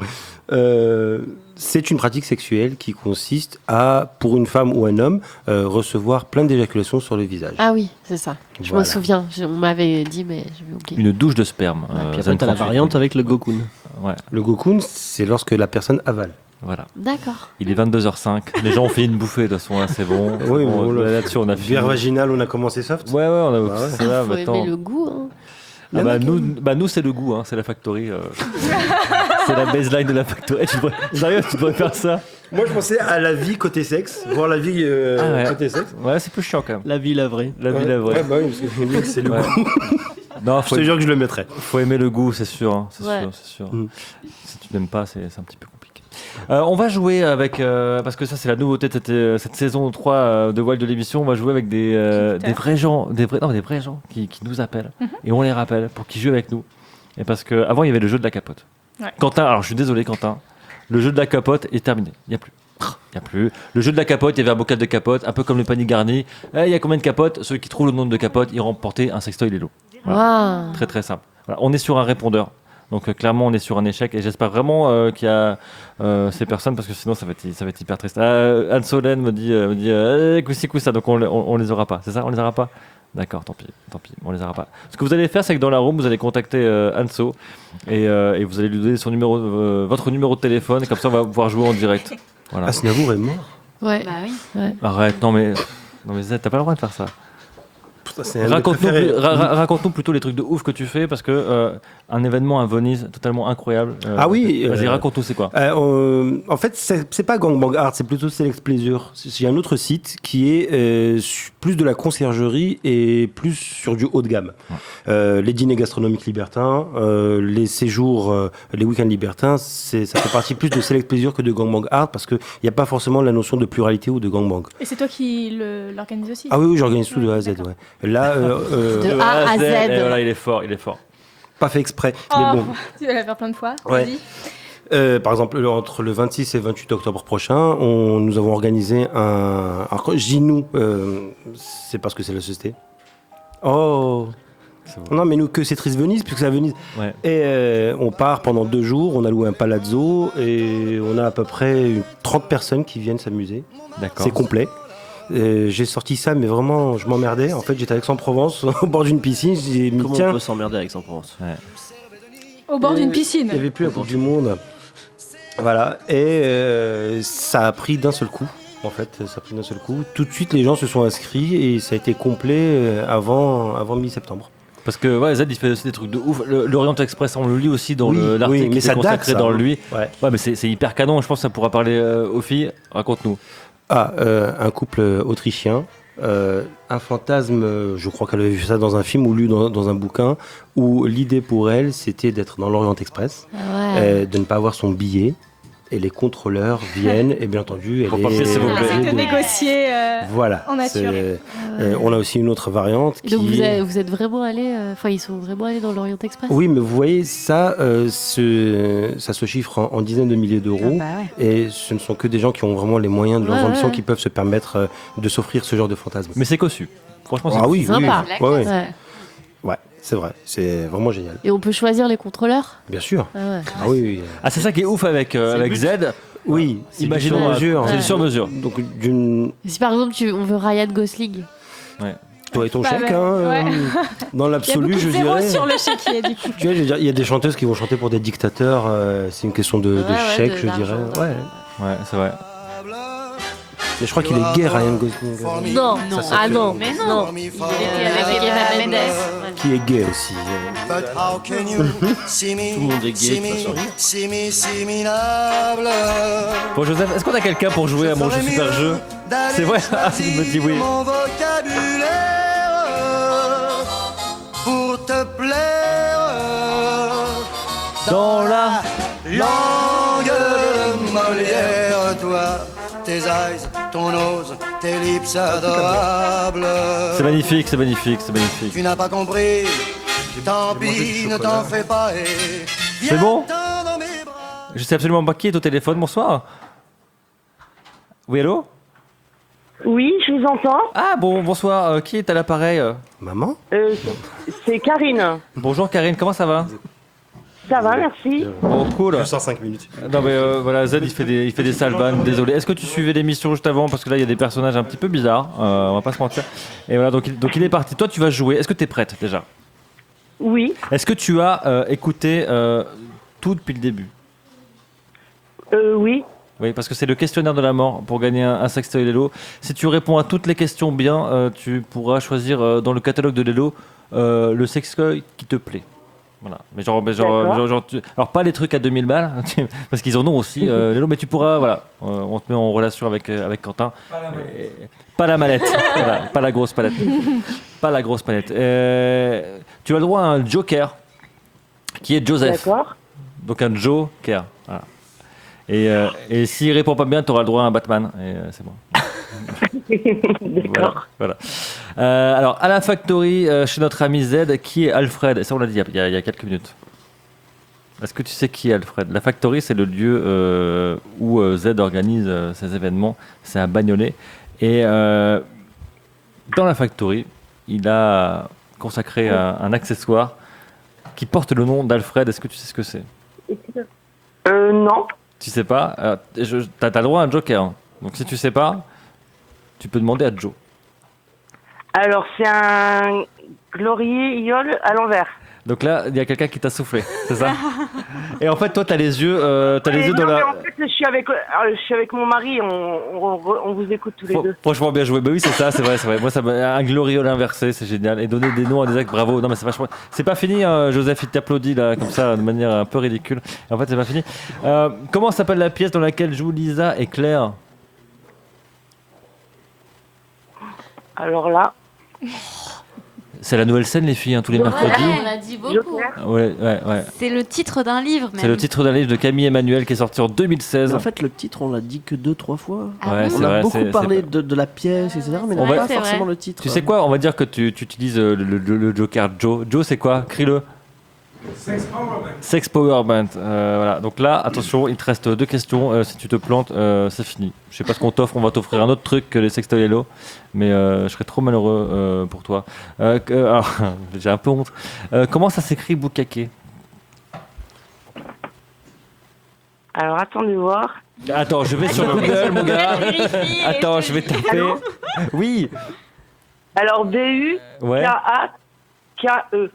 Euh, c'est une pratique sexuelle qui consiste à, pour une femme ou un homme, euh, recevoir plein d'éjaculations sur le visage. Ah oui, c'est ça. Je Voilà. me souviens. Je- on m'avait dit, mais j'avais oublié. Une douche de sperme. Puis euh, après, Zen t'as la trente-huit. variante avec le gokun. Ouais, Le gokun, c'est lorsque la personne avale. voilà. D'accord. Il est vingt-deux heures cinq. Les gens ont fait une bouffée, de toute façon, là, c'est bon. Oui, Bon, bon, là- là-dessus, on a fini. Bière vaginale, on a commencé soft. Ouais, ouais, on a Bah ouais. c'est là, Faut maintenant. aimer le goût. Hein. Ah bah, nous, bah, nous, c'est le goût, hein, c'est la factory. euh. C'est la baseline de la factory. Eh, tu devrais- Sérieux, tu devrais faire ça. Moi, je pensais à la vie côté sexe, voir la vie euh, Ah ouais. côté sexe. Ouais, c'est plus chiant quand même. La vie, la vraie. La vie, Ouais. la vraie. Ouais, bah oui, parce que lui, c'est le Ouais. goût. Non, Je faut, te jure que je le mettrais. faut aimer le goût, c'est sûr. hein, c'est Ouais. sûr, c'est sûr. Mm. Si tu n'aimes pas, c'est c'est un petit peu compliqué. Euh, on va jouer avec, euh, parce que ça c'est la nouveauté de cette, euh, cette saison trois euh, de Wild de l'émission, on va jouer avec des, euh, Auditeurs. des vrais gens, des vrais, non, des vrais gens qui, qui nous appellent et on les rappelle pour qu'ils jouent avec nous. Et parce qu'avant il y avait le jeu de la capote. Ouais. Quentin, alors je suis désolé Quentin, le jeu de la capote est terminé, il n'y a plus. Il y a plus. Le jeu de la capote, il y avait un bocal de capote, un peu comme le panier garni. Eh, il y a combien de capotes? Ceux qui trouvent le nombre de capotes, ils remportaient un sextoy Lelo. Waouh. Très très simple. Voilà, on est sur un répondeur. Donc euh, clairement on est sur un échec et j'espère vraiment euh, qu'il y a euh, ces personnes parce que sinon ça va être, ça va être hyper triste. Euh, Anne Solène me dit, euh, me dit euh, coup ci, coup ça, donc on, on, on les aura pas. C'est ça, on les aura pas. D'accord, tant pis, tant pis, on les aura pas. Ce que vous allez faire, c'est que dans la room, vous allez contacter euh, Anso et, euh, et vous allez lui donner son numéro, euh, votre numéro de téléphone et comme ça on va pouvoir jouer en direct. Voilà. Aznavour est mort. Ouais. Bah oui. Arrête, non mais, non mais Zed, t'as pas le droit de faire ça. Putain, c'est un de mes Raconte-nous, préférés. plus- ra- ra- raconte-nous plutôt les trucs de ouf que tu fais parce que euh, un événement à Venise totalement incroyable. euh, Ah oui, Vas-y, euh, raconte-nous c'est quoi. Euh, euh, en fait, c'est c'est pas Gangbang Art, c'est plutôt Select Pleasure. C'est c'est un autre site qui est euh, su- plus de la conciergerie et plus sur du haut de gamme. Euh, les dîners gastronomiques libertins, euh, les séjours, euh, les week-ends libertins, c'est- ça fait partie plus de Select Pleasure que de Gangbang Art parce qu'il n'y a pas forcément la notion de pluralité ou de gangbang. Et c'est toi qui le- l'organise aussi? Ah oui, oui, j'organise tout de A à Z. D'accord. Ouais. Là, euh, euh, De A à Z. Et voilà, il est fort, il est fort. pas fait exprès, Oh, mais bon. tu vas la faire plein de fois. Ouais. Vas-y. Euh, par exemple, le- entre le vingt-six et vingt-huit octobre prochain, on, nous avons organisé un. Alors, quand je dis nous, euh, c'est parce que c'est la société. Oh Non, mais nous, que c'est triste Venise, puisque c'est à Venise. Ouais. Et euh, on part pendant deux jours, on a loué un palazzo et on a à peu près une- trente personnes qui viennent s'amuser. D'accord. C'est complet. Euh, j'ai sorti ça, mais vraiment, je m'emmerdais. En fait, j'étais à Aix-en-Provence, au bord d'une piscine. J'ai mis, Comment tiens, on peut s'emmerder avec Aix-en-Provence? Au bord d'une Euh, piscine. il n'y avait plus la Coupe du Monde. Voilà. Et euh, ça a pris d'un seul coup. En fait, ça a pris d'un seul coup. Tout de suite, les gens se sont inscrits et ça a été complet euh, avant, avant mi-septembre. Parce que ouais, Zed il fait aussi des trucs de ouf. Le- L'Orient Express, on le lit aussi dans Oui, le- l'article oui, mais qui ça est consacré date, ça. dans lui. Ouais. Ouais, mais c'est c'est hyper canon. Je pense que ça pourra parler euh, aux filles. Raconte-nous. Ah, euh, un couple autrichien. euh, un fantasme, euh, je crois qu'elle avait vu ça dans un film ou lu dans, dans un bouquin, où l'idée pour elle, c'était d'être dans l'Orient Express, Ah ouais. euh, de ne pas avoir son billet. Et les contrôleurs viennent, et bien entendu, elle Faut pas est- faire, s'il vous On plaît. essaie de elle est- négocier. euh, Voilà. en nature. c'est- euh, on a aussi une autre variante. Et donc qui vous, est- êtes, vous êtes vraiment allé, euh, enfin ils sont vraiment allés dans l'Orient Express. Oui, mais vous voyez, ça, euh, se- ça se chiffre en, en dizaines de milliers d'euros. Ah bah ouais. Et ce ne sont que des gens qui ont vraiment les moyens de leurs Ouais, ambitions ouais. qui peuvent se permettre euh, de s'offrir ce genre de fantasme. Mais c'est cossu. Franchement, c'est Ah oui, oui, Sympa. oui. Ouais, ouais. Ouais. Ouais, c'est vrai. C'est vraiment génial. Et on peut choisir les contrôleurs. Bien sûr. Ah ouais. Ah oui, oui. Ah, c'est ça qui est ouf avec, euh, C'est le avec but. Z. Oui, c'est du Imaginons sur-mesure. C'est Ouais. du sur mesure. Donc d'une. Et si par exemple tu, on veut Ryan Gosling. Ouais. Toi et ton Bah, chèque, bah, hein, ouais. euh, dans Il y a l'absolu, beaucoup je de zéros dirais. sur le chéquier, du coup. Tu vois, je veux dire, il y a des chanteuses qui vont chanter pour des dictateurs, euh, c'est une question de, de Ouais, ouais, chèque, de- je d'argent, dirais. d'argent. Ouais. Ouais, c'est vrai. Mais je crois qu'il est gay, Ryan Gosling. Non, Non. ah non, Mais non. non. Il était Euh, avec Eva Mendes. Qui est gay aussi. But how can you see me, Tout le monde est gay, see de toute façon. me, see me, see me minable. Bon, Joseph, est-ce qu'on a quelqu'un pour jouer à mon jeu super jeu? C'est vrai. Ah, il me dit oui. Mon vocabulaire pour te plaire Dans la langue de Molière, toi, tes eyes, ton nose, tes lips adorables. C'est magnifique, c'est magnifique, c'est magnifique. Tu n'as pas compris, tant pis, ne t'en fais pas et C'est bon? viens dans mes bras. Je sais absolument pas qui est au téléphone. Bonsoir. Oui, allô? Oui, je vous entends. Ah bon, bonsoir. Euh, qui est à l'appareil? Maman? Euh, c'est Karine. Bonjour Karine, comment ça va? Ça va, merci. Bon, cool. Juste en cinq minutes. Non mais euh, voilà, Zed il fait des, il fait des sales vannes, désolé. Est-ce que tu suivais l'émission juste avant? Parce que là il y a des personnages un petit peu bizarres, euh, on va pas se mentir. Et voilà, donc, il- donc il est parti. Toi tu vas jouer, est-ce que tu es prête déjà? Oui, Est-ce que tu as euh, écouté euh, tout depuis le début? euh, oui. Oui, parce que c'est le questionnaire de la mort pour gagner un, un sextoy Lelo. Si tu réponds à toutes les questions bien, euh, tu pourras choisir euh, dans le catalogue de Lelo euh, le sextoy qui te plaît. Voilà. Mais genre, mais genre, D'accord. genre, genre, tu- alors pas les trucs à deux mille balles, parce qu'ils en ont aussi, euh, Lelo, mais tu pourras, voilà, euh, on te met en relation avec, euh, avec Quentin. Et- Pas la mallette, voilà, pas la grosse palette. Pas la grosse palette. Euh, tu as le droit à un joker, qui est Joseph. D'accord. Donc un joker. Voilà. Et, euh, et s'il répond pas bien, tu auras le droit à un Batman. Et euh, c'est bon. D'accord. Voilà. voilà. Euh, alors, à la Factory, euh, chez notre ami Z, qui est Alfred? Et ça, on l'a dit il y, a, il y a quelques minutes. Est-ce que tu sais qui est Alfred? La Factory, c'est le lieu euh, où euh, Z organise euh, ses événements. C'est à Bagnolet. Et euh, dans la Factory, il a consacré un, un accessoire qui porte le nom d'Alfred. Est-ce que tu sais ce que c'est? Euh, non. Tu sais pas, euh, je- t'as t'as le droit à un joker. hein. Donc si tu sais pas, tu peux demander à Joe. Alors, c'est un glorier iole à l'envers. Donc là, il y a quelqu'un qui t'a soufflé, c'est ça? Et en fait, toi, t'as les yeux, euh, t'as les Eh yeux non, dans mais la. en fait, je suis avec, euh, je suis avec mon mari, on, on, on vous écoute tous les Fran- deux. Franchement, bien joué. Bah oui, c'est ça, c'est vrai, c'est vrai. Moi, ça m'a- un gloriole inversé, c'est génial. Et donner des noms à des actes, bravo. Non, mais c'est vachement. C'est pas fini, hein, Joseph, il t'applaudit là, comme ça, de manière un peu ridicule. Et en fait, c'est pas fini. Euh, comment s'appelle la pièce dans laquelle jouent Lisa et Claire? Alors là, C'est la nouvelle scène, les filles, hein, tous les mercredis. On l'a dit beaucoup. Joker. Ouais, ouais, ouais. C'est le titre d'un livre, même. C'est le titre d'un livre de Camille Emmanuel qui est sorti en deux mille seize. Mais en fait, le titre, on l'a dit que deux, trois fois. Ah Ouais, bon c'est on a vrai, beaucoup c'est- parlé c'est- de, de la pièce, et cetera. Mais On pas va- c'est forcément vrai. le titre. Tu sais quoi? On va dire que tu, tu utilises euh, le, le- le joker Joe. Joe, c'est quoi? Crie-le. Sex Power Band. Euh, voilà. Donc là, attention, il te reste deux questions. Euh, si tu te plantes, euh, c'est fini. Je sais pas ce qu'on t'offre. On va t'offrir un autre truc que les sextoys Hello, mais euh, je serais trop malheureux euh, pour toi. Euh, que- alors, j'ai un peu honte. Euh, comment ça s'écrit Bukake? alors attendez voir. Attends, je vais sur Google, mon gars. Vérifie, Attends, je je vais te dis. taper. Oui. Alors, B U Ouais. K A K E.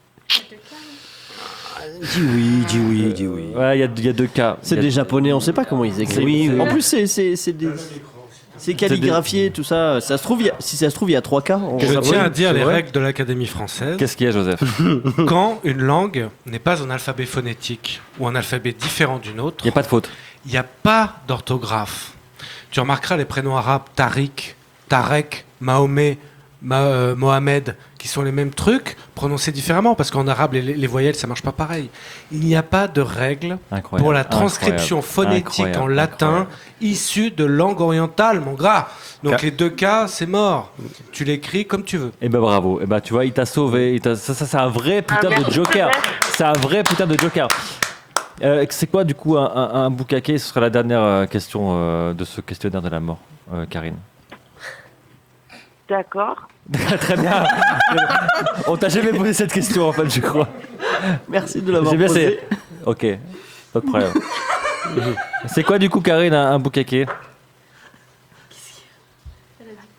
Dis oui, dis oui, dis oui. Ouais, il y, a- il y a deux cas. C'est Il y a- des japonais, on sait pas comment ils écrivent. Oui, oui. En plus, c'est c'est c'est des. C'est calligraphié, tout ça. Ça se trouve, il y a- si ça se trouve, il y a trois cas. On- Je Ah, tiens oui, à dire c'est les vrai. règles de l'Académie française. Qu'est-ce qu'il y a, Joseph? Quand une langue n'est pas un alphabet phonétique ou un alphabet différent d'une autre, Il n'y a pas de faute. il n'y a pas d'orthographe. Tu remarqueras les prénoms arabes Tariq, Tarek, Mahomet, Ma- euh, Mohamed, qui sont les mêmes trucs, prononcés différemment, parce qu'en arabe, les, les voyelles, ça marche pas pareil. Il n'y a pas de règle Incroyable. pour la transcription Incroyable. phonétique en Incroyable. latin Incroyable. issue de langue orientale, mon gars. Donc Ca- les deux cas, c'est mort. Tu l'écris comme tu veux. Eh ben bravo. Eh ben tu vois, il t'a sauvé. Il t'a- Ça, ça c'est un vrai putain Ah, de merci, joker. Joseph. C'est un vrai putain de joker. Euh, c'est quoi du coup un, un, un bukake? Ce sera la dernière euh, question euh, de ce questionnaire de la mort, euh, Karine. D'accord. Très bien. On t'a jamais posé cette question en fait, je crois. Merci de l'avoir J'ai bien, posé. c'est. Ok, pas de problème. C'est quoi du coup, Karine, un, un bukake?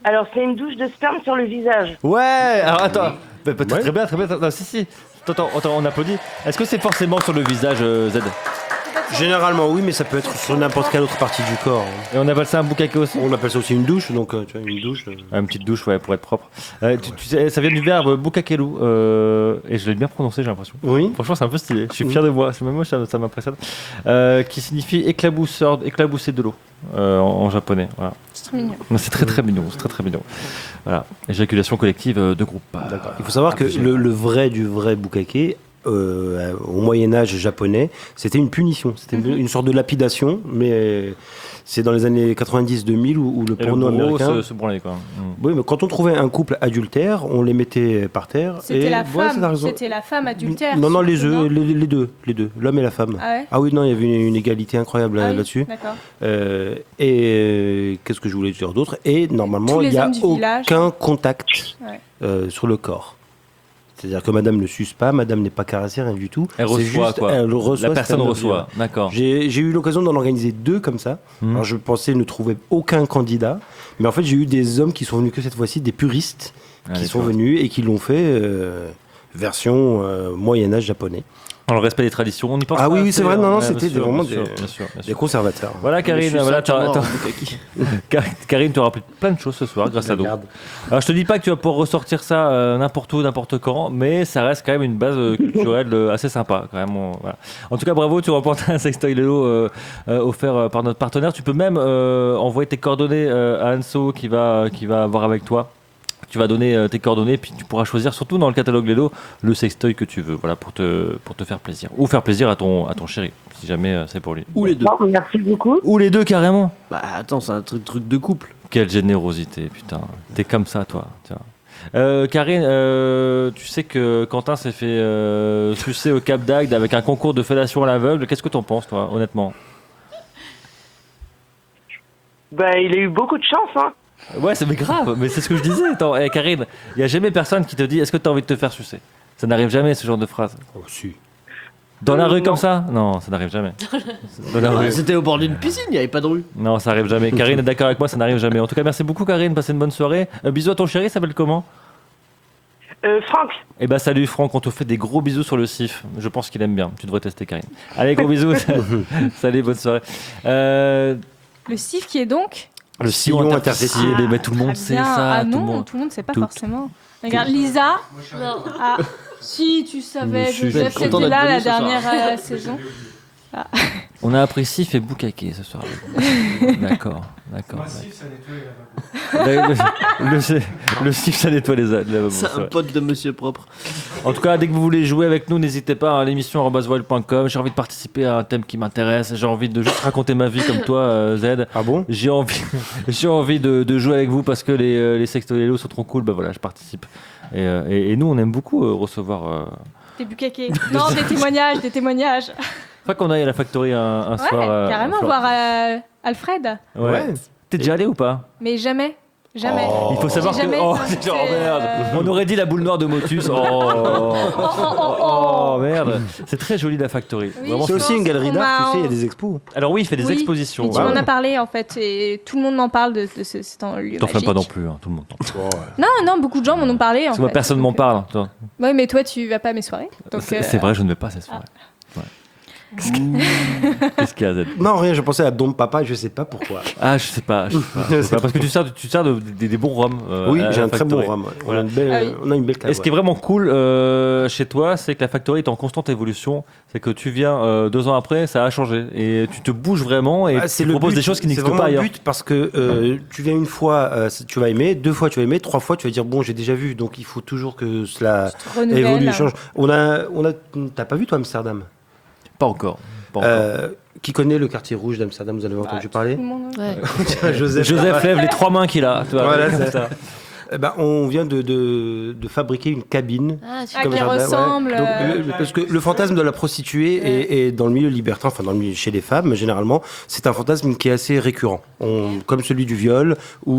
Alors, c'est une douche de sperme sur le visage. Ouais, alors attends. Bah, peut-être Ouais. Très bien, très bien. Non, si, si. Attends, attends, on applaudit. Est-ce que c'est forcément sur le visage, euh, Z? Généralement, oui, mais ça peut être sur n'importe quelle autre partie du corps. Et on appelle ça un bukake aussi? On appelle ça aussi une douche, donc euh, tu vois, une douche. euh. Ah, une petite douche, ouais, pour être propre. Euh, tu, tu sais, ça vient du verbe bukakelu, euh, et je l'ai bien prononcé, j'ai l'impression. Oui. Franchement, c'est un peu stylé. Je suis fier de moi. C'est même moi, ça, ça m'impressionne. Euh, qui signifie éclabousseur, éclabousser de l'eau euh, en, en japonais. Voilà. C'est trop mignon. C'est très très mignon. C'est très très mignon. Voilà. Éjaculation collective euh, de groupe. D'accord. Il faut savoir que le, le vrai du vrai bukake, euh, au Moyen-Âge japonais, c'était une punition. C'était une, une sorte de lapidation, mais euh, c'est dans les années quatre-vingt-dix deux mille où, où le Et porno le gros américain. se, se branlait, quoi. Mm. Oui, mais quand on trouvait un couple adultère, on les mettait par terre. C'était et la ouais, c'est la femme, raison. c'était la femme adultère. Non, non, les, surtout, œufs, les, les deux, les deux, l'homme et la femme. Ah ouais oui, non, il y avait une, une égalité incroyable Ah là- oui, là-dessus. D'accord. Euh, et euh, qu'est-ce que je voulais dire d'autre? Et Tous normalement, les il n'y a hommes du village. aucun contact Ouais. euh, sur le corps. C'est-à-dire que madame ne suce pas, madame n'est pas caressée, rien du tout. Elle C'est reçoit, juste, quoi. Elle reçoit, La c'est personne un reçoit. objet. D'accord. J'ai j'ai eu l'occasion d'en organiser deux comme ça. Mhm. Alors je pensais ne trouver aucun candidat, mais en fait j'ai eu des hommes qui sont venus que cette fois-ci, des puristes, Ah, qui des sont puristes. venus et qui l'ont fait euh, version euh, Moyen-Âge japonais. Dans le respect des traditions, on y pense Ah pas oui, oui, assez, c'est vrai, non, non, hein, c'était bien sûr, vraiment bien des- sûr, bien sûr, bien Des sûr. conservateurs. Voilà, Karine, Je suis voilà, t'as- simplement t'as- un bukaki. Car- Karine, tu auras appris plein de choses ce soir grâce à nous. Regarde. Alors, je te dis pas que tu vas pouvoir ressortir ça euh, n'importe où, n'importe quand, mais ça reste quand même une base euh, culturelle euh, assez sympa. Quand même, on- voilà. En tout cas, bravo, tu remportes un sextoy Lelo euh, euh, offert euh, par notre partenaire. Tu peux même euh, envoyer tes coordonnées euh, à Anso qui va, qui va voir avec toi. Tu vas donner euh, tes coordonnées, puis tu pourras choisir, surtout dans le catalogue Lelo, le sextoy que tu veux, voilà, pour te, pour te faire plaisir. Ou faire plaisir à ton, à ton chéri, si jamais euh, c'est pour lui. Ou les deux. Bon, merci beaucoup. Ou les deux, carrément. Bah attends, c'est un truc, truc de couple. Quelle générosité, putain. T'es comme ça, toi. Tiens. Euh, Karine, euh, tu sais que Quentin s'est fait euh, sucer au Cap d'Agde avec un concours de fellation à l'aveugle. Qu'est-ce que t'en penses, toi, honnêtement? Bah, il a eu beaucoup de chance, hein. Ouais, c'est mais grave, mais c'est ce que je disais. Attends, eh, Karine, il n'y a jamais personne qui te dit est-ce que t'as envie de te faire sucer? Ça n'arrive jamais, ce genre de phrase. Oh, si. Dans la Euh, rue non. comme ça? Non, ça n'arrive jamais. Dans la Ah, rue. C'était au bord d'une piscine, il n'y avait pas de rue. Non, ça arrive jamais. Karine est d'accord avec moi, ça n'arrive jamais. En tout cas, merci beaucoup, Karine. Passez une bonne soirée. Euh, bisous à ton chéri, il s'appelle comment? Euh, Franck, Eh ben salut Franck, on te fait des gros bisous sur le sif. Je pense qu'il aime bien. Tu devrais tester, Karine. Allez, gros bisous. Salut, bonne soirée. Euh, Le C I F qui est donc le sillon interstitiel, Ah, mais tout le monde très sait bien. ça. Ah tout le non, monde. tout le monde ne sait pas tout- forcément. Regarde, Lisa. Ah, si, tu savais. Monsieur, Joseph, je suis content c'était d'être là venu la ce soir. dernière euh, saison. On a appris sif et boucaquet ce soir. D'accord, d'accord. Massif, ça nettoie les lavabos. Le, le, le, le sif, ça nettoie les les lavabos, C'est c'est un vrai. pote de Monsieur Propre. En tout cas, dès que vous voulez jouer avec nous, n'hésitez pas à l'émission arobase voile point com. J'ai envie de participer à un thème qui m'intéresse. J'ai envie de juste raconter ma vie comme toi, euh, Z. Ah bon? J'ai envie, j'ai envie de, de jouer avec vous parce que les, euh, les sextolélos sont trop cool. Bah voilà, je participe. Et, euh, et, et nous, on aime beaucoup euh, recevoir. Euh... Des bucaquets. Non, des témoignages, des témoignages. Faut qu'on aille à la Factory un, un Ouais, soir. euh, carrément, Flore. voir euh, Alfred. Ouais. Ouais. T'es déjà allé ou pas? Mais jamais. Jamais. Il faut savoir J'ai que. jamais Oh, invité, oh, merde. euh, On aurait dit la boule noire de Motus. Oh, Oh, oh, oh, oh, merde. C'est très joli la Factory. Oui, Vraiment, C'est je aussi pense une galerie qu'on d'art, m'a- tu sais, il y a des expos. Alors oui, il fait des Oui, expositions. mais tu Ouais. m'en as parlé en fait, et tout le monde m'en parle de, de ce, cet en- lieu T'en fais magique. pas non plus, hein, tout le monde. t'en parle. Non, non, beaucoup de gens m'en ont parlé. En Parce que moi, fait. personne m'en Donc, parle. toi. euh, Ouais, mais toi, tu vas pas à mes soirées. donc, C'est euh, c'est vrai, je ne vais pas à cette soirée. Ouais. Qu'est-ce qu'il y a, Z? Non, rien, je pensais à Dom Papa, je sais pas pourquoi. Ah, je sais pas. Je sais pas, je sais pas, parce que tu sers, tu sers de, de- des bons rhums. euh, Oui, à j'ai la un très bon Factory. rhum. ouais. On, Voilà. a une belle, Ah oui. on a une belle cave. Et ce qui est vraiment cool euh, chez toi, c'est que la Factory est en constante évolution. C'est que tu viens euh, deux ans après, ça a changé. Et tu te bouges vraiment et Ah, tu proposes but, des choses qui c'est n'existent vraiment pas le ailleurs. but parce que euh, tu viens une fois, euh, tu vas aimer, deux fois tu vas aimer, trois fois tu vas dire bon j'ai déjà vu, donc il faut toujours que cela tu te renouvelles. évolue et change. On a, on a, t'as pas vu toi Amsterdam? Pas encore. Pas encore. Euh, Qui connaît le quartier rouge d'Amsterdam? Vous avez entendu parler? Tout le monde- Ouais. Joseph. Joseph lève les trois mains qu'il a. tu vois, Voilà, comme c'est ça. Eh ben, on vient de, de, de fabriquer une cabine. Ah, tu Ah, Comme qui ça, ouais. ressemble. Donc, euh, le- le- parce que le fantasme de la prostituée est, est dans le milieu libertin, enfin dans le milieu, chez les femmes généralement, c'est un fantasme qui est assez récurrent, On- comme celui du viol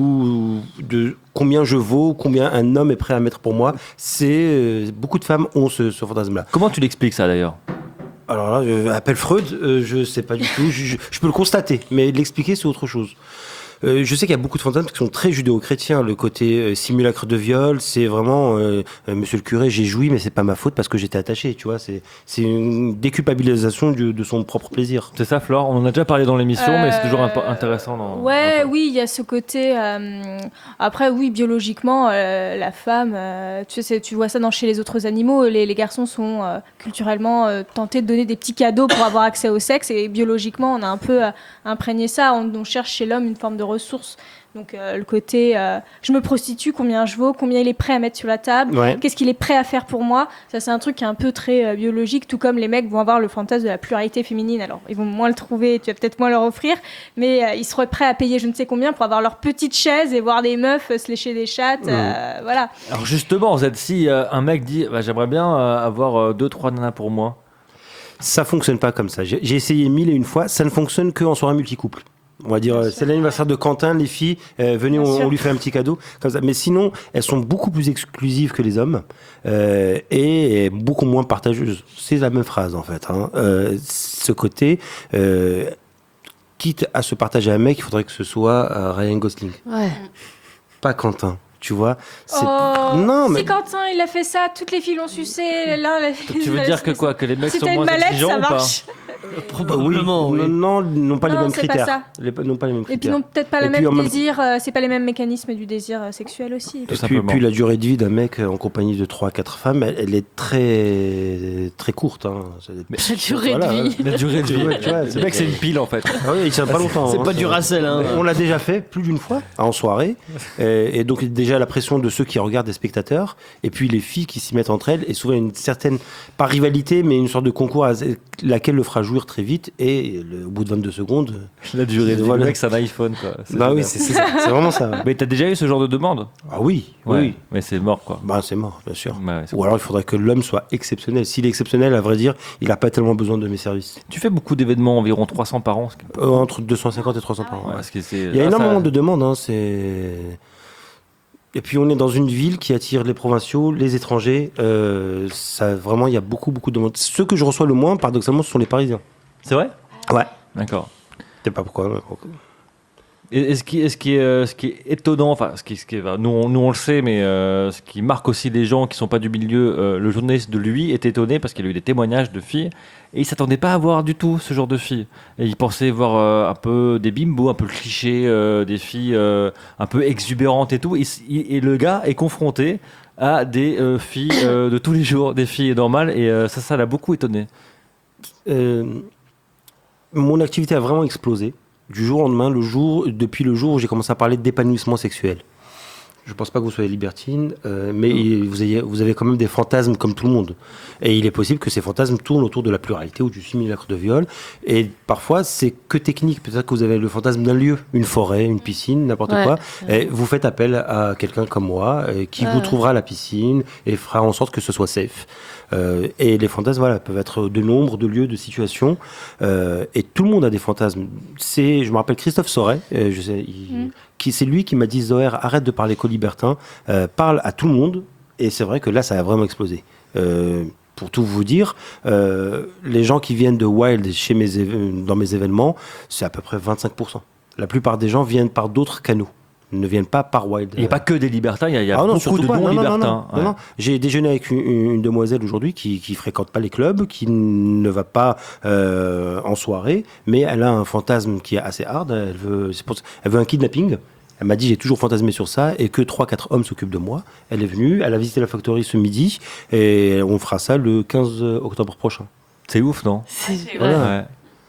ou de combien je vaux, combien un homme est prêt à mettre pour moi. C'est euh, beaucoup de femmes ont ce, ce fantasme-là. Comment tu l'expliques ça d'ailleurs? Alors là, je appelle Freud, euh, je sais pas du tout, je, je- je peux le constater, mais l'expliquer c'est autre chose. Euh, je sais qu'il y a beaucoup de fantasmes qui sont très judéo-chrétiens. Le côté euh, simulacre de viol, c'est vraiment euh, euh, Monsieur le curé, j'ai joui, mais c'est pas ma faute parce que j'étais attaché. Tu vois, c'est c'est une déculpabilisation du, de son propre plaisir. C'est ça, Flore. On en a déjà parlé dans l'émission, mais c'est toujours Euh, impo- intéressant. Dans, Ouais, oui, il y a ce côté. euh, Après, oui, biologiquement, euh, la femme, euh, tu sais, tu vois ça dans chez les autres animaux. Les, les garçons sont euh, culturellement euh, tentés de donner des petits cadeaux pour avoir accès au sexe, et biologiquement, on a un peu euh, imprégné ça. On, on cherche chez l'homme une forme de ressource. Donc euh, le côté, euh, je me prostitue, combien je vaux, combien il est prêt à mettre sur la table, Ouais. qu'est-ce qu'il est prêt à faire pour moi. Ça, c'est un truc qui est un peu très euh, biologique, tout comme les mecs vont avoir le fantasme de la pluralité féminine. Alors, ils vont moins le trouver, tu vas peut-être moins leur offrir, mais euh, ils seraient prêts à payer je ne sais combien pour avoir leur petite chaise et voir des meufs euh, se lécher des chattes. euh, voilà. Alors justement, Zed, si euh, un mec dit bah, j'aimerais bien euh, avoir euh, deux, trois nanas pour moi. Ça fonctionne pas comme ça. J'ai j'ai essayé mille et une fois. Ça ne fonctionne que en soirée multicouple. On va dire, euh, c'est l'anniversaire de Quentin, les filles, euh, venez, on, on lui fait un petit cadeau. Comme ça. Mais sinon, elles sont beaucoup plus exclusives que les hommes euh, et, et beaucoup moins partageuses. C'est la même phrase, en fait. Hein. Euh, ce côté, euh, quitte à se partager un mec, il faudrait que ce soit euh, Ryan Gosling. Ouais. Pas Quentin. Tu vois, c'est Oh, non mais si Quentin il a fait ça, toutes les filles l'ont sucé. Là, là, Tu veux dire que quoi, que les mecs si sont t'as une moins mallette, exigeants ça ou pas? marche. probablement oui, non, non, ils n'ont pas Non, les mêmes c'est pas critères. ça. Les, n'ont pas les mêmes Et puis critères. non, peut-être pas Et le puis, même en même- désir, euh, c'est pas les mêmes mécanismes du désir euh, sexuel aussi. Tout Et puis, simplement. puis la durée de vie d'un mec en compagnie de trois à quatre femmes, elle, elle est très très courte. Hein. C'est- La durée Voilà, de vie. La durée de vie. Ouais, tu vois, Le mec, c'est une pile en fait. Ah oui, il tient pas longtemps. C'est hein, pas du Racel, hein. On l'a déjà fait plus d'une fois en soirée, et, et donc déjà la pression de ceux qui regardent, des spectateurs, et puis les filles qui s'y mettent entre elles, et souvent une certaine, pas rivalité, mais une sorte de concours à laquelle le fera jouir très vite, et le- au bout de vingt-deux secondes. La durée de vie. Voilà. Le mec, c'est un iPhone quoi. C'est Bah oui, génial. c'est c'est ça, c'est vraiment ça. Mais t'as déjà eu ce genre de demande? Ah oui, Ouais. oui. Mais c'est mort quoi. Bah c'est mort, bien sûr. Ouais, ouais, c'est Ou alors il faudrait que l'homme soit exceptionnel. S'il est exceptionnel, à vrai dire, il n'a pas tellement besoin de mes services. Tu fais beaucoup d'événements, environ trois cents par an. ce qui- Euh, entre deux cent cinquante et trois cents par an. Ouais, ouais. parce que c'est- Il y a ah, énormément ça- de demandes. Hein, c'est... Et puis on est dans une ville qui attire les provinciaux, les étrangers. Euh, ça, vraiment, il y a beaucoup, beaucoup de demandes. Ceux que je reçois le moins, paradoxalement, ce sont les Parisiens. C'est vrai? Ouais. D'accord. Je sais pas pourquoi. mais pourquoi. Et, et ce, qui, et ce, qui est, euh, ce qui est étonnant, enfin, ce qui, ce qui est, nous, on, nous on le sait, mais euh, ce qui marque aussi les gens qui sont pas du milieu, euh, le journaliste de lui est étonné parce qu'il a eu des témoignages de filles et il s'attendait pas à voir du tout ce genre de filles. Et il pensait voir euh, un peu des bimbos, un peu le cliché, euh, des filles euh, un peu exubérantes et tout. Et, et le gars est confronté à des euh, filles euh, de tous les jours, des filles normales, et euh, ça, ça l'a beaucoup étonné. Euh, mon activité a vraiment explosé du jour au lendemain, le jour, depuis le jour où j'ai commencé à parler d'épanouissement sexuel. Je ne pense pas que vous soyez libertine, euh, mais il- vous avez, vous avez quand même des fantasmes comme tout le monde. Et il est possible que ces fantasmes tournent autour de la pluralité ou du simulacre de viol. Et parfois, c'est que technique. Peut-être que vous avez le fantasme d'un lieu, une forêt, une piscine, n'importe Ouais. quoi. Et vous faites appel à quelqu'un comme moi euh, qui Ouais, vous ouais. trouvera à la piscine et fera en sorte que ce soit safe. Euh, et les fantasmes, voilà, peuvent être de nombre, de lieux, de situations. Euh, et tout le monde a des fantasmes. C'est, je me rappelle Christophe Soret, euh, je sais, il- Mm. qui, c'est lui qui m'a dit Zoher, arrête de parler qu'aux libertins, euh, parle à tout le monde. Et c'est vrai que là, ça a vraiment explosé. Euh, pour tout vous dire, euh, les gens qui viennent de Wild chez mes éve- dans mes événements, c'est à peu près vingt-cinq pour cent. La plupart des gens viennent par d'autres canaux, ne viennent pas par Wild. Il n'y a pas que des libertins, il y a, il y a Ah non, beaucoup surtout de pas. Non, non, non, non-libertins. non, non, non. J'ai déjeuné avec une, une demoiselle aujourd'hui qui qui fréquente pas les clubs, qui ne va pas euh, en soirée, mais elle a un fantasme qui est assez hard. Elle veut, c'est pour ça- elle veut un kidnapping. Elle m'a dit j'ai toujours fantasmé sur ça et que trois quatre hommes s'occupent de moi. Elle est venue, elle a visité la factory ce midi et on fera ça le quinze octobre prochain. C'est ouf, non? C'est- Voilà. Ouais.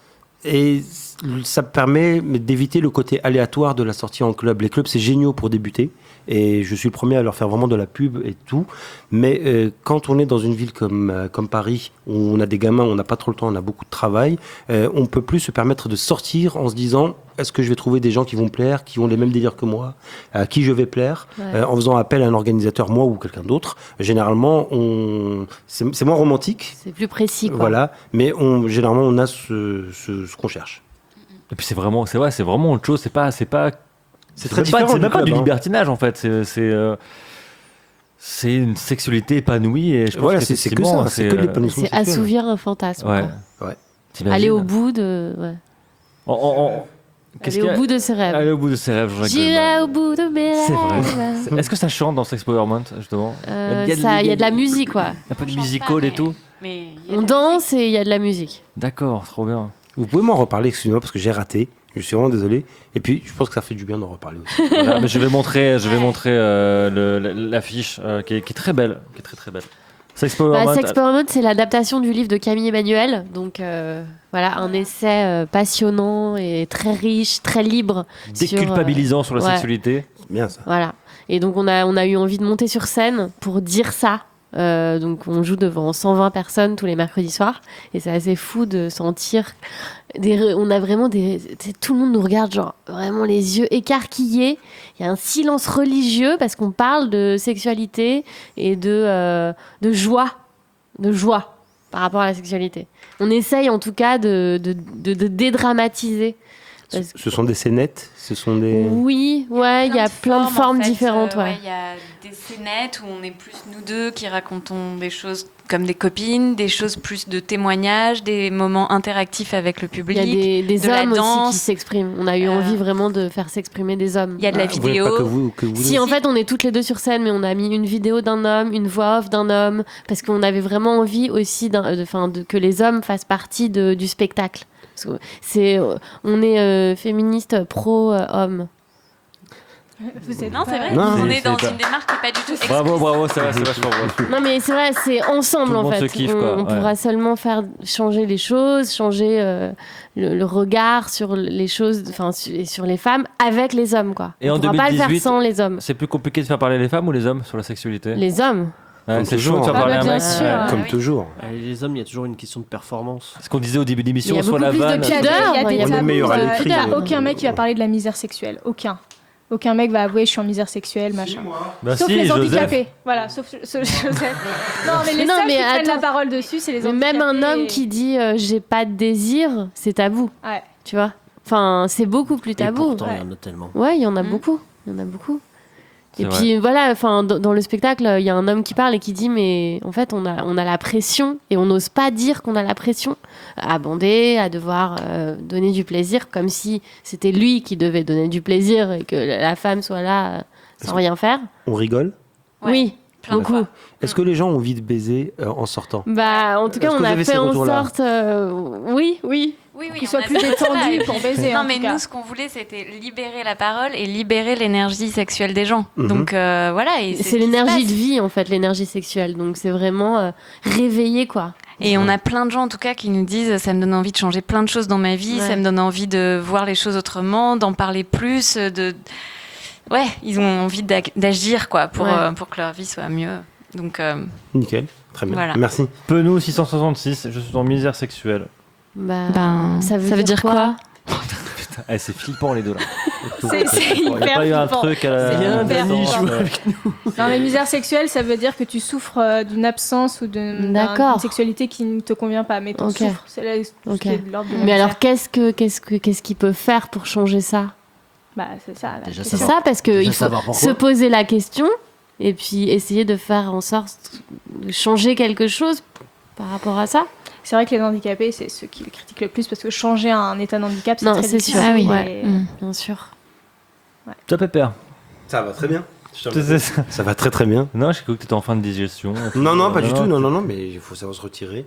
Et ça permet d'éviter le côté aléatoire de la sortie en club. Les clubs, c'est génial pour débuter. Et je suis le premier à leur faire vraiment de la pub et tout. Mais euh, quand on est dans une ville comme, euh, comme Paris, où on a des gamins, on n'a pas trop le temps, on a beaucoup de travail, euh, on peut plus se permettre de sortir en se disant est-ce que je vais trouver des gens qui vont me plaire, qui ont les mêmes délires que moi, à qui je vais plaire, Ouais. euh, en faisant appel à un organisateur, moi ou quelqu'un d'autre. Généralement, on... c'est c'est moins romantique. C'est plus précis, quoi. Voilà, mais on, généralement, on a ce, ce, ce qu'on cherche. Et puis c'est vraiment, c'est vrai, c'est vraiment autre chose. C'est pas, c'est pas, C'est très même pas- différent C'est du même pas club, du hein. libertinage en fait. C'est, c'est, euh, c'est une sexualité épanouie et je pense Voilà, c'est c'est que qu'effectivement, ça, c'est que euh, l'épanouissement C'est sexuel. assouvir un fantasme. Ouais. quoi. Ouais. T'imagines Aller au bout de. Ouais. En- en- en- Qu'est-ce Aller qu'il y au a- bout de ses rêves. Aller au bout de ses rêves, Jean-Jacques J'irai Goldman. au bout de mes C'est rêves. vrai. Est-ce que ça chante dans Sex Powerment, justement Euh, Il y a de- ça, il y a de la musique, quoi. Un peu de musical et tout. Mais il y a On de la danse et il y a de la musique. D'accord, trop bien. Vous pouvez m'en reparler, excusez-moi, parce que j'ai raté. Je suis vraiment désolé. Et puis, je pense que ça fait du bien d'en reparler aussi. Voilà, mais je vais montrer, je vais montrer euh, le- la- l'affiche euh, qui, est, qui est très belle, qui est très très belle. Sex Powerment. Bah, Sex Powerment, c'est l'adaptation du livre de Camille Emmanuel. Donc euh, voilà, un essai euh, passionnant et très riche, très libre. sur, euh, déculpabilisant sur, la ouais. sexualité. Bien ça. Voilà. Et donc on a, on a eu envie de monter sur scène pour dire ça. Euh, donc on joue devant cent vingt personnes tous les mercredis soirs. Et c'est assez fou de sentir... Des, re- on a vraiment des... tu sais, tout le monde nous regarde genre vraiment les yeux écarquillés. Il y a un silence religieux parce qu'on parle de sexualité et de, euh, de joie. De joie par rapport à la sexualité. On essaye en tout cas de, de, de, de dédramatiser. Ce, ce sont des scénettes, ce sont des... Oui, ouais, il y a plein de formes en fait, différentes. euh, ouais. Il y a des scénettes où on est plus nous deux qui racontons des choses comme des copines, des choses plus de témoignages, des moments interactifs avec le Il public. y a des, des de la hommes aussi danse. qui s'expriment. On a eu Euh, envie vraiment de faire s'exprimer des hommes. Il y a de la Vous voulez pas vidéo. que vous, que vous Si, en fait, on est toutes les deux sur scène, mais on a mis une vidéo d'un homme, une voix off d'un homme, parce qu'on avait vraiment envie aussi d'un- de, enfin, de, que les hommes fassent partie de- du spectacle. Parce que c'est, euh, on est euh, féministe pro-homme. Vous êtes Non, c'est vrai. Non, on c'est- est dans c'est pas- une démarche qui n'est pas du tout Bravo, bravo, c'est vrai, c'est vachement beau. Non, mais c'est vrai, c'est ensemble Tout le en monde fait. se kiffe, on quoi, on ouais. pourra seulement faire changer les choses, changer euh, le, le regard sur les choses, enfin, su- et sur les femmes avec les hommes, quoi. Et on en pourra pas le faire deux mille dix-huit, sans les hommes. C'est plus compliqué de faire parler les femmes ou les hommes sur la sexualité Les hommes. Ouais, Comme c'est toujours, chaud de faire hein. parler Ah à bah, un bien mec. sûr. Ouais. Ah Comme oui. toujours. Euh, Les hommes, il y a toujours une question de performance. Ce qu'on disait au début de Il y l'émission, a soit beaucoup la plus de vanne. pudeur. Il y a des On est tabous, meilleur à euh, l'écrit, il y a euh. aucun mec qui va parler de la misère sexuelle. Aucun. Aucun mec va avouer je suis en misère sexuelle, machin. Bah Sauf si, les Joseph. handicapés. Voilà, sauf, sauf Joseph. Non, mais les Non, seuls mais qui prennent attends. la parole dessus, c'est les Mais handicapés. même un homme qui dit euh, j'ai pas de désir, c'est tabou, Ouais. tu vois. Enfin, c'est beaucoup plus Et tabou. pourtant, il y ouais. en a tellement. Ouais, il y en a Mm. beaucoup. Il y en a beaucoup. C'est Et vrai. puis voilà, enfin dans, dans le spectacle, il y a un homme qui parle et qui dit mais en fait on a on a la pression et on n'ose pas dire qu'on a la pression à bander, à devoir euh, donner du plaisir comme si c'était lui qui devait donner du plaisir et que la femme soit là euh, sans rien faire. On rigole. Ouais. Oui, Plein de beaucoup. fois. Est-ce que les gens ont envie de baiser euh, en sortant Bah en tout cas Est-ce que on vous a avez fait ces en retours-là sorte euh, oui, oui. Oui, oui, Qu'ils on soient a plus fait ça, détendus et puis- pour baiser, Non, en mais tout cas. nous, ce qu'on voulait, c'était libérer la parole et libérer l'énergie sexuelle des gens. Mhm. Donc euh, voilà. Et C'est ce qui se l'énergie passe. de vie en fait, l'énergie sexuelle. Donc c'est vraiment euh, réveiller quoi. Et on a plein de gens, en tout cas, qui nous disent ça me donne envie de changer plein de choses dans ma vie, Ouais. ça me donne envie de voir les choses autrement, d'en parler plus, de. Ouais, ils ont envie d'ag- d'agir, quoi, pour, Ouais. euh, pour que leur vie soit mieux. Donc, euh, Nickel. Très bien. Voilà. Merci. Penou six cent soixante-six, je suis en misère sexuelle. Bah, Ben, ça veut ça veut dire dire quoi, Putain, eh, c'est flippant les deux là. C'est- c'est Il n'y a hyper pas eu un flippant. truc à la. C'est à la hyper naissance, flippant. euh, Non, mais misère sexuelle, ça veut dire que tu souffres euh, d'une absence ou d'une D'accord. d'une sexualité qui ne te convient pas. Mais tu Ok. souffres. C'est là, tout ce Ok. qui est de l'ordre de la Mais alors misère. qu'est-ce que qu'est-ce que qu'est-ce qu'il peut faire pour changer ça? Bah, c'est ça. la Déjà, C'est question. ça parce que Déjà il faut savoir pourquoi. se poser la question et puis essayer de faire en sorte de changer quelque chose par rapport à ça. C'est vrai que les handicapés, c'est ceux qui le critiquent le plus parce que changer un état de handicap, c'est Non, très c'est difficile. sûr. Ah oui. Et- Ouais. mm. Bien sûr. Toi, Pépère. Ça va très bien. C'est ça. Ça va très très bien. Non, j'ai cru que t'étais en fin de digestion. Non, non, pas du tout. Non, non, non, mais il faut savoir se retirer.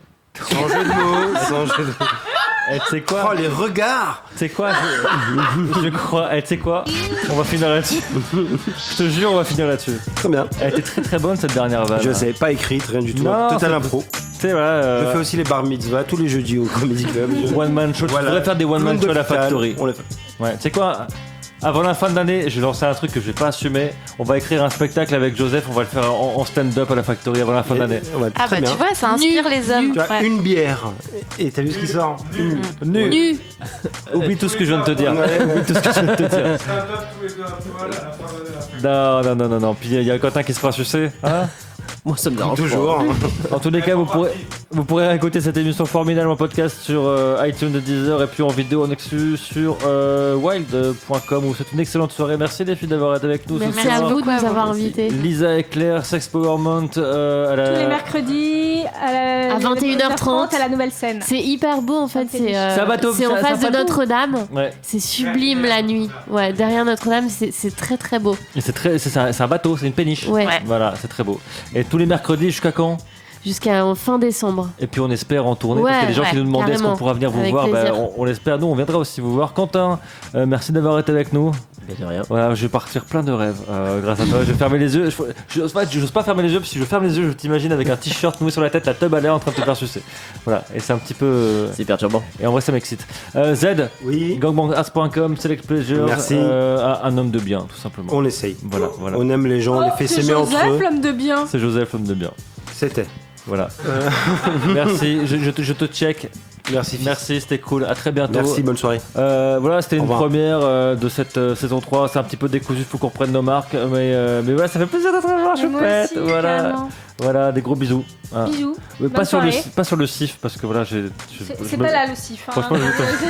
Sans jeu de mots. Sans jeu de... Eh, tu sais quoi Oh, les regards. Tu sais quoi je... je crois. Eh, tu sais quoi On va finir là-dessus. Je te jure, on va finir là-dessus. Très bien. Elle était très très bonne cette dernière vanne. Je sais, pas écrite, rien du tout. Non, Total c'est- impro. Tu sais, voilà. euh, Je fais aussi les bar mitzvahs tous les jeudis au Comedy Club. One man show. Voilà. Tu devrais faire des one man Clown show à la d'hôpital, factory. On les fait. Ouais, tu sais quoi Avant la fin de l'année, je vais lancer un truc que je vais pas assumer. On va écrire un spectacle avec Joseph, on va le faire en, en stand-up à la factory avant la fin de l'année. Ouais, Ah, très bah bien. tu vois, ça inspire les hommes. Tu as Ouais. une bière. Et t'as vu ce qui sort Une. Nu. Nu. Oublie tout ce que je viens de te dire. Oublie tout ce que je viens de te dire. Non, non, non, non, non. Puis il y a Quentin qui se fera sucer. Hein Moi, ça me dérange Toujours. En tous les cas, vous pourrez, vous pourrez écouter cette émission formidable en podcast sur euh, iTunes de Deezer et puis en vidéo en exclu sur euh, wild point com vous souhaite une excellente soirée. Merci les filles d'avoir été avec nous Merci ce soir. à vous de nous avoir invités. Lisa et Claire, Sex Powerment euh, à la... Tous les mercredis à, la, À vingt et une heures trente à la nouvelle scène. C'est hyper beau en fait, c'est euh, C'est un bateau, c'est en c'est un- face c'est un de bateau. Notre-Dame. Ouais. C'est sublime la nuit. Ouais, derrière Notre-Dame, c'est c'est très très beau. Et c'est très, c'est un, c'est un bateau, c'est une péniche. Ouais. Ouais. Voilà, c'est très beau. Et tous les mercredis jusqu'à quand? Jusqu'à fin décembre. Et puis on espère en tournée, Ouais, parce qu'il y a des gens ouais, qui nous demandaient est-ce qu'on carrément. pourra venir vous Avec voir. Bah, plaisir. on, on l'espère, nous on viendra aussi vous voir. Quentin, euh, merci d'avoir été avec nous. De rien. Voilà, je vais partir plein de rêves euh, grâce à toi. Je vais fermer les yeux. Je, je, en fait, je n'ose pas fermer les yeux, parce que si je ferme les yeux, je t'imagine avec un t-shirt noué sur la tête, la tub à l'air en train de te faire sucer. Voilà, et c'est un petit peu. euh, C'est perturbant. Et en vrai, ça m'excite. Euh, Z, Oui. gangbangars point com, Select Pleasure, Merci. euh, un homme de bien, tout simplement. On essaye. Voilà, voilà. On aime les gens, on les fait Oh, c'est s'aimer entre Joseph, eux. l'homme de bien. C'est Joseph, l'homme de bien. C'était. Voilà. Merci, je, je te, je te check. Merci. fils. Merci, c'était cool. À très bientôt. Merci, bonne soirée. Euh, voilà, c'était Au une revoir. première euh, de cette euh, saison trois. C'est un petit peu décousu, faut qu'on prenne nos marques. Mais, euh, mais voilà, ça fait plaisir d'être voir, Et moi choupette. aussi, Voilà, carrément. voilà, des gros bisous. Ah. Bisous. Mais pas Bonne sur, le, soirée. pas sur le sif, parce que voilà, j'ai. je- C'est je c'est me- pas là le sif. Hein. Franchement,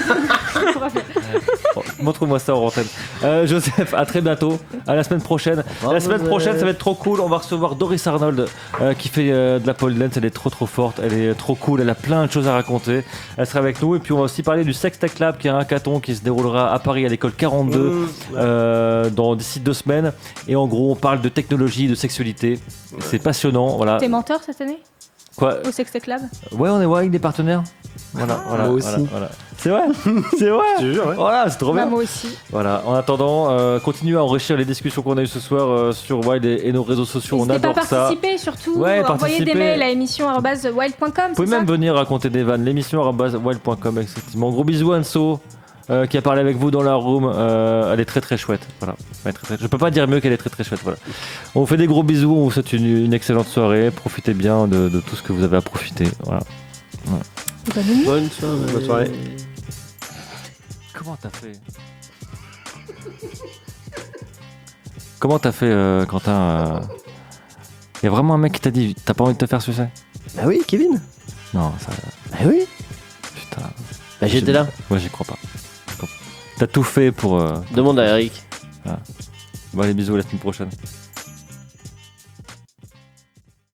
je Bon, montre-moi ça en antenne. Euh, Joseph, à très bientôt. À la semaine prochaine. La semaine prochaine, ça va être trop cool. On va recevoir Doris Arnold euh, qui fait euh, de la pole dance. Elle est trop trop forte. Elle est trop cool. Elle a plein de choses à raconter. Elle sera avec nous. Et puis on va aussi parler du Sex Tech Lab, qui est un hackathon qui se déroulera à Paris à l'école quarante-deux Mmh, ouais. euh, dans d'ici deux semaines. Et en gros, on parle de technologie, de sexualité. C'est passionnant. Voilà. T'es menteur cette année Quoi au Sex Tech Lab? Ouais, on est ouais, avec des partenaires. Voilà, voilà, Moi aussi. voilà, voilà. C'est vrai, c'est vrai. Je te jure, ouais. Voilà, c'est trop Bah, bien. moi aussi. Voilà, en attendant, euh, continuez à enrichir les discussions qu'on a eues ce soir euh, sur Wild et, et nos réseaux sociaux. On N'hésitez pas adore à ça. participer, surtout. Ouais, envoyer des participer. mails à émission arobase wild point com. Vous pouvez c'est ça même venir raconter des vannes. L'émission arobase wild point com, effectivement. Gros bisous Anso, euh, qui a parlé avec vous dans la room. Euh, elle est très très chouette. Voilà. Elle est très, très... Je peux pas dire mieux qu'elle est très très chouette. Voilà. On vous fait des gros bisous. On vous souhaite une, une excellente soirée. Profitez bien de, de tout ce que vous avez à profiter. Voilà. Bonne nuit. Bonne soirée. Bonne soirée. Comment t'as fait Comment t'as fait, euh, Quentin Il y a vraiment un mec qui t'a dit t'as pas envie de te faire sucer? Bah oui, Kevin. Non, ça. Bah oui. Putain. Bah j'étais là. Moi, j'y crois pas. T'as tout fait pour. euh, Demande à Eric. Bon, allez, bisous, à la semaine prochaine.